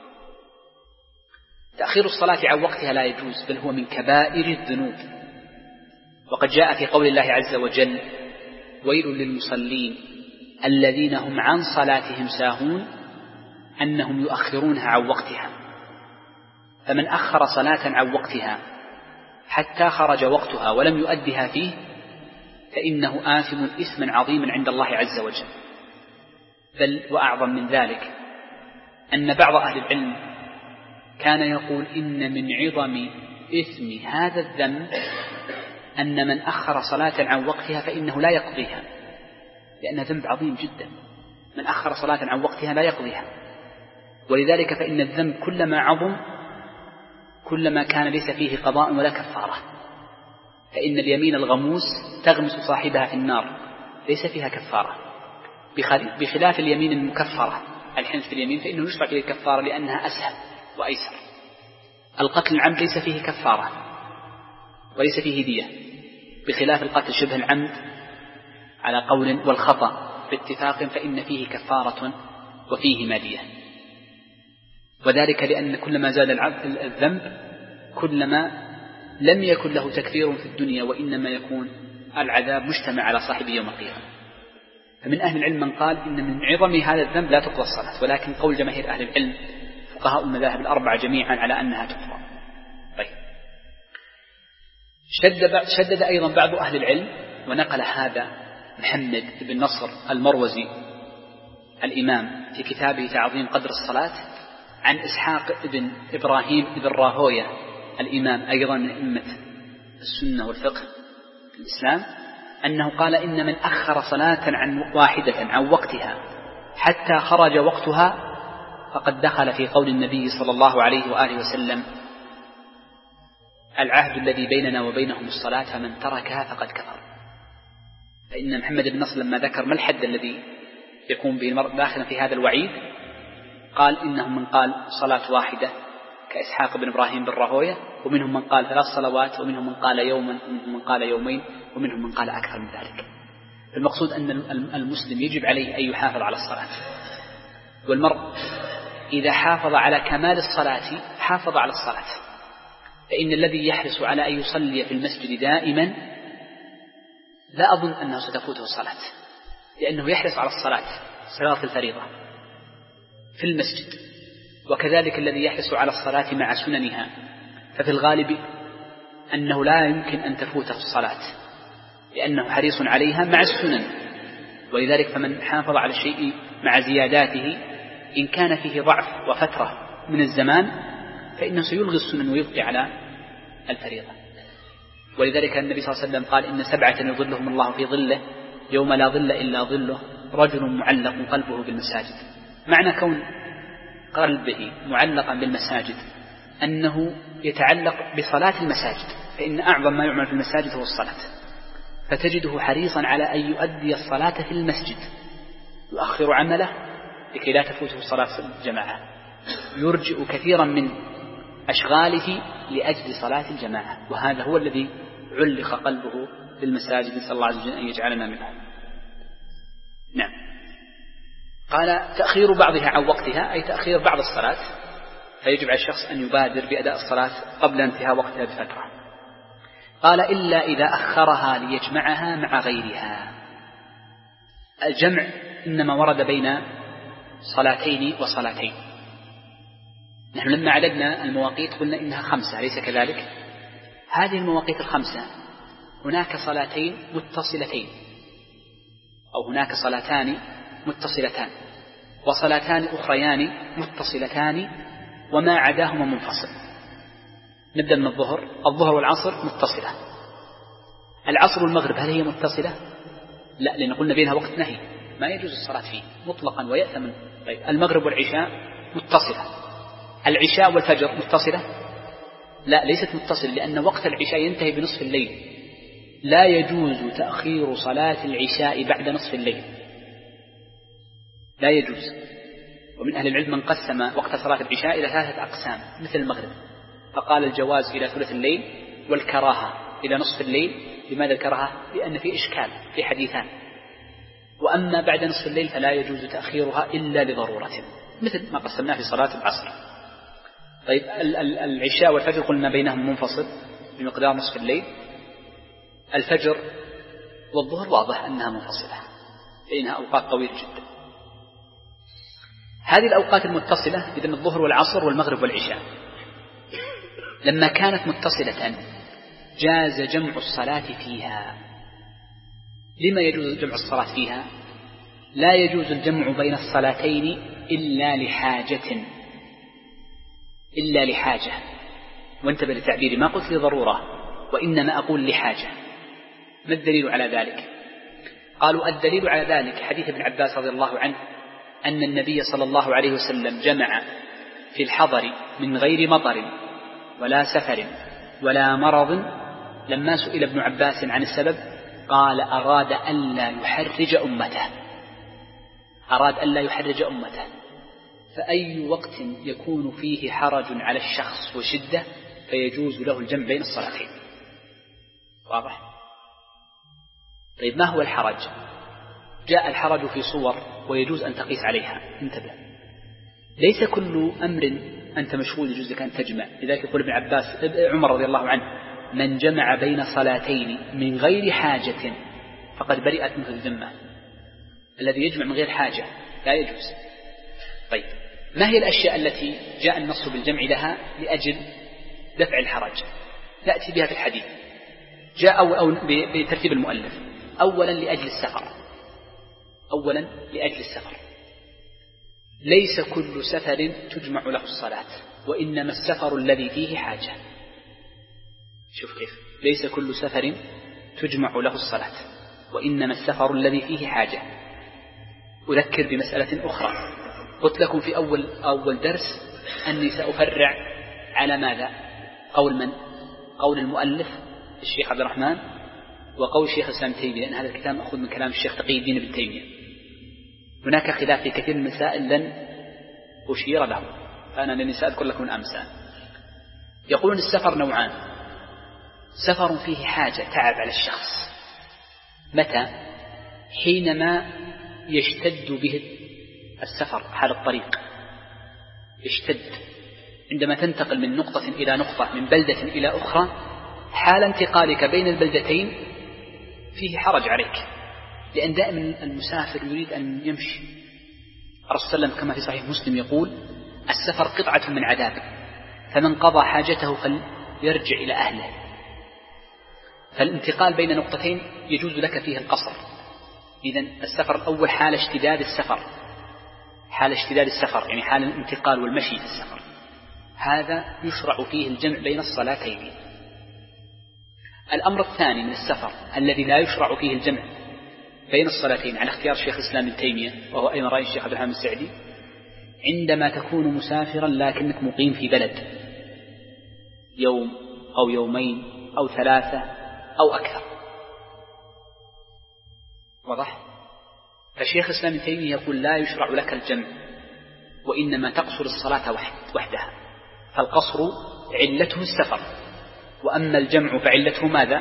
تأخير الصلاة عن وقتها لا يجوز، بل هو من كبائر الذنوب. وقد جاء في قول الله عز وجل ويل للمصلين الذين هم عن صلاتهم ساهون أنهم يؤخرونها عن وقتها. فمن أخر صلاة عن وقتها حتى خرج وقتها ولم يؤدها فيه فإنه آثم إثما عظيما عند الله عز وجل. بل وأعظم من ذلك أن بعض أهل العلم كان يقول إن من عظم إثم هذا الذنب أن من أخر صلاة عن وقتها فإنه لا يقضيها، لأن ذنب عظيم جدا. من أخر صلاة عن وقتها لا يقضيها، ولذلك فإن الذنب كلما عظم كلما كان ليس فيه قضاء ولا كفارة. فإن اليمين الغموس تغمس صاحبها في النار ليس فيها كفارة، بخلاف اليمين المكفرة الحنث في اليمين فإنه يشرع فيه الكفارة لأنها أسهل وأيسر. القتل العمد ليس فيه كفارة وليس فيه دية، بخلاف القتل شبه العمد على قول والخطأ باتفاق فإن فيه كفارة وفيه مادية. وذلك لأن كلما زاد الذنب كلما لم يكن له تكفير في الدنيا، وإنما يكون العذاب مجتمع على صاحبه يوم القيامة. فمن أهل العلم من قال إن من عظم هذا الذنب لا تقضى الصلاة، ولكن قول جماهير أهل العلم فقهاء المذاهب الأربعة جميعا على أنها تقضى. طيب. شدد أيضا بعض أهل العلم، ونقل هذا محمد بن نصر المروزي الإمام في كتابه تعظيم قدر الصلاة عن إسحاق بن إبراهيم بن راهوية الإمام أيضا من أئمة السنة والفقه في الإسلام، أنه قال إن من أخر صلاة واحدة عن وقتها حتى خرج وقتها فقد دخل في قول النبي صلى الله عليه وآله وسلم العهد الذي بيننا وبينهم الصلاة فمن تركها فقد كفر. فإن محمد بن نصر لما ذكر ما الحد الذي يكون به المرء داخلا في هذا الوعيد قال إنهم من قال صلاة واحدة كإسحاق بن إبراهيم بن راهوية، ومنهم من قال 3 صلوات، ومنهم من قال يوما، ومنهم من قال يومين، ومنهم من قال أكثر من ذلك. المقصود أن المسلم يجب عليه أن يحافظ على الصلاة، والمرء إذا حافظ على كمال الصلاة حافظ على الصلاة. فإن الذي يحرص على أن يصلي في المسجد دائما لا أظن أنه ستفوته الصلاة، لأنه يحرص على الصلاة صلاة الفريضة في المسجد. وكذلك الذي يحرص على الصلاة مع سننها، ففي الغالب أنه لا يمكن أن تفوته الصلاة لأنه حريص عليها مع السنن. ولذلك فمن حافظ على الشيء مع زياداته إن كان فيه ضعف وفترة من الزمان فإنه سيلغي السنن ويبقي على الفريضة. ولذلك النبي صلى الله عليه وسلم قال إن 7 يظلهم الله في ظله يوم لا ظل إلا ظله رجل معلق قلبه بالمساجد. معنى كون قلبه معلقا بالمساجد أنه يتعلق بصلاة المساجد، فإن أعظم ما يعمل في المساجد هو الصلاة، فتجده حريصا على أن يؤدي الصلاة في المسجد، يؤخر عمله لكي لا تفوته صلاة الجماعة، يرجئ كثيرا من أشغاله لأجل صلاة الجماعة، وهذا هو الذي علق قلبه بالمساجد، نسأل الله عز وجل أن يجعلنا منهم. نعم. قال تأخير بعضها عن وقتها أي تأخير بعض الصلاة، فيجب على الشخص أن يبادر بأداء الصلاة قبل انتهاء وقتها بفترة. قال إلا إذا أخرها ليجمعها مع غيرها. الجمع إنما ورد بين صلاتين وصلاتين. نحن لما عددنا المواقيت قلنا إنها 5، أليس كذلك؟ هذه المواقيت 5 هناك صلاتين متصلتين، أو هناك صلاتان متصلتان وصلاتان أخريان متصلتان وما عداهما منفصل. نبدأ من الظهر والعصر متصلة. العصر والمغرب هل هي متصلة؟ لا، لأن قلنا بينها وقت نهي ما يجوز الصلاة فيه مطلقا ويأثم. طيب المغرب والعشاء متصلة. العشاء والفجر متصلة؟ لا، ليست متصلة، لأن وقت العشاء ينتهي بنصف الليل، لا يجوز تأخير صلاة العشاء بعد نصف الليل، لا يجوز. ومن أهل العلم من قسم وقت صلاة العشاء إلى 3 أقسام مثل المغرب، فقال الجواز إلى ثلث الليل والكراهة إلى نصف الليل. لماذا الكراهة؟ لأن في إشكال في حديثان. وأما بعد نصف الليل فلا يجوز تأخيرها إلا لضرورة، مثل ما قسمناه في صلاة العصر. طيب العشاء والفجر قلنا بينهم منفصل بمقدار نصف الليل. الفجر والظهر واضح أنها منفصلة، بينها أوقات طويلة جدا. هذه الأوقات المتصلة إذن الظهر والعصر والمغرب والعشاء لما كانت متصلة جاز جمع الصلاة فيها. لما يجوز جمع الصلاة فيها؟ لا يجوز الجمع بين الصلاتين إلا لحاجة. وانتبه لتعبيري، ما قلت لضرورة وإنما أقول لحاجة. ما الدليل على ذلك؟ قالوا الدليل على ذلك حديث ابن عباس رضي الله عنه أن النبي صلى الله عليه وسلم جمع في الحضر من غير مطر ولا سفر ولا مرض. لما سئل ابن عباس عن السبب قال أراد ألا يحرج أمته. فأي وقت يكون فيه حرج على الشخص وشدة فيجوز له الجمع بين الصلاتين. واضح؟ طيب ما هو الحرج؟ جاء الحرج في صور ويجوز أن تقيس عليها. انتبه، ليس كل أمر أنت مشغول يجوز لك أن تجمع. لذلك يقول ابن عباس عمر رضي الله عنه من جمع بين صلاتين من غير حاجة فقد برئت منه الذمة. الذي يجمع من غير حاجة لا يجوز. طيب ما هي الأشياء التي جاء النص بالجمع لها لأجل دفع الحرج؟ نأتي بها في الحديث. جاء أو بترتيب المؤلف. أولا لأجل السفر. ليس كل سفر تجمع له الصلاة، وإنما السفر الذي فيه حاجة. شوف كيف، ليس كل سفر تجمع له الصلاة وإنما السفر الذي فيه حاجة. أذكر بمسألة أخرى قلت لكم في أول درس أني سأفرع على ماذا؟ قول من؟ قول المؤلف الشيخ عبد الرحمن وقول الشيخ الإسلام تيمية، لأن هذا الكتاب مأخوذ من كلام الشيخ تقي الدين ابن تيمية. هناك خلاف في كثير من المسائل لن أشير له، فأنا لن سأذكر لكم الأمثال. يقولون السفر نوعان: سفر فيه حاجة تعب على الشخص. متى؟ حينما يشتد به السفر حال الطريق، يشتد عندما تنتقل من نقطة إلى نقطة، من بلدة إلى أخرى، حال انتقالك بين البلدتين فيه حرج عليك، لأن دائما المسافر يريد أن يمشي. الرسول صلى الله عليه وسلم كما في صحيح مسلم يقول: السفر قطعة من عذاب، فمن قضى حاجته فليرجع إلى أهله. فالانتقال بين نقطتين يجوز لك فيه القصر. إذن السفر الأول حال اشتداد السفر، يعني حال الانتقال والمشي في السفر، هذا يشرع فيه الجمع بين الصلاتين. الأمر الثاني من السفر الذي لا يشرع فيه الجمع بين الصلاتين على اختيار الشيخ الإسلام ابن تيمية، وهو أيضا رأي الشيخ عبد الرحمن السعدي: عندما تكون مسافرا لكنك مقيم في بلد يوم أو يومين أو 3 أو أكثر. واضح؟ فالشيخ الإسلام ابن تيمية يقول: لا يشرع لك الجمع، وإنما تقصر الصلاة وحدها. فالقصر علته السفر، وأما الجمع فعلته ماذا؟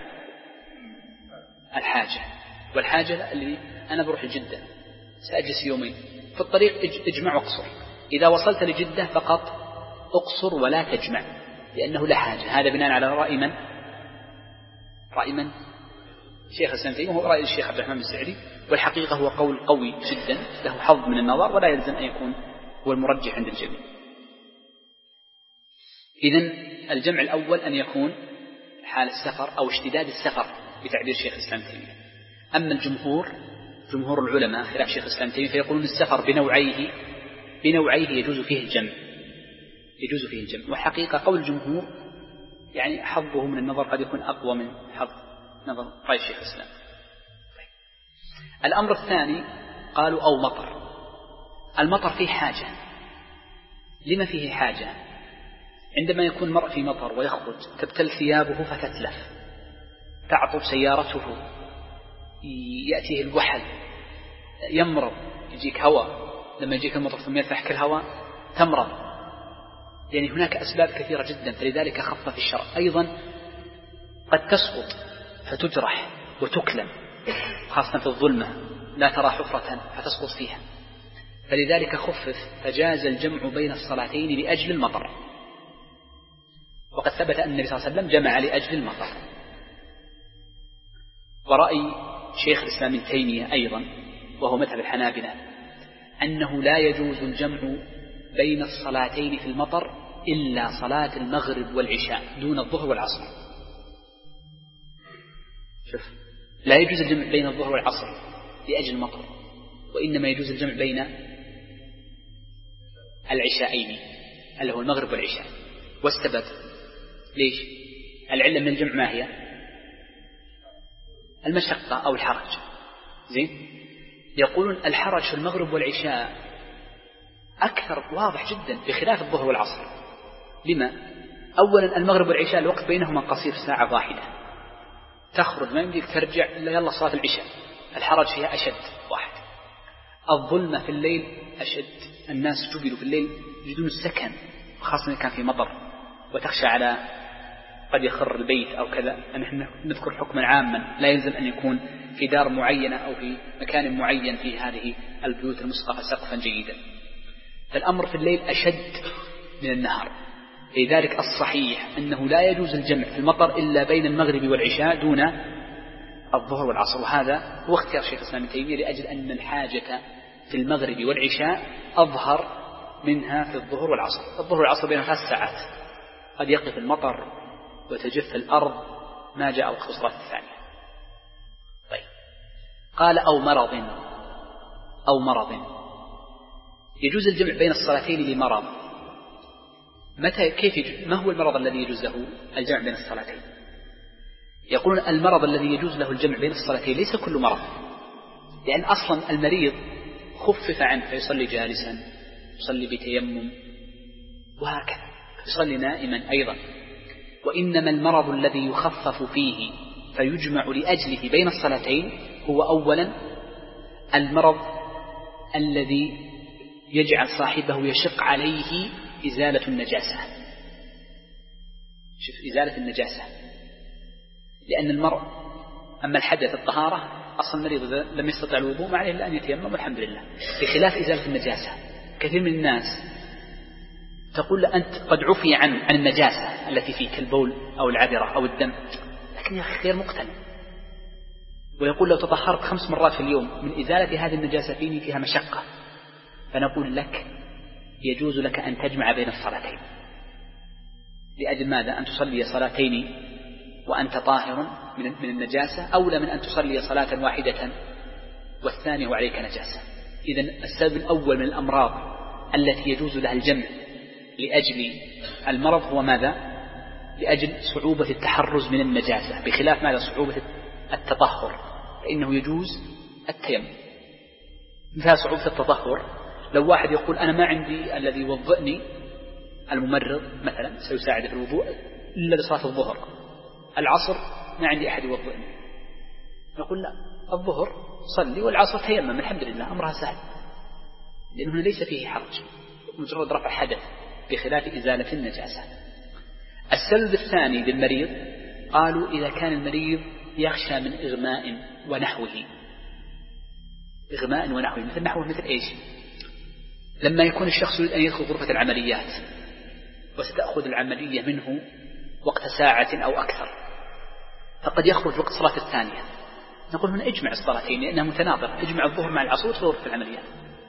الحاجة. والحاجة اللي أنا بروح لجدة سأجلس يومين في الطريق، اجمع واقصر. إذا وصلت لجدة فقط اقصر ولا تجمع، لأنه لا حاجة. هذا بناء على رأي من؟ رأي من؟ شيخ الإسلام تيمية، وهو رأي الشيخ عبد الرحمن بن سعدي، والحقيقة هو قول قوي جدا له حظ من النظر، ولا يلزم أن يكون هو المرجح عند الجميع. إذن الجمع الأول أن يكون حال السفر أو اشتداد السفر بتعبير شيخ الإسلام تيمية. أما جمهور العلماء خلاف شيخ الإسلام تيمية فيقولون السفر بنوعيه يجوز فيه الجمع. وحقيقة قول الجمهور يعني حظه من النظر قد يكون أقوى من حظ نظر رأي شيخ الإسلام. الأمر الثاني قالوا أو مطر. المطر فيه حاجة. لما فيه حاجة؟ عندما يكون المرء في مطر ويخرج تبتل ثيابه فتتلف، تعطب سيارته، يأتيه الوحل، يمرض، يجيك هواء، لما يجيك المطر ثم يفتح الهواء تمرض. يعني هناك أسباب كثيرة جدا، فلذلك خفف الشرع. أيضا قد تسقط فتجرح وتكلم، خاصة في الظلمة لا ترى حفرة فتسقط فيها، فلذلك خفف، فجاز الجمع بين الصلاتين لأجل المطر. وقد ثبت أن النبي صلى الله عليه وسلم جمع لأجل المطر. ورأي شيخ الإسلام ابن تيمية أيضا، وهو مذهب الحنابلة، أنه لا يجوز الجمع بين الصلاتين في المطر إلا صلاة المغرب والعشاء دون الظهر والعصر. شوف، لا يجوز الجمع بين الظهر والعصر لأجل المطر، وإنما يجوز الجمع بين العشاءين اللي هو المغرب والعشاء. والسبب ليش؟ العلة من الجمع ما هي؟ المشقة أو الحرج. زين؟ يقولون الحرج في المغرب والعشاء أكثر واضح جدا بخلاف الظهر والعصر. لما؟ أولا المغرب والعشاء الوقت بينهما قصير، ساعة واحدة، تخرج ما يمديك ترجع إلا يلا صلاة العشاء. الحرج فيها أشد واحد. الظلمة في الليل أشد، الناس جبلوا في الليل يجدون السكن، خاصة إذا كان في مطر وتخشى على قد يخر البيت أو كذا. نحن نذكر حكما عاما لا يلزم أن يكون في دار معينة أو في مكان معين في هذه البيوت المسقفة سقفا جيدا. فالأمر في الليل أشد من النهار، لذلك الصحيح أنه لا يجوز الجمع في المطر إلا بين المغرب والعشاء دون الظهر والعصر. وهذا هو اختيار شيخ الإسلام ابن تيمية، لأجل أن الحاجة في المغرب والعشاء أظهر منها في الظهر والعصر. الظهر والعصر بين 3 ساعات، قد يقف المطر وتجف الأرض ما جاء وقت الصلاة الثانية. طيب، قال أو مرض يجوز الجمع بين الصلاتين لمرض. متى كيف يجوز؟ ما هو المرض الذي يجوز له الجمع بين الصلاتين؟ يقولون المرض الذي يجوز له الجمع بين الصلاتين ليس كل مرض، لأن أصلا المريض خفف عنه فيصلي جالسا، يصلي بتيمم، وهكذا يصلي نائما أيضا. وإنما المرض الذي يخفف فيه فيجمع لأجله بين الصلاتين هو أولا المرض الذي يجعل صاحبه يشق عليه إزالة النجاسة. شوف، إزالة النجاسة، لأن المرء أما الحدث الطهارة أصلا المريض إذا لم يستطع الوضوء ما عليه إلا أن يتيمم والحمد لله، بخلاف إزالة النجاسة. كثير من الناس تقول له أنت قد عفي عن النجاسة التي فيك كالبول أو العذرة أو الدم، لكن يا أخي غير مقتنع، ويقول لو تطهرت 5 مرات في اليوم من إزالة هذه النجاسة فيها مشقة. فنقول لك يجوز لك أن تجمع بين الصلاتين. لأجل ماذا؟ أن تصلي صلاتين وأنت طاهر من النجاسة أولى من أن تصلي صلاة واحدة والثانية وعليك نجاسة. إذن السبب الأول من الأمراض التي يجوز لها الجمع لأجل المرض هو ماذا؟ لأجل صعوبة التحرز من النجاسة، بخلاف ماذا؟ صعوبة التطهر، فإنه يجوز التيمم. مثال صعوبة التطهر، لو واحد يقول أنا ما عندي الذي يوضئني، الممرض مثلا سيساعد في الوضوء إلا لصلاة الظهر، العصر ما عندي أحد يوضئني، نقول لا، الظهر صلي والعصر تيمم، الحمد لله أمرها سهل، لأنه ليس فيه حرج، مجرد رفع حدث، بخلاف إزالة النجاسة. السبب الثاني للمريض قالوا إذا كان المريض يخشى من إغماء ونحوه. إغماء ونحوه مثل نحوه مثل إيش؟ لما يكون الشخص يريد أن يدخل غرفة العمليات وستأخذ العملية منه وقت ساعة أو أكثر، فقد يخرج وقت صلاة الثانية، نقول هنا اجمع الصلاتين لأنها متناظرة، اجمع الظهر مع العصر وتدخل غرفة العمليات.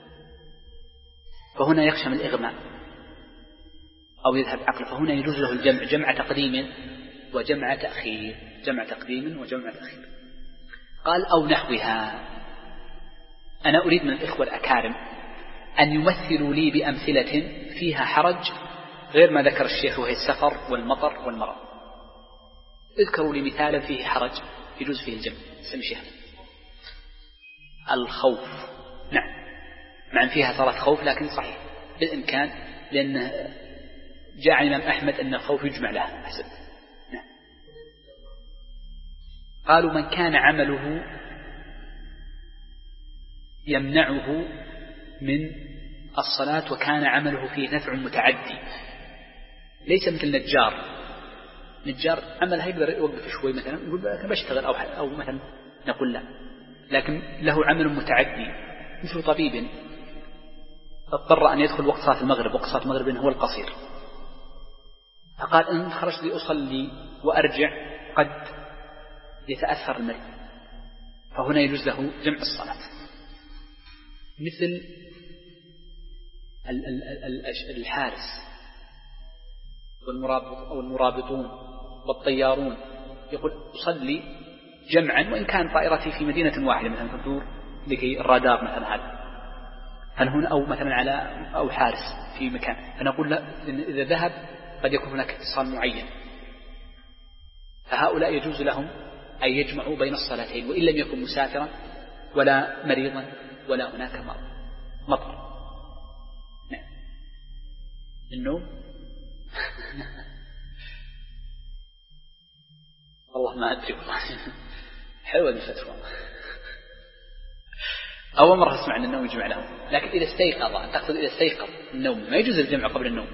فهنا يخشى من الإغماء أو يذهب عقله، فهنا يجوز له الجمع، جمع تقديم وجمع تأخير، جمع تقديم وجمع تأخير. قال أو نحوها. أنا أريد من الإخوة الأكارم أن يمثلوا لي بأمثلة فيها حرج غير ما ذكر الشيخ وهي السفر والمطر والمرض. اذكروا لي مثالا فيه حرج يجوز فيه الجمع. سمشيها الخوف، نعم، مع أن فيها صلاة خوف لكن صحيح بالإمكان، لأن جاء عن الإمام أحمد أن الخوف يجمع لها أحسن. نعم. قالوا من كان عمله يمنعه من الصلاة وكان عمله فيه نفع متعدي، ليس مثل نجار عمله يقدر يوقف شوي مثلا يقول أنا بشتغل أو مثلا نقول لا، لكن له عمل متعدي مثل طبيب اضطر أن يدخل وقت صلاة المغرب، وقت صلاة المغرب هو القصير، فقال إن خرجت لأصلي وأرجع قد يتأثر المريض، فهنا يجوز له جمع الصلاة. مثل الحارس والمرابطون والطيارون، يقول أصلي جمعا وإن كان طائرتي في مدينة واحدة مثلا تدور لكي الرادار مثلا هذا، هل هنا أو مثلا على أو حارس في مكان، فنقول لا، إذا ذهب قد يكون هناك اتصال معين، فهؤلاء يجوز لهم أن يجمعوا بين الصلاتين وإن لم يكن مسافرا ولا مريضا ولا هناك مطر. نعم. النوم والله ما أدري والله حلوة الفتوى، أول مرة أسمع أن النوم يجمع لهم، لكن إذا استيقظ، تقصد إذا استيقظ النوم ما يجوز الجمع قبل النوم،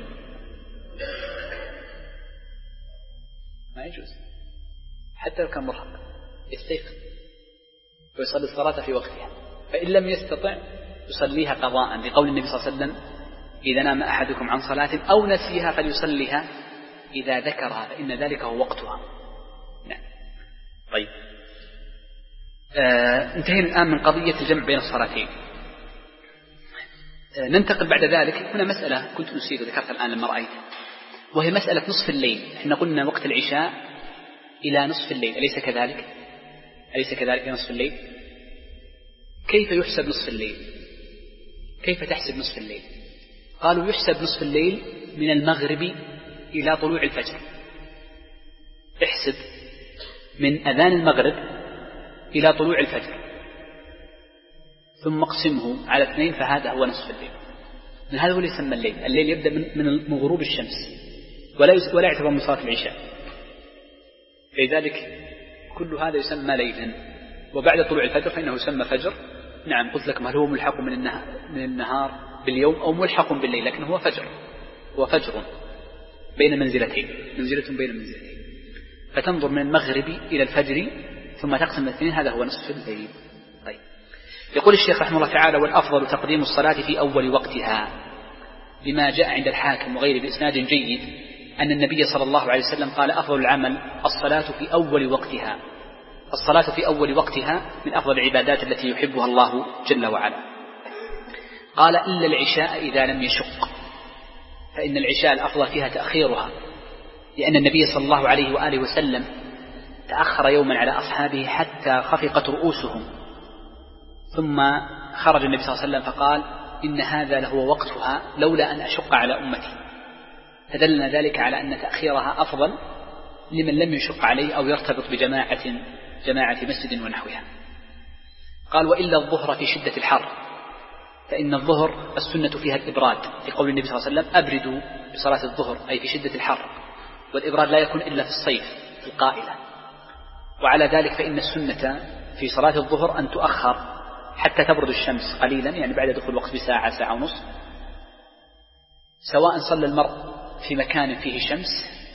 ما يجوز حتى لو كان مرهق يستيقظ ويصلي الصلاة في وقتها، فإن لم يستطع يصليها قضاء، لقول النبي صلى الله عليه وسلم إذا نام أحدكم عن صلاة أو نسيها فليصليها إذا ذكرها فإن ذلك هو وقتها. نعم. طيب، انتهينا الآن من قضية الجمع بين الصلاتين. ننتقل بعد ذلك، هنا مسألة كنت نسيت وذكرتها الآن لما رأيت، وهي مسألة نصف الليل. احنا قلنا وقت العشاء إلى نصف الليل، أليس كذلك؟ أليس كذلك نصف الليل؟ كيف يحسب نصف الليل؟ كيف تحسب نصف الليل؟ قالوا يحسب نصف الليل من المغرب إلى طلوع الفجر. احسب من أذان المغرب إلى طلوع الفجر ثم اقسمه على 2، فهذا هو نصف الليل. من هذا هو اللي يسمى الليل. الليل يبدأ من غروب الشمس ولا يعتبر من صلاة العشاء، لذلك كل هذا يسمى ليلا. وبعد طلوع الفجر فإنه يسمى فجر. نعم، قلت لكم هل هو ملحق من النهار باليوم أو ملحق بالليل، لكن هو فجر، هو فجر بين منزلتين، منزلة بين منزلتين، فتنظر من المغرب إلى الفجر ثم تقسم الاثنين، هذا هو نصف الليل. طيب، يقول الشيخ رحمه الله تعالى: والأفضل تقديم الصلاة في أول وقتها، لما جاء عند الحاكم وغيره بإسناد جيد أن النبي صلى الله عليه وسلم قال: أفضل العمل الصلاة في أول وقتها. الصلاة في أول وقتها من أفضل العبادات التي يحبها الله جل وعلا. قال: إلا العشاء إذا لم يشق، فإن العشاء الأفضل فيها تأخيرها، لأن النبي صلى الله عليه وآله وسلم تأخر يوما على أصحابه حتى خفقت رؤوسهم، ثم خرج النبي صلى الله عليه وسلم فقال: إن هذا لهو وقتها لولا أن أشق على أمتي. فدلنا ذلك على أن تأخيرها أفضل لمن لم يشق عليه أو يرتبط جماعة مسجد ونحوها. قال: وإلا الظهر في شدة الحر، فإن الظهر السنة فيها الإبراد، لقول النبي صلى الله عليه وسلم: أبردوا بصلاة الظهر، أي في شدة الحر، والإبراد لا يكون إلا في الصيف في القائلة. وعلى ذلك فإن السنة في صلاة الظهر أن تؤخر حتى تبرد الشمس قليلا، يعني بعد دخول الوقت بساعة، ساعة ونصف، سواء صلى المرء في مكان فيه شمس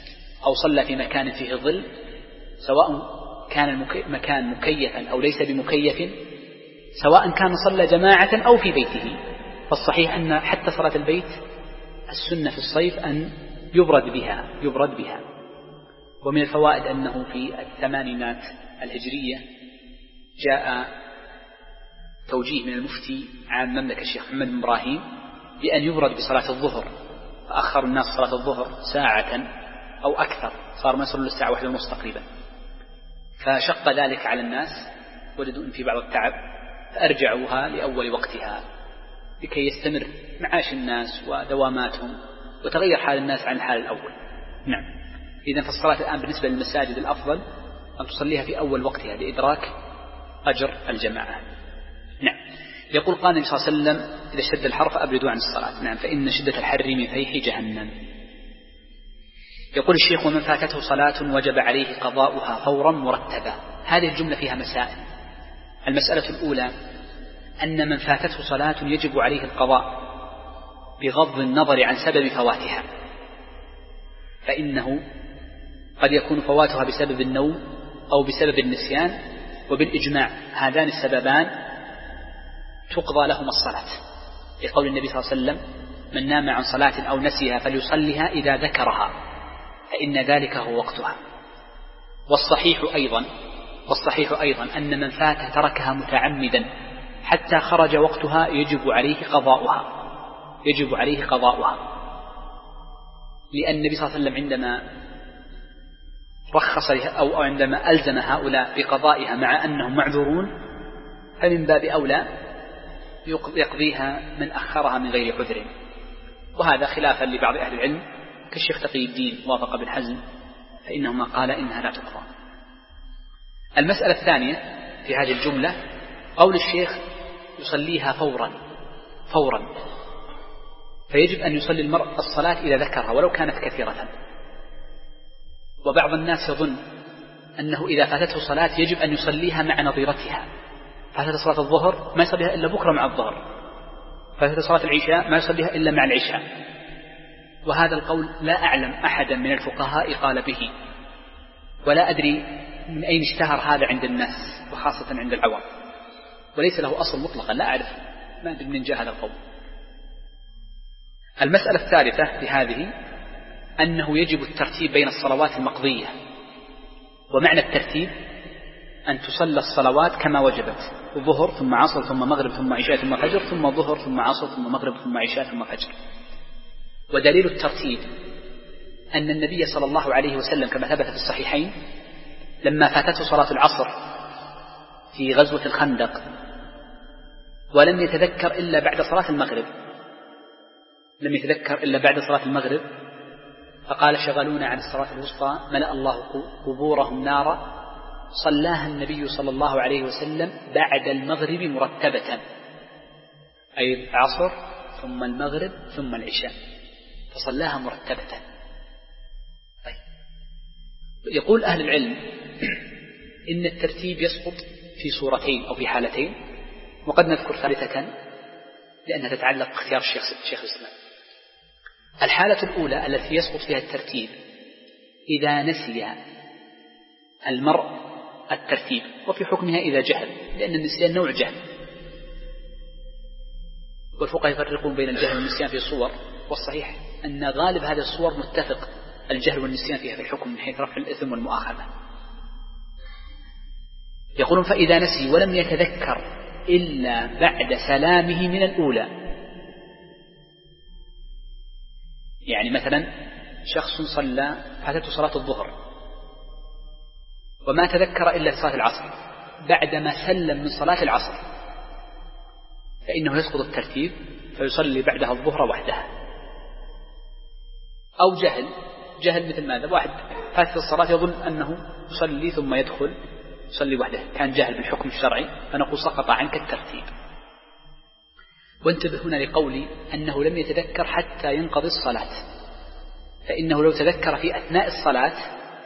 أو صلى في مكان فيه ظل، سواء كان المكان مكيفا أو ليس بمكيف، سواء كان صلى جماعة أو في بيته، فالصحيح أن حتى صلاة البيت السنة في الصيف أن يبرد بها. ومن الفوائد أنه في الثمانينات الهجرية جاء توجيه من المفتي عام المملكة الشيخ محمد بن إبراهيم بأن يبرد بصلاة الظهر، فأخر الناس صلاة الظهر ساعة أو أكثر، صار ما يصلوا الساعة 1:30 تقريبا، فشق ذلك على الناس، وجدوا أن في بعض التعب، فأرجعوها لأول وقتها لكي يستمر معاش الناس ودواماتهم وتغير حال الناس عن الحال الأول. نعم. إذن فالصلاة الآن بالنسبة للمساجد الأفضل أن تصليها في أول وقتها لإدراك أجر الجماعة. نعم. يقول قال النبي صلى الله عليه وسلم إذا اشتد الحر فأبردوا عن الصلاة. نعم، فإن شدة الحر من فيح جهنم. يقول الشيخ ومن فاتته صلاة وجب عليه قضاؤها فورا مرتبا. هذه الجملة فيها مسائل. المسألة الأولى أن من فاتته صلاة يجب عليه القضاء بغض النظر عن سبب فواتها، فإنه قد يكون فواتها بسبب النوم أو بسبب النسيان، وبالإجماع هذان السببان تقضى لهما الصلاة، لقول النبي صلى الله عليه وسلم من نام عن صلاة أو نسيها فليصلها إذا ذكرها فإن ذلك هو وقتها. والصحيح أيضا أن من فات تركها متعمدا حتى خرج وقتها يجب عليه قضاؤها، لأن النبي صلى الله عليه وسلم عندما رخص أو عندما ألزم هؤلاء بقضائها مع أنهم معذورون، فمن باب أولى يقضيها من أخرها من غير عذر. وهذا خلافا لبعض أهل العلم كالشيخ تقي الدين وافق بن حزم، فإنهما قال إنها لا تقضى. المسألة الثانية في هذه الجملة قول الشيخ يصليها فورا، فيجب أن يصلي المرء الصلاة إذا ذكرها ولو كانت كثيرة. وبعض الناس يظن أنه إذا فاتته صلاة يجب أن يصليها مع نظيرتها، فاتت صلاة الظهر ما يصليها إلا بكرة مع الظهر، فاتت صلاة العشاء ما يصليها إلا مع العشاء. وهذا القول لا أعلم أحدا من الفقهاء قال به، ولا أدري من أين اشتهر هذا عند الناس وخاصة عند العوام، وليس له أصل مطلقا، لا أعرف ما أدري من جاء هذا القول. المسألة الثالثة في هذه أنه يجب الترتيب بين الصلوات المقضية، ومعنى الترتيب أن تصلى الصلوات كما وجبت، ظهر ثم عصر ثم مغرب ثم عشاء ثم فجر، ثم ظهر ثم عصر ثم مغرب ثم عشاء ثم فجر. ودليل الترتيب أن النبي صلى الله عليه وسلم كما ثبت في الصحيحين لما فاتته صلاة العصر في غزوة الخندق ولم يتذكر إلا بعد صلاة المغرب، فقال شغلونا عن الصلاة الوسطى ملأ الله قبورهم نارا، صلاها النبي صلى الله عليه وسلم بعد المغرب مرتبة، أي العصر ثم المغرب ثم العشاء، فصلاها مرتبة. طيب. يقول أهل العلم إن الترتيب يسقط في صورتين أو في حالتين، وقد نذكر ثالثة لأنها تتعلق باختيار الشيخ الإسلام. الحالة الأولى التي يسقط فيها الترتيب إذا نسي المرء الترتيب، وفي حكمها إذا جهل، لأن النسيان نوع جهل، والفقهاء يفرقون بين الجهل والنسيان في صور، والصحيح أن غالب هذه الصور متفق الجهل والنسيان فيها في الحكم من حيث رفع الإثم والمؤاخذة. يقولون فإذا نسي ولم يتذكر إلا بعد سلامه من الأولى، يعني مثلا شخص صلى فاتته صلاة الظهر وما تذكر إلا صلاة العصر، بعدما سلم من صلاة العصر فإنه يسقط الترتيب فيصلي بعدها الظهر وحدها. أو جهل مثل ماذا؟ واحد فاتت الصلاة يظن أنه يصلي ثم يدخل يصلي وحده، كان جاهل بالحكم الشرعي، فنقول سقط عنك الترتيب. وانتبه هنا لقولي أنه لم يتذكر حتى ينقضي الصلاة، فإنه لو تذكر في أثناء الصلاة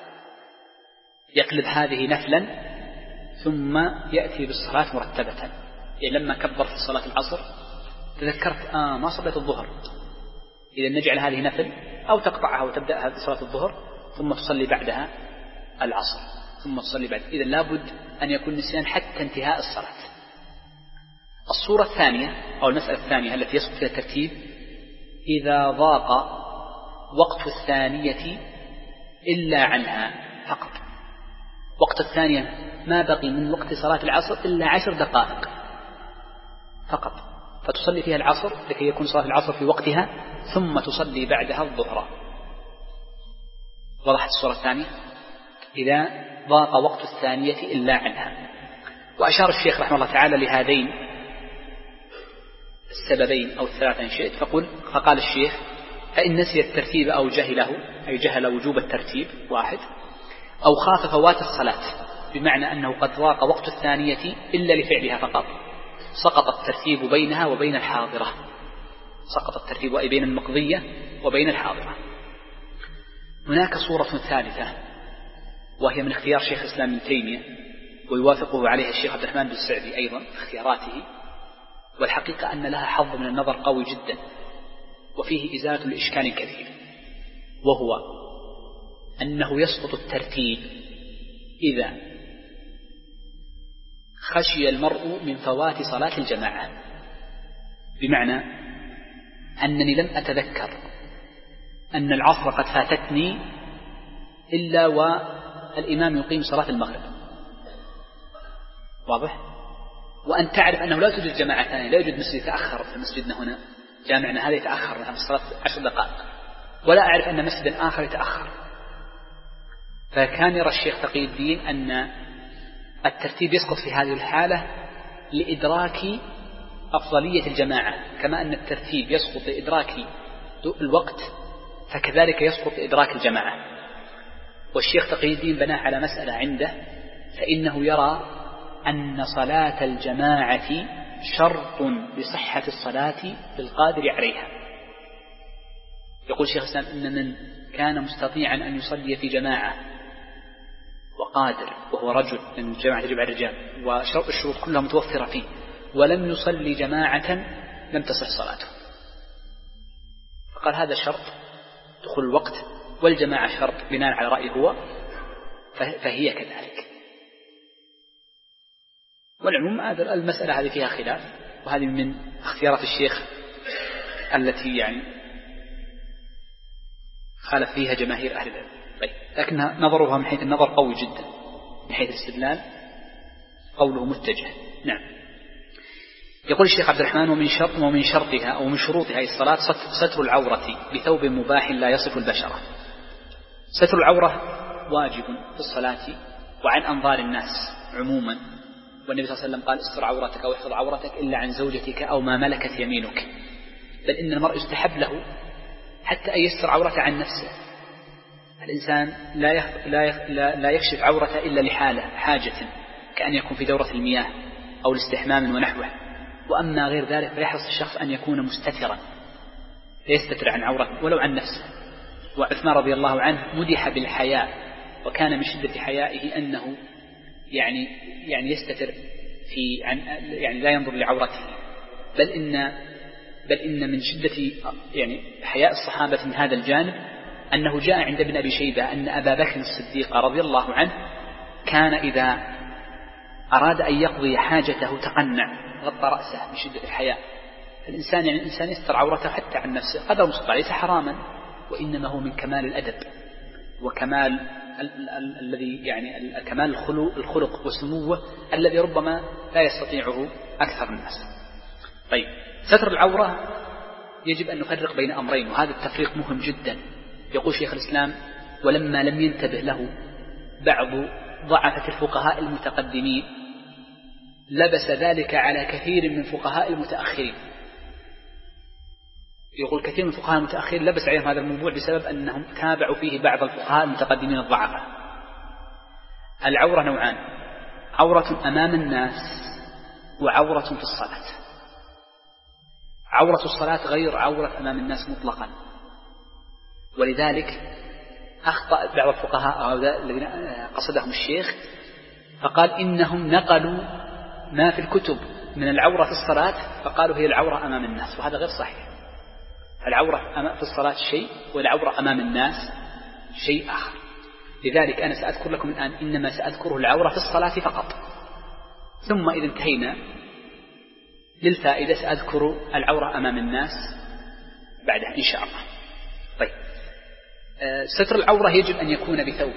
يقلب هذه نفلا ثم يأتي بالصلاة مرتبة. يعني لما كبر في صلاة العصر تذكرت ما صليت الظهر، إذا نجعل هذه نفل، أو تقطعها وتبدأها بصلاة الظهر ثم تصلي بعدها العصر ثم تصلي بعد. إذا لابد أن يكون نسيان حتى انتهاء الصلاة. الصورة الثانية أو المسألة الثانية التي يسقط فيها الترتيب إذا ضاق وقت الثانية إلا عنها فقط. وقت الثانية ما بقي من وقت صلاة العصر إلا 10 دقائق فقط، فتصلي فيها العصر لكي يكون صلاة العصر في وقتها ثم تصلي بعدها الظهر. وضحت الصورة الثانية؟ إذا ضاق وقت الثانية إلا عنها. وأشار الشيخ رحمه الله تعالى لهذين السببين أو الثلاثة إن شئت، فقال الشيخ فإن نسي الترتيب أو جهله، أي جهل وجوب الترتيب واحد، أو خاف فوات الصلاة بمعنى أنه قد ضاق وقت الثانية إلا لفعلها فقط، سقط الترتيب بينها وبين الحاضرة، سقط الترتيب أي بين المقضية وبين الحاضرة. هناك صورة ثالثة وهي من اختيار شيخ الإسلام ابن تيمية ويوافقه عليها الشيخ عبد الرحمن بن السعدي أيضا في اختياراته، والحقيقة أن لها حظ من النظر قوي جدا وفيه إزالة الإشكال كثير، وهو أنه يسقط الترتيب إذا خشي المرء من فوات صلاة الجماعة، بمعنى أنني لم أتذكر أن العصر قد فاتتني إلا والإمام يقيم صلاة المغرب، واضح؟ وأن تعرف أنه لا توجد جماعة ثانية، لا يوجد مسجد يتأخر في مسجدنا هنا، جامعنا هذا يتأخر مثلا في الصلاة 10 دقائق، ولا أعرف أن مسجدا آخر يتأخر. فكان يرى الشيخ تقي الدين أن الترتيب يسقط في هذه الحالة لإدراك أفضلية الجماعة، كما أن الترتيب يسقط لإدراك الوقت فكذلك يسقط لإدراك الجماعة. والشيخ تقي الدين بنى على مسألة عنده، فإنه يرى أن صلاة الجماعة شرط لصحة الصلاة بالقادر عليها. يقول الشيخ الإسلام إن من كان مستطيعا أن يصلي في جماعة وقادر وهو رجل، لأن الجماعة تجب على الرجال والشروط كلها متوفرة فيه، ولم يصلي جماعة لم تصح صلاته. فقال هذا شرط دخول الوقت، والجماعة شرط بناء على رأيه هو، فهي كذلك. والعموم المسألة هذه فيها خلاف، وهذه من اختيارات الشيخ التي يعني خالف فيها جماهير أهل العلم. طيب، لكنها نظرها من حيث النظر قوي جدا، من حيث الاستدلال قوله متجه. نعم. يقول الشيخ عبد الرحمن ومن شرطها أو من شروطها الصلاة ستر العورة بثوب مباح لا يصف البشرة. ستر العورة واجب في الصلاة وعن أنظار الناس عموما، والنبي صلى الله عليه وسلم قال استر عورتك أو احفظ عورتك إلا عن زوجتك أو ما ملكت يمينك. بل إن المرء يستحب له حتى أن يستر عورته عن نفسه. الإنسان لا يكشف عورته إلا لحالة حاجة، كأن يكون في دورة المياه أو الاستحمام ونحوه. وأما غير ذلك فيحرص الشخص أن يكون مستترا، فيستتر عن عورته ولو عن نفسه. وعثمان رضي الله عنه مدح بالحياء، وكان من شدة حيائه أنه يعني يستتر يعني لا ينظر لعورته. بل إن من شدة يعني حياء الصحابة من هذا الجانب أنه جاء عند ابن أبي شيبة أن أبا بكر الصديق رضي الله عنه كان إذا أراد أن يقضي حاجته تقنع غطى رأسه من شدة الحياء. الإنسان يستر عورته حتى عن نفسه قدر مستطاع، ليس حراما، وإنما هو من كمال الأدب وكمال الذي يعني كمال الخلق وسموه الذي ربما لا يستطيعه أكثر الناس. طيب، ستر العورة يجب أن نفرق بين أمرين، وهذا التفريق مهم جدا. يقول شيخ الإسلام ولما لم ينتبه له بعض ضعفة الفقهاء المتقدمين لبس ذلك على كثير من فقهاء المتأخرين. يقول كثير من الفقهاء المتأخرين لبس عليهم هذا الموضوع بسبب أنهم تابعوا فيه بعض الفقهاء المتقدمين الضعفاء. العورة نوعان: عورة أمام الناس وعورة في الصلاة. عورة الصلاة غير عورة أمام الناس مطلقا، ولذلك أخطأ بعض الفقهاء الذين قصدهم الشيخ فقال إنهم نقلوا ما في الكتب من العورة في الصلاة فقالوا هي العورة أمام الناس، وهذا غير صحيح. العورة في الصلاة شيء والعورة أمام الناس شيء آخر. لذلك أنا سأذكر لكم الآن إنما سأذكره العورة في الصلاة فقط، ثم إذا انتهينا للفائدة سأذكر العورة أمام الناس بعدها إن شاء الله. طيب، ستر العورة يجب أن يكون بثوب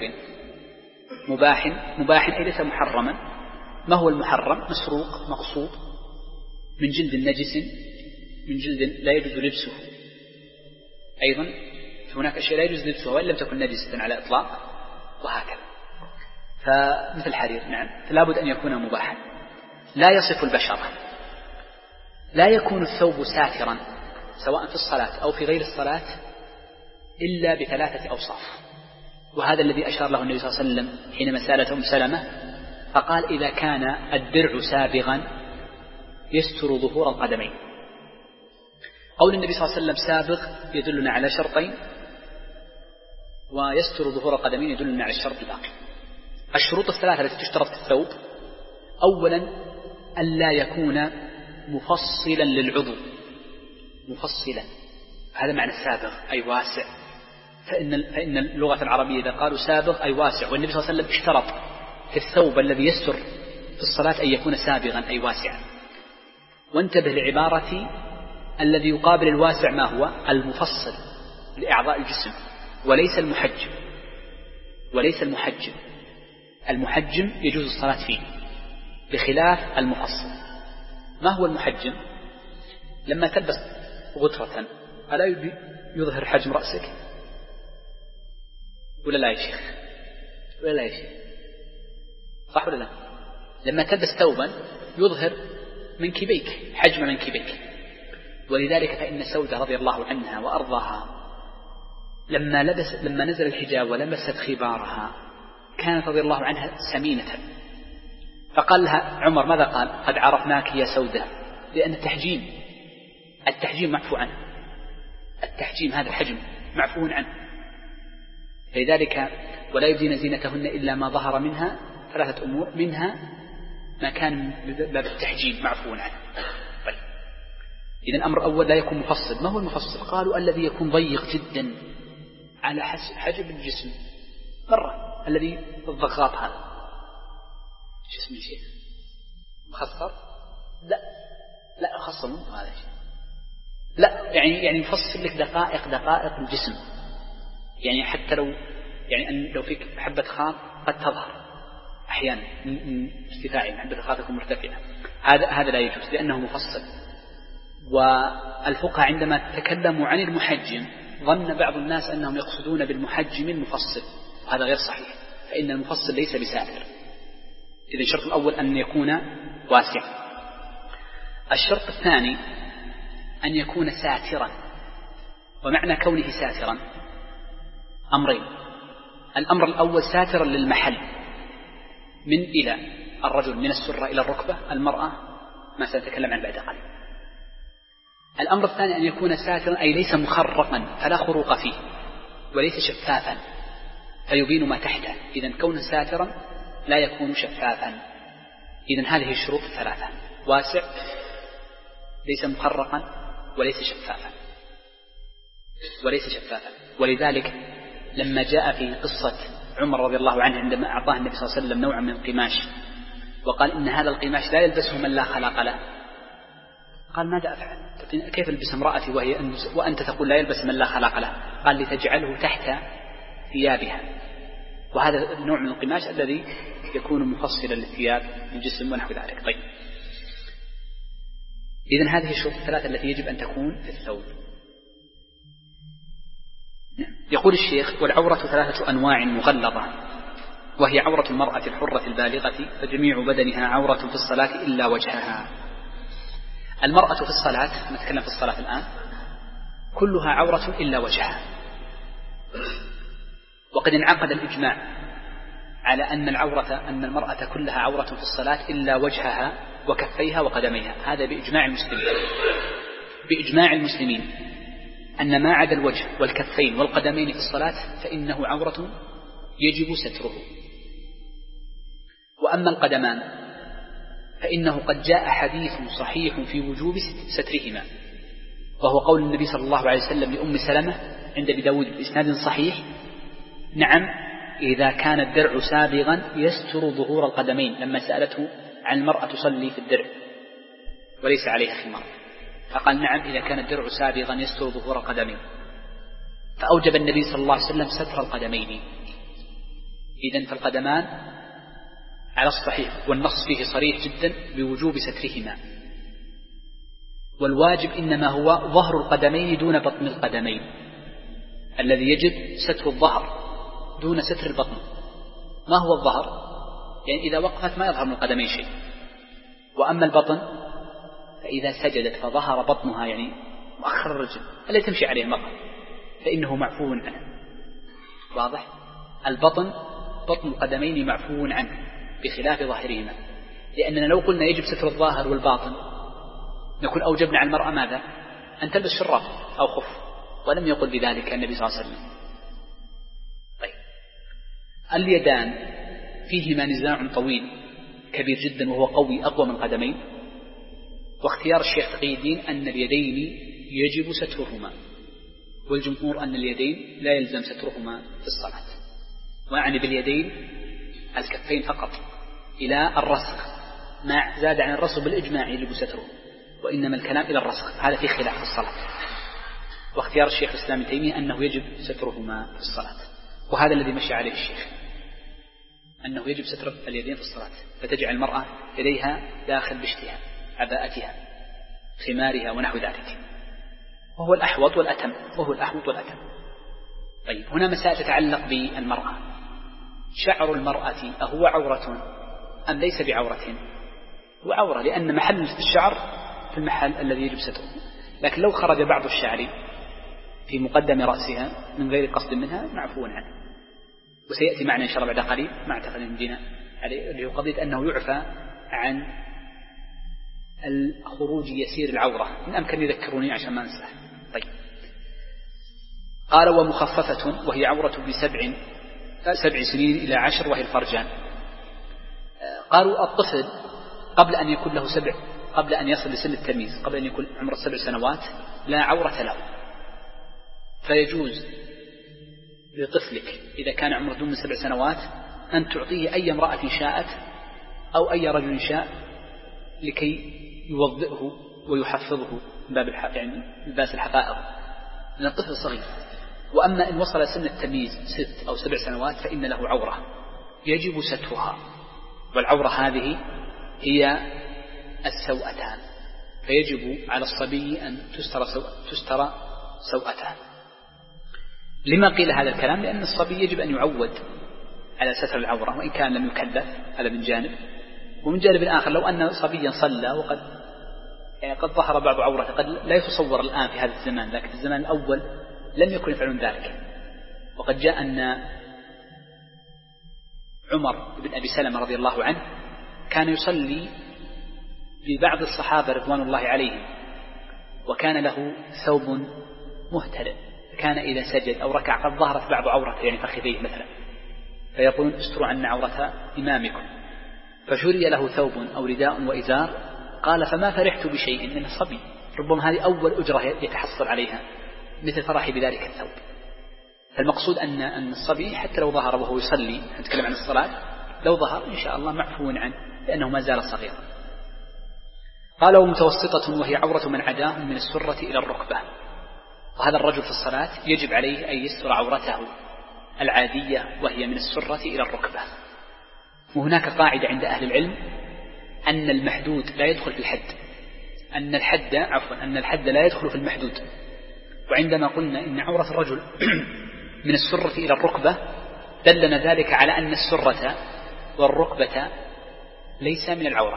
مباح أي ليس محرما. ما هو المحرم؟ مسروق، مغصوب، من جلد نجس، من جلد لا يجوز لبسه. أيضا هناك أشياء لا يجوز لبسها وإن لم تكن نجسة على إطلاق، وهكذا. فمثل الحرير، نعم، فلا بد أن يكون مباحا. لا يصف البشرة، لا يكون الثوب ساترا سواء في الصلاة أو في غير الصلاة إلا ب3 أوصاف. وهذا الذي أشار له النبي صلى الله عليه وسلم حينما سألته أم سلمة فقال: إذا كان الدرع سابغا يستر ظهور القدمين. قول النبي صلى الله عليه وسلم سابغ يدلنا على شرطين، ويستر ظهور القدمين يدلنا على الشرط الباقي. الشروط الثلاثة التي تشترط في الثوب: أولا ألا يكون مفصلا للعضو، مفصلا، هذا معنى السابغ أي واسع. فإن اللغة العربية إذا قالوا سابغ أي واسع، والنبي صلى الله عليه وسلم اشترط في الثوب الذي يستر في الصلاة أن يكون سابغا أي واسعا. وانتبه لعبارتي: الذي يقابل الواسع ما هو؟ المفصل لأعضاء الجسم، وليس المحجم. وليس المحجم، المحجم يجوز الصلاة فيه بخلاف المفصل. ما هو المحجم؟ لما تلبس غترة ألا يظهر حجم رأسك؟ ولا لا يا شيخ؟ ولا لا يا شيخ؟ صح ولا لا؟ لما تلبس ثوبا يظهر منكبيك، حجم منكبيك. ولذلك فإن سودة رضي الله عنها وأرضاها لما نزل الحجاب ولمست خبارها كانت رضي الله عنها سمينة، فقال لها عمر ماذا قال؟ قد عرفناك يا سودة، لأن التحجيم معفو عنه، التحجيم هذا الحجم معفو عنه. فلذلك ولا يبدين زينتهن إلا ما ظهر منها 3 أمور، منها ما كان باب التحجيم معفو عنه. طيب، إذن الأمر الأول لا يكون مفصل. ما هو المفصل؟ قالوا الذي يكون ضيق جدا على حجم الجسم مرة، الذي الضغاط هذا شو اسمه شيء مخصر؟ لا خصر منه هذا شيء، لا يعني يفصل لك دقائق الجسم. يعني حتى لو فيك حبة خاط قد تظهر أحيانا من ارتفاعها، حبة الخاط تكون مرتفعة، هذا لا يجوز لأنه مفصل. والفقهاء عندما تكلموا عن المحجم ظن بعض الناس أنهم يقصدون بالمحجم المفصل، وهذا غير صحيح، فإن المفصل ليس بساتر. إذن الشرط الأول أن يكون واسع. الشرط الثاني أن يكون ساترا. ومعنى كونه ساترا أمرين: الأمر الأول ساترا للمحل من إلى، الرجل من السرة إلى الركبة، المرأة ما سنتكلم عنه بعد قليل. الأمر الثاني أن يكون ساترا أي ليس مخرقا فلا خروق فيه، وليس شفافا فيبين ما تحته. إذن كونه ساترا لا يكون شفافا. إذن هذه الشروط الثلاثة: واسع، ليس مخرقا، وليس شفافا. ولذلك لما جاء في قصة عمر رضي الله عنه عندما أعطاه النبي صلى الله عليه وسلم نوعا من القماش وقال إن هذا القماش لا يلبسه من لا خلاق له، قال ماذا أفعل؟ كيف البس امرأتي وأنت تقول لا يلبس من لا خلاق له؟ قال لتجعله تحت ثيابها. وهذا النوع من القماش الذي يكون مفصلا للثياب للجسم ونحو ذلك. طيب، إذن هذه الشروط الثلاثة التي يجب أن تكون في الثوب. يقول الشيخ: والعورة 3 أنواع مغلظة، وهي عورة المرأة الحرة البالغة، فجميع بدنها عورة في الصلاة إلا وجهها. المرأة في الصلاة، نتكلم في الصلاة الآن، كلها عورة إلا وجهها. وقد انعقد الإجماع على أن المرأة كلها عورة في الصلاة إلا وجهها وكفيها وقدميها. هذا بإجماع المسلمين أن ما عدا الوجه والكفين والقدمين في الصلاة فإنه عورة يجب ستره. وأما القدمان فإنه قد جاء حديث صحيح في وجوب سترهما، وهو قول النبي صلى الله عليه وسلم لأم سلمة عند أبي داود بإسناد صحيح: نعم إذا كان الدرع سابغا يستر ظهور القدمين، لما سألته عن المرأة تصلي في الدرع وليس عليها خمار، فقال نعم إذا كان الدرع سابغا يستر ظهور القدمين، فأوجب النبي صلى الله عليه وسلم ستر القدمين. إذن فالقدمان على الصحيح، والنص فيه صريح جدا بوجوب سترهما، والواجب إنما هو ظهر القدمين دون بطن القدمين، الذي يجب ستر الظهر دون ستر البطن. ما هو الظهر؟ يعني إذا وقفت ما يظهر من القدمين شيء، وأما البطن فإذا سجدت فظهر بطنها، يعني مؤخر الرجل التي تمشي عليه المرأة، فإنه معفو عنه. واضح؟ البطن بطن القدمين معفو عنه بخلاف ظاهرهما، لأننا لو قلنا يجب ستر الظاهر والباطن نكون أوجبنا على المرأة ماذا؟ أن تلبس شراب أو خف، ولم يقل بذلك النبي صلى الله عليه وسلم. طيب، اليدان فيهما نزاع طويل كبير جدا، وهو قوي أقوى من القدمين، واختيار الشيخ تقي الدين أن اليدين يجب سترهما، والجمهور أن اليدين لا يلزم سترهما في الصلاة. وأعني باليدين الكفين فقط إلى الرسغ، ما زاد عن الرسغ بالإجماع يجب ستره، وإنما الكلام إلى الرسغ، هذا فيه خلاف في الصلاة. واختيار الشيخ الإسلام ابن تيمية أنه يجب سترهما في الصلاة، وهذا الذي مشي عليه الشيخ، أنه يجب ستر اليدين في الصلاة، فتجعل المرأة يديها داخل بشتها، عباءتها، خمارها ونحو ذلك، وهو الأحوط والأتم. طيب، هنا مسائل تتعلق بالمرأة. شعر المرأة أهو عورة أم ليس بعورة؟ هو عورة، لأن محل الشعر في المحل الذي يجب ستره، لكن لو خرج بعض الشعر في مقدم رأسها من غير قصد منها معفو عنه، وسيأتي معنا إن شاء الله بعد قليل مع تقديم دينا عليه، اللي هو قضية أنه يعفى عن الخروج يسير العورة. من أمكن يذكروني عشان ما أنساه. طيب، قال ومخففة وهي عورة ب7 سنين إلى 10 وهي الفرجان. قالوا الطفل قبل أن يكون له قبل أن يصل لسن التمييز، قبل أن يكون عمره 7 سنوات لا عورة له، فيجوز لطفلك إذا كان عمره دون 7 سنوات أن تعطيه أي امرأة شاءت أو أي رجل شاء لكي يوضئه ويحفظه من باب يعني لباس الحفائظ، لأن الطفل صغير. وأما إن وصل سن التمييز 6 أو 7 سنوات فإن له عورة يجب سترها، والعورة هذه هي السوءتان، فيجب على الصبي أن تستر سوءتان. لما قيل هذا الكلام؟ لأن الصبي يجب أن يعود على ستر العورة وإن كان لم يكلف، هذا من جانب. ومن جانب آخر لو أن صبيا صلى وقد قد ظهر بعض عورته، قد لا يتصور الآن في هذا الزمان، لكن في الزمان الأول لم يكن يفعلون ذلك. وقد جاء أن عمر بن أبي سلمة رضي الله عنه كان يصلي ببعض الصحابة رضوان الله عليهم، وكان له ثوب مهترئ، فكان إذا سجد أو ركع قد ظهرت بعض عورته، يعني فخذيه مثلا، فيقولون استروا عنا عورة إمامكم، فشري له ثوب أو رداء وإزار. قال فما فرحت بشيء من الصبي، ربما هذه أول أجرة يتحصل عليها مثل فرحي بذلك الثوب. فالمقصود أن الصبي حتى لو ظهر وهو يصلي، نتكلم عن الصلاة، لو ظهر إن شاء الله معفو عنه لأنه ما زال صغيرا. قال ومتوسطة وهي عورة من عداه من السرة إلى الركبة، وهذا الرجل في الصلاة يجب عليه أن يستر عورته العادية وهي من السرة إلى الركبة. وهناك قاعدة عند أهل العلم أن المحدود لا يدخل في الحد، أن الحد لا يدخل في المحدود. وعندما قلنا إن عورة الرجل من السرة إلى الركبة دلنا ذلك على أن السرة والركبة ليس من العورة،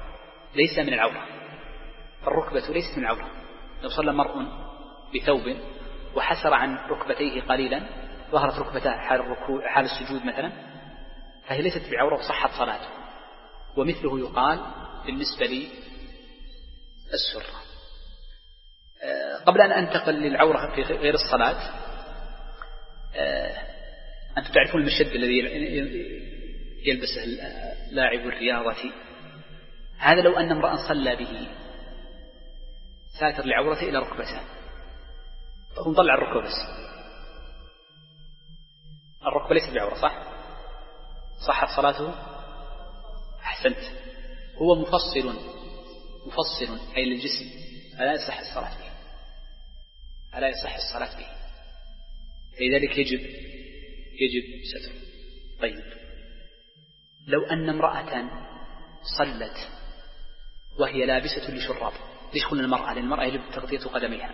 الركبة ليست من العورة. لو صلى مرء بثوب وحسر عن ركبتيه قليلا ظهرت ركبته حال السجود مثلا، فهي ليست بعورة وصحت صلاته. ومثله يقال بالنسبة للسرة. قبل أن أنتقل للعورة في غير الصلاة، أنتم تعرفون المشد الذي يلبسه لاعب الرياضة، هذا لو أن امرأ صلى به ساتر لعورته إلى ركبته، فهو مطلع الركبة بس، الركبة ليست بعورة صح؟ صحت صلاته؟ أحسنت. هو مفصل أي للجسم، فلا يصح الصلاة به، فلا يصح الصلاة به، لذلك يجب ستره. طيب لو أن امرأة صلت وهي لابسة لشراب، ليش قلنا المرأة؟ لأن المرأة يجب تغطية قدميها،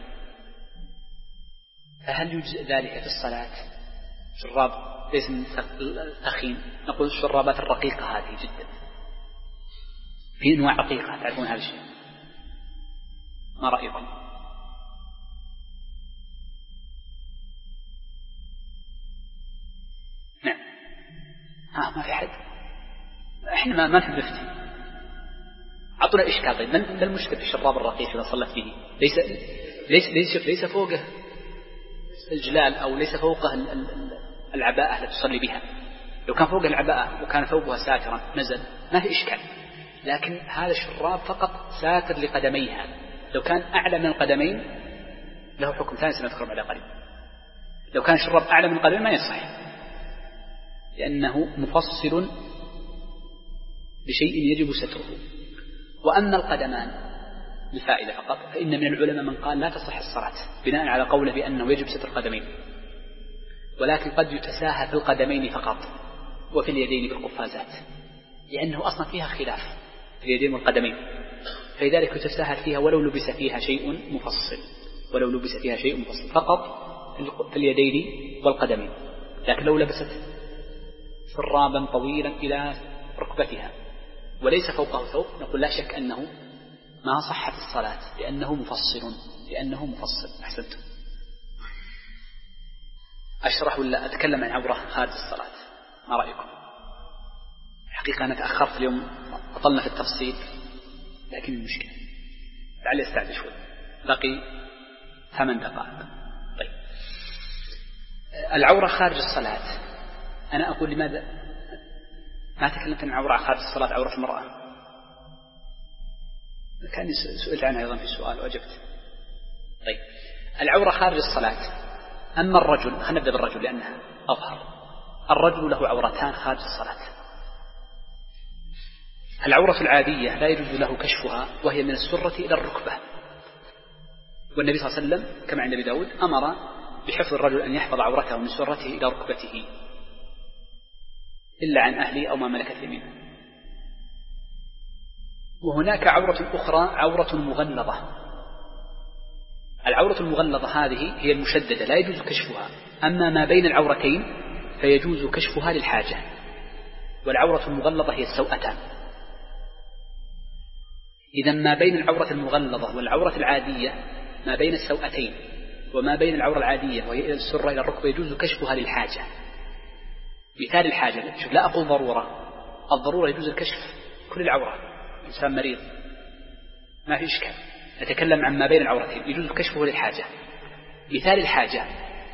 فهل يجزئ ذلك في الصلاة؟ شراب ليس من ثخين، نقول الشرابات الرقيقة هذه جدا، في أنواع رقيقة تعرفون هذا الشيء، ما رأيكم؟ نعم ما في حد، احنا ما نحب نفتي، أعطونا إشكال. طيب ما المشكلة في الشراب الرقيق إذا صلت به؟ ليس فوقه الجلال أو ليس فوقه العباءة التي تصلي بها. لو كان فوق العباءة وكان ثوبها ساترا نزل ما في إشكال، لكن هذا الشراب فقط ساتر لقدميها، لو كان أعلى من القدمين له حكم ثاني سنذكره بعد قليل. لو كان الشراب أعلى من القدمين ما يصح، لأنه مفصل بشيء يجب ستره. وأما القدمان للفائدة فقط، فإن من العلماء من قال لا تصح الصلاة بناء على قوله بأنه يجب ستر القدمين، ولكن قد يتساهل في القدمين فقط وفي اليدين بالقفازات، لأنه أصلا فيها خلاف في اليدين والقدمين، فلذلك يتساهل فيها ولو لبس فيها شيء مفصل فقط في اليدين والقدمين. لكن لو لبست شرابا طويلا إلى ركبتها وليس فوقه ثوب نقول لا شك أنه ما صحت الصلاة لأنه مفصل. أحسنتم. أشرح ولا أتكلم عن عورة خارج الصلاة؟ ما رأيكم؟ حقيقة أنا تأخرت اليوم، أطلنا في التفصيل، لكن المشكلة لعلي أستعد شوي، بقي 8 دقائق. طيب العورة خارج الصلاة، أنا أقول لماذا ما تكلمت عن عورة خارج الصلاة؟ عورة المرأة كان سئلت عنها أيضا في السؤال وأجبت. طيب العورة خارج الصلاة. أما الرجل، خلينا نبدأ بالرجل لأنها أظهر. الرجل له عورتان خارج الصلاة. العورة العادية لا يجوز له كشفها، وهي من السرة إلى الركبة، والنبي صلى الله عليه وسلم كما عند أبي داود أمر بحفظ الرجل أن يحفظ عورته من سرته إلى ركبته إلا عن أهله أو ما ملكت يمينه. وهناك عورة أخرى، عورة مغلظة. العورة المغلظة هذه هي المشددة لا يجوز كشفها، أما ما بين العورتين فيجوز كشفها للحاجة. والعورة المغلظة هي السوأتان. إذا ما بين العورة المغلظة والعورة العادية، ما بين السوأتين وما بين العورة العادية وهي إلى السرة إلى الركبة يجوز كشفها للحاجة. مثال الحاجة، شوف لا أقول ضرورة، الضرورة يجوز الكشف كل العورة، إنسان مريض ما في إشكال، نتكلم عن ما بين العورتين يجوز كشفه للحاجة. مثال الحاجة،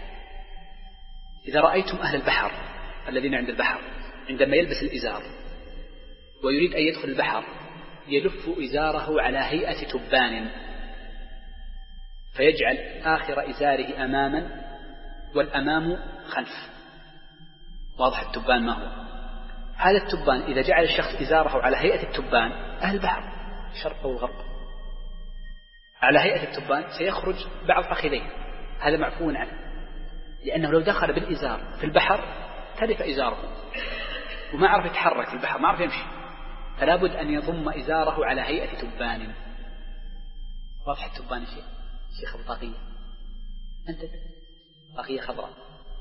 إذا رأيتم أهل البحر الذين عند البحر عندما يلبس الإزار ويريد أن يدخل البحر يلف إزاره على هيئة تبان، فيجعل آخر إزاره أماما والأمام خلف. واضح التبان ما هو؟ هذا التبان إذا جعل الشخص إزاره على هيئة التبان، أهل البحر الشرق والغرب على هيئة التبان سيخرج بعض فخذيه، هذا معفو عنه، لأنه لو دخل بالإزار في البحر تلف إزاره وما عرف يتحرك في البحر، ما عرف يمشي، فلا بد أن يضم إزاره على هيئة تبان. واضح التبان شيخ بطاقية، أنت بطاقية خضراء،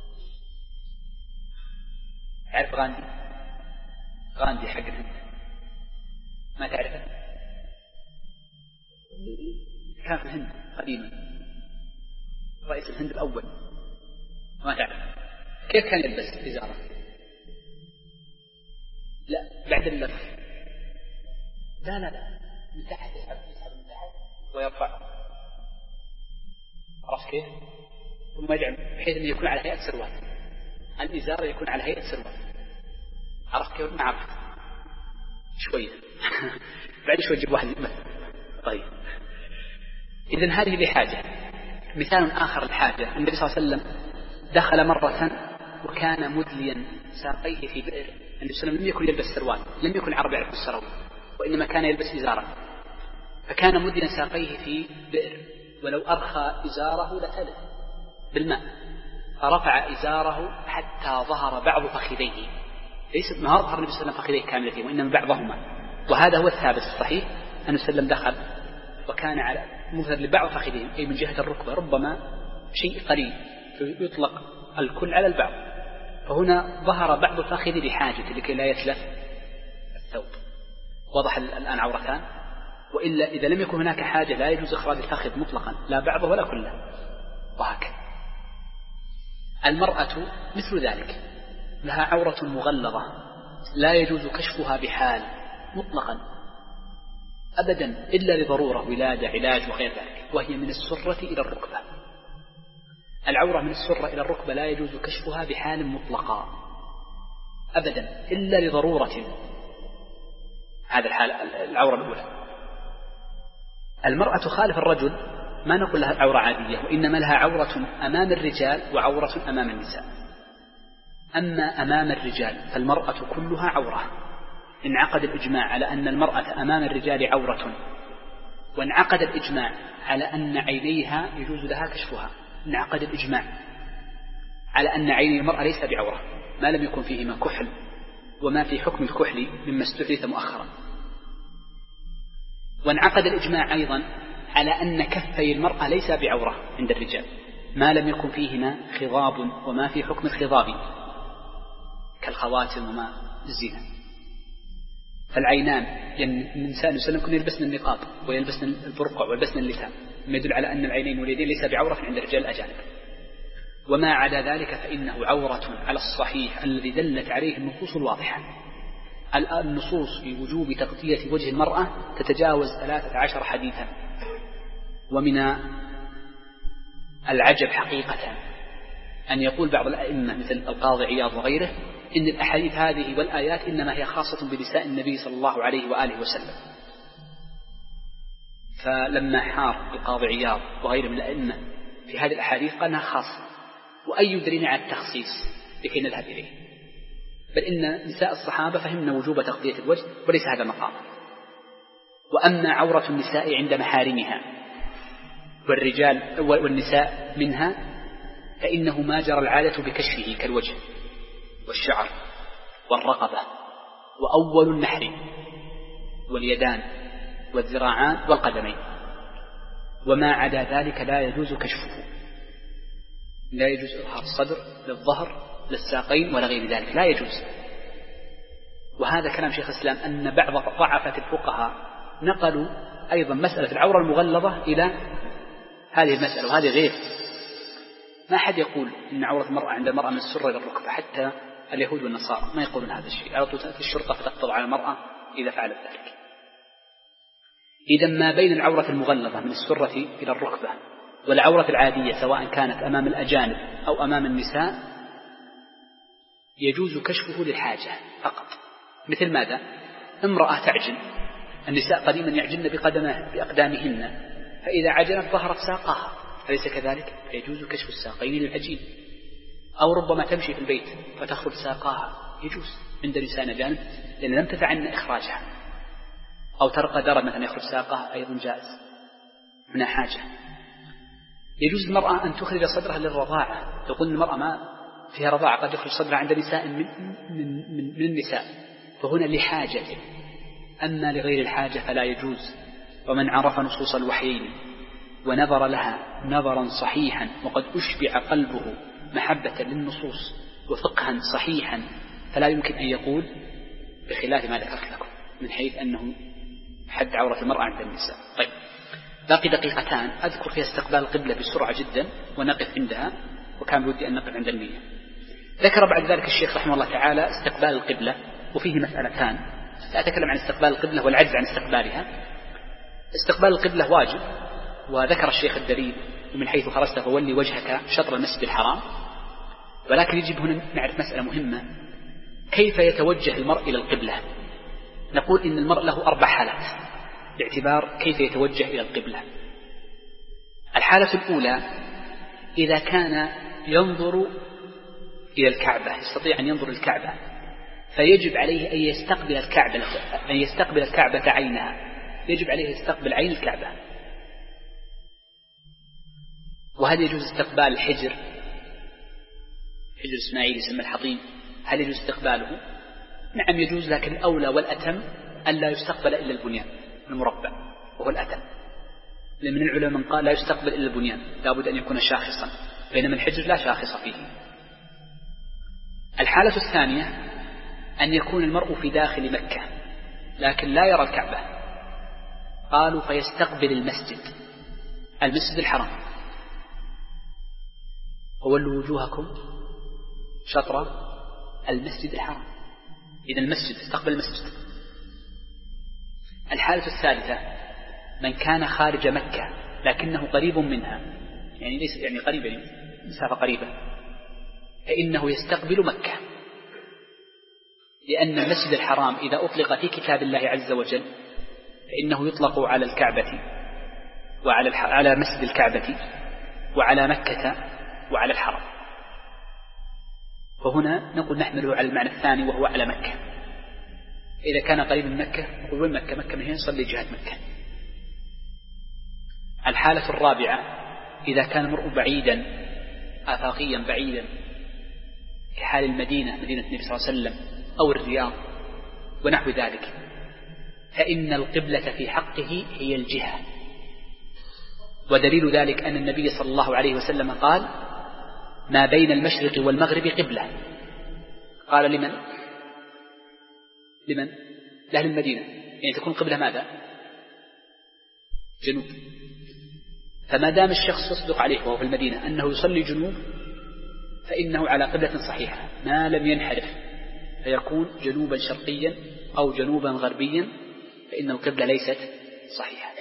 تعرف غاندي حق الهند؟ ما تعرفه؟ كان في الهند قديما رئيس الهند الأول، ما تعرف كيف كان يلبس إزارة؟ لا بعد اللف، لا من تحت، يسحب من تحت ويرفع، عرفت كيف؟ ثم يجعل بحيث أن يكون على هيئة سروال، الإزارة يكون على هيئة سروال، عرفت كيف؟ ما عرفت شوية بعد شوي يجيب واحد مثل. طيب إذن هذه بحاجة. مثال آخر الحاجة، النبي صلى الله عليه وسلم دخل مرة كان مدليا ساقيه في بئر، النبي صلى الله عليه وسلم لم يكن يلبس سروال، لم يكن العرب يعرف السروال، وإنما كان يلبس إزارا، فكان مدليا ساقيه في بئر، ولو أرخى إزاره لتلف بالماء، فرفع إزاره حتى ظهر بعض فخذيه، ليس ما ظهر النبي صلى الله عليه وسلم فخذيه كاملتين، وإنما بعضهما، وهذا هو الثابت الصحيح أن النبي صلى الله عليه وسلم دخل وكان على مظهر لبعض فخذيه، أي من جهة الركبة، ربما شيء قليل يطلق الكل على البعض، فهنا ظهر بعض الفخذ لحاجة لكي لا يتلف الثوب. وضح الآن عورتان، وإلا إذا لم يكن هناك حاجة لا يجوز إخراج الفخذ مطلقا، لا بعضه ولا كله، وهكذا. المرأة مثل ذلك، لها عورة مغلظة لا يجوز كشفها بحال مطلقا أبدا إلا لضرورة، ولادة، علاج وغير ذلك، وهي من السرة إلى الركبة. العورة من السرة إلى الركبة لا يجوز كشفها بحال مطلقا أبدا إلا لضرورة. هذا الحال العورة الأولى. المرأة خالف الرجل ما نقول لها عورة عادية، وإنما لها عورة أمام الرجال وعورة أمام النساء. أما أمام الرجال فالمرأة كلها عورة، انعقد الإجماع على أن المرأة أمام الرجال عورة، وانعقد الإجماع على أن عينيها يجوز لها كشفها، انعقد الإجماع على أن عيني المرأة ليس بعورة ما لم يكن فيهما كحل، وما في حكم الكحل مما استحدث مؤخرا. وانعقد الإجماع أيضا على أن كفي المرأة ليس بعورة عند الرجال ما لم يكن فيهما خضاب، وما في حكم الخضاب كالخواتم وما الزينة. فالعينان، يعني الإنسان يسلم كن يلبسن النقاب ويلبسن البرقع ويلبسن اللثام، ما يدل على أن العينين واليدين ليس بعورة عند الرجال الأجانب. وما عدا ذلك فإنه عورة على الصحيح الذي دلت عليه النصوص الواضحة. النصوص في وجوب تغطية وجه المرأة تتجاوز 13 حديثا. ومن العجب حقيقة أن يقول بعض الأئمة مثل القاضي عياض وغيره إن الأحاديث هذه والآيات إنما هي خاصة بنساء النبي صلى الله عليه وآله وسلم. فلما حار القاضي عياض وغيره من الأئمة في هذه الأحاديث قال أنها خاصة، وأي يدرينا على التخصيص لكي نذهب إليه، بل إن نساء الصحابة فهمنا وجوب تغطية الوجه وليس هذا مقام. وأما عورة النساء عند محارمها والرجال والنساء منها فإنه ما جرى العادة بكشفه كالوجه والشعر والرقبة وأول النحر واليدان والذراعان والقدمين، وما عدا ذلك لا يجوز كشفه، لا يجوز إظهار الصدر للظهر للساقين ولا غير ذلك، لا يجوز. وهذا كلام شيخ الإسلام أن بعض ضعفة الفقهاء نقلوا أيضا مسألة العورة المغلظة إلى هذه المسألة، وهذه غير. ما حد يقول إن عورة المرأة عند المرأة من السرة إلى الركبة، حتى اليهود والنصارى ما يقولون هذا الشيء، على طول تأتي الشرطة فتقبض على المرأة إذا فعلت ذلك. إذا ما بين العورة المغلظة من السرة إلى الركبة والعورة العادية سواء كانت أمام الأجانب أو أمام النساء يجوز كشفه للحاجة فقط. مثل ماذا؟ امرأة تعجن، النساء قديما يعجن بأقدامهن، فإذا عجنت ظهرت ساقها، أليس كذلك؟ فيجوز كشف الساقين للعجين. أو ربما تمشي في البيت فتخرج ساقاها، يجوز عند نساء أجانب لأن لم تتعنى إخراجها. أو ترقى درج مثلا يخرج ساقها أيضا جائز، هنا حاجة. يجوز المرأة أن تخرج صدرها للرضاعة، تقول المرأة ما فيها رضاعة قد يخرج صدرها عند نساء من النساء، فهنا لحاجة. أما لغير الحاجة فلا يجوز. ومن عرف نصوص الوحيين ونظر لها نظرا صحيحا وقد أشبع قلبه محبة للنصوص وفقها صحيحا فلا يمكن أن يقول بخلاف ما ذكرت لكم من حيث أنه حد عورة المرأة عند النساء. طيب، باقي دقيقتان أذكر فيها استقبال القبلة بسرعة جدا ونقف عندها، وكان بودي أن نقف عند النية. ذكر بعد ذلك الشيخ رحمه الله تعالى استقبال القبلة، وفيه مسألتان. سأتكلم عن استقبال القبلة والعجز عن استقبالها. استقبال القبلة واجب، وذكر الشيخ الدليل ومن حيث خرجت فولي وجهك شطر المسجد الحرام. ولكن يجب هنا نعرف مسألة مهمة، كيف يتوجه المرء إلى القبلة؟ نقول إن المرء له 4 حالات باعتبار كيف يتوجه إلى القبلة. الحالة الأولى إذا كان ينظر إلى الكعبة، يستطيع أن ينظر الكعبة، فيجب عليه أن يستقبل الكعبة عينها، يجب عليه يستقبل عين الكعبة. وهل يجوز استقبال الحجر، حجر إسماعيل يسمى الحطيم، هل يجوز استقباله؟ نعم يجوز، لكن الأولى والأتم أن لا يستقبل إلا البنيان المربع وهو الأتم، لأن من العلماء من قال لا يستقبل إلا البنيان، لابد أن يكون شاخصا، بينما الحجر لا شاخص فيه. الحالة الثانية أن يكون المرء في داخل مكة لكن لا يرى الكعبة، قالوا فيستقبل المسجد الحرام. وولوا وجوهكم شطر المسجد الحرام، إذا المسجد استقبل المسجد. الحالة الثالثة من كان خارج مكة لكنه قريب منها، يعني ليس يعني قريبا مسافة قريبة، فإنه يستقبل مكة، لأن المسجد الحرام إذا أطلق في كتاب الله عز وجل فإنه يطلق على الكعبة وعلى مسجد الكعبة وعلى مكة وعلى الحرم، فهنا نقول نحمله على المعنى الثاني وهو على مكة. إذا كان قريب من مكة نقول وين مكة؟ مكة من هنا صلي جهة مكة. الحالة الرابعة إذا كان المرء بعيدا آفاقيا بعيدا كحال المدينة، مدينة النبي صلى الله عليه وسلم أو الرياض ونحو ذلك، فإن القبلة في حقه هي الجهة. ودليل ذلك أن النبي صلى الله عليه وسلم قال ما بين المشرق والمغرب قبلة. قال لمن؟ لأهل المدينة، يعني تكون قبلة ماذا؟ جنوب. فما دام الشخص يصدق عليه وهو في المدينة أنه يصلي جنوب فإنه على قبلة صحيحة ما لم ينحرف، فيكون جنوبا شرقيا أو جنوبا غربيا، فإن القبلة ليست صحيحة.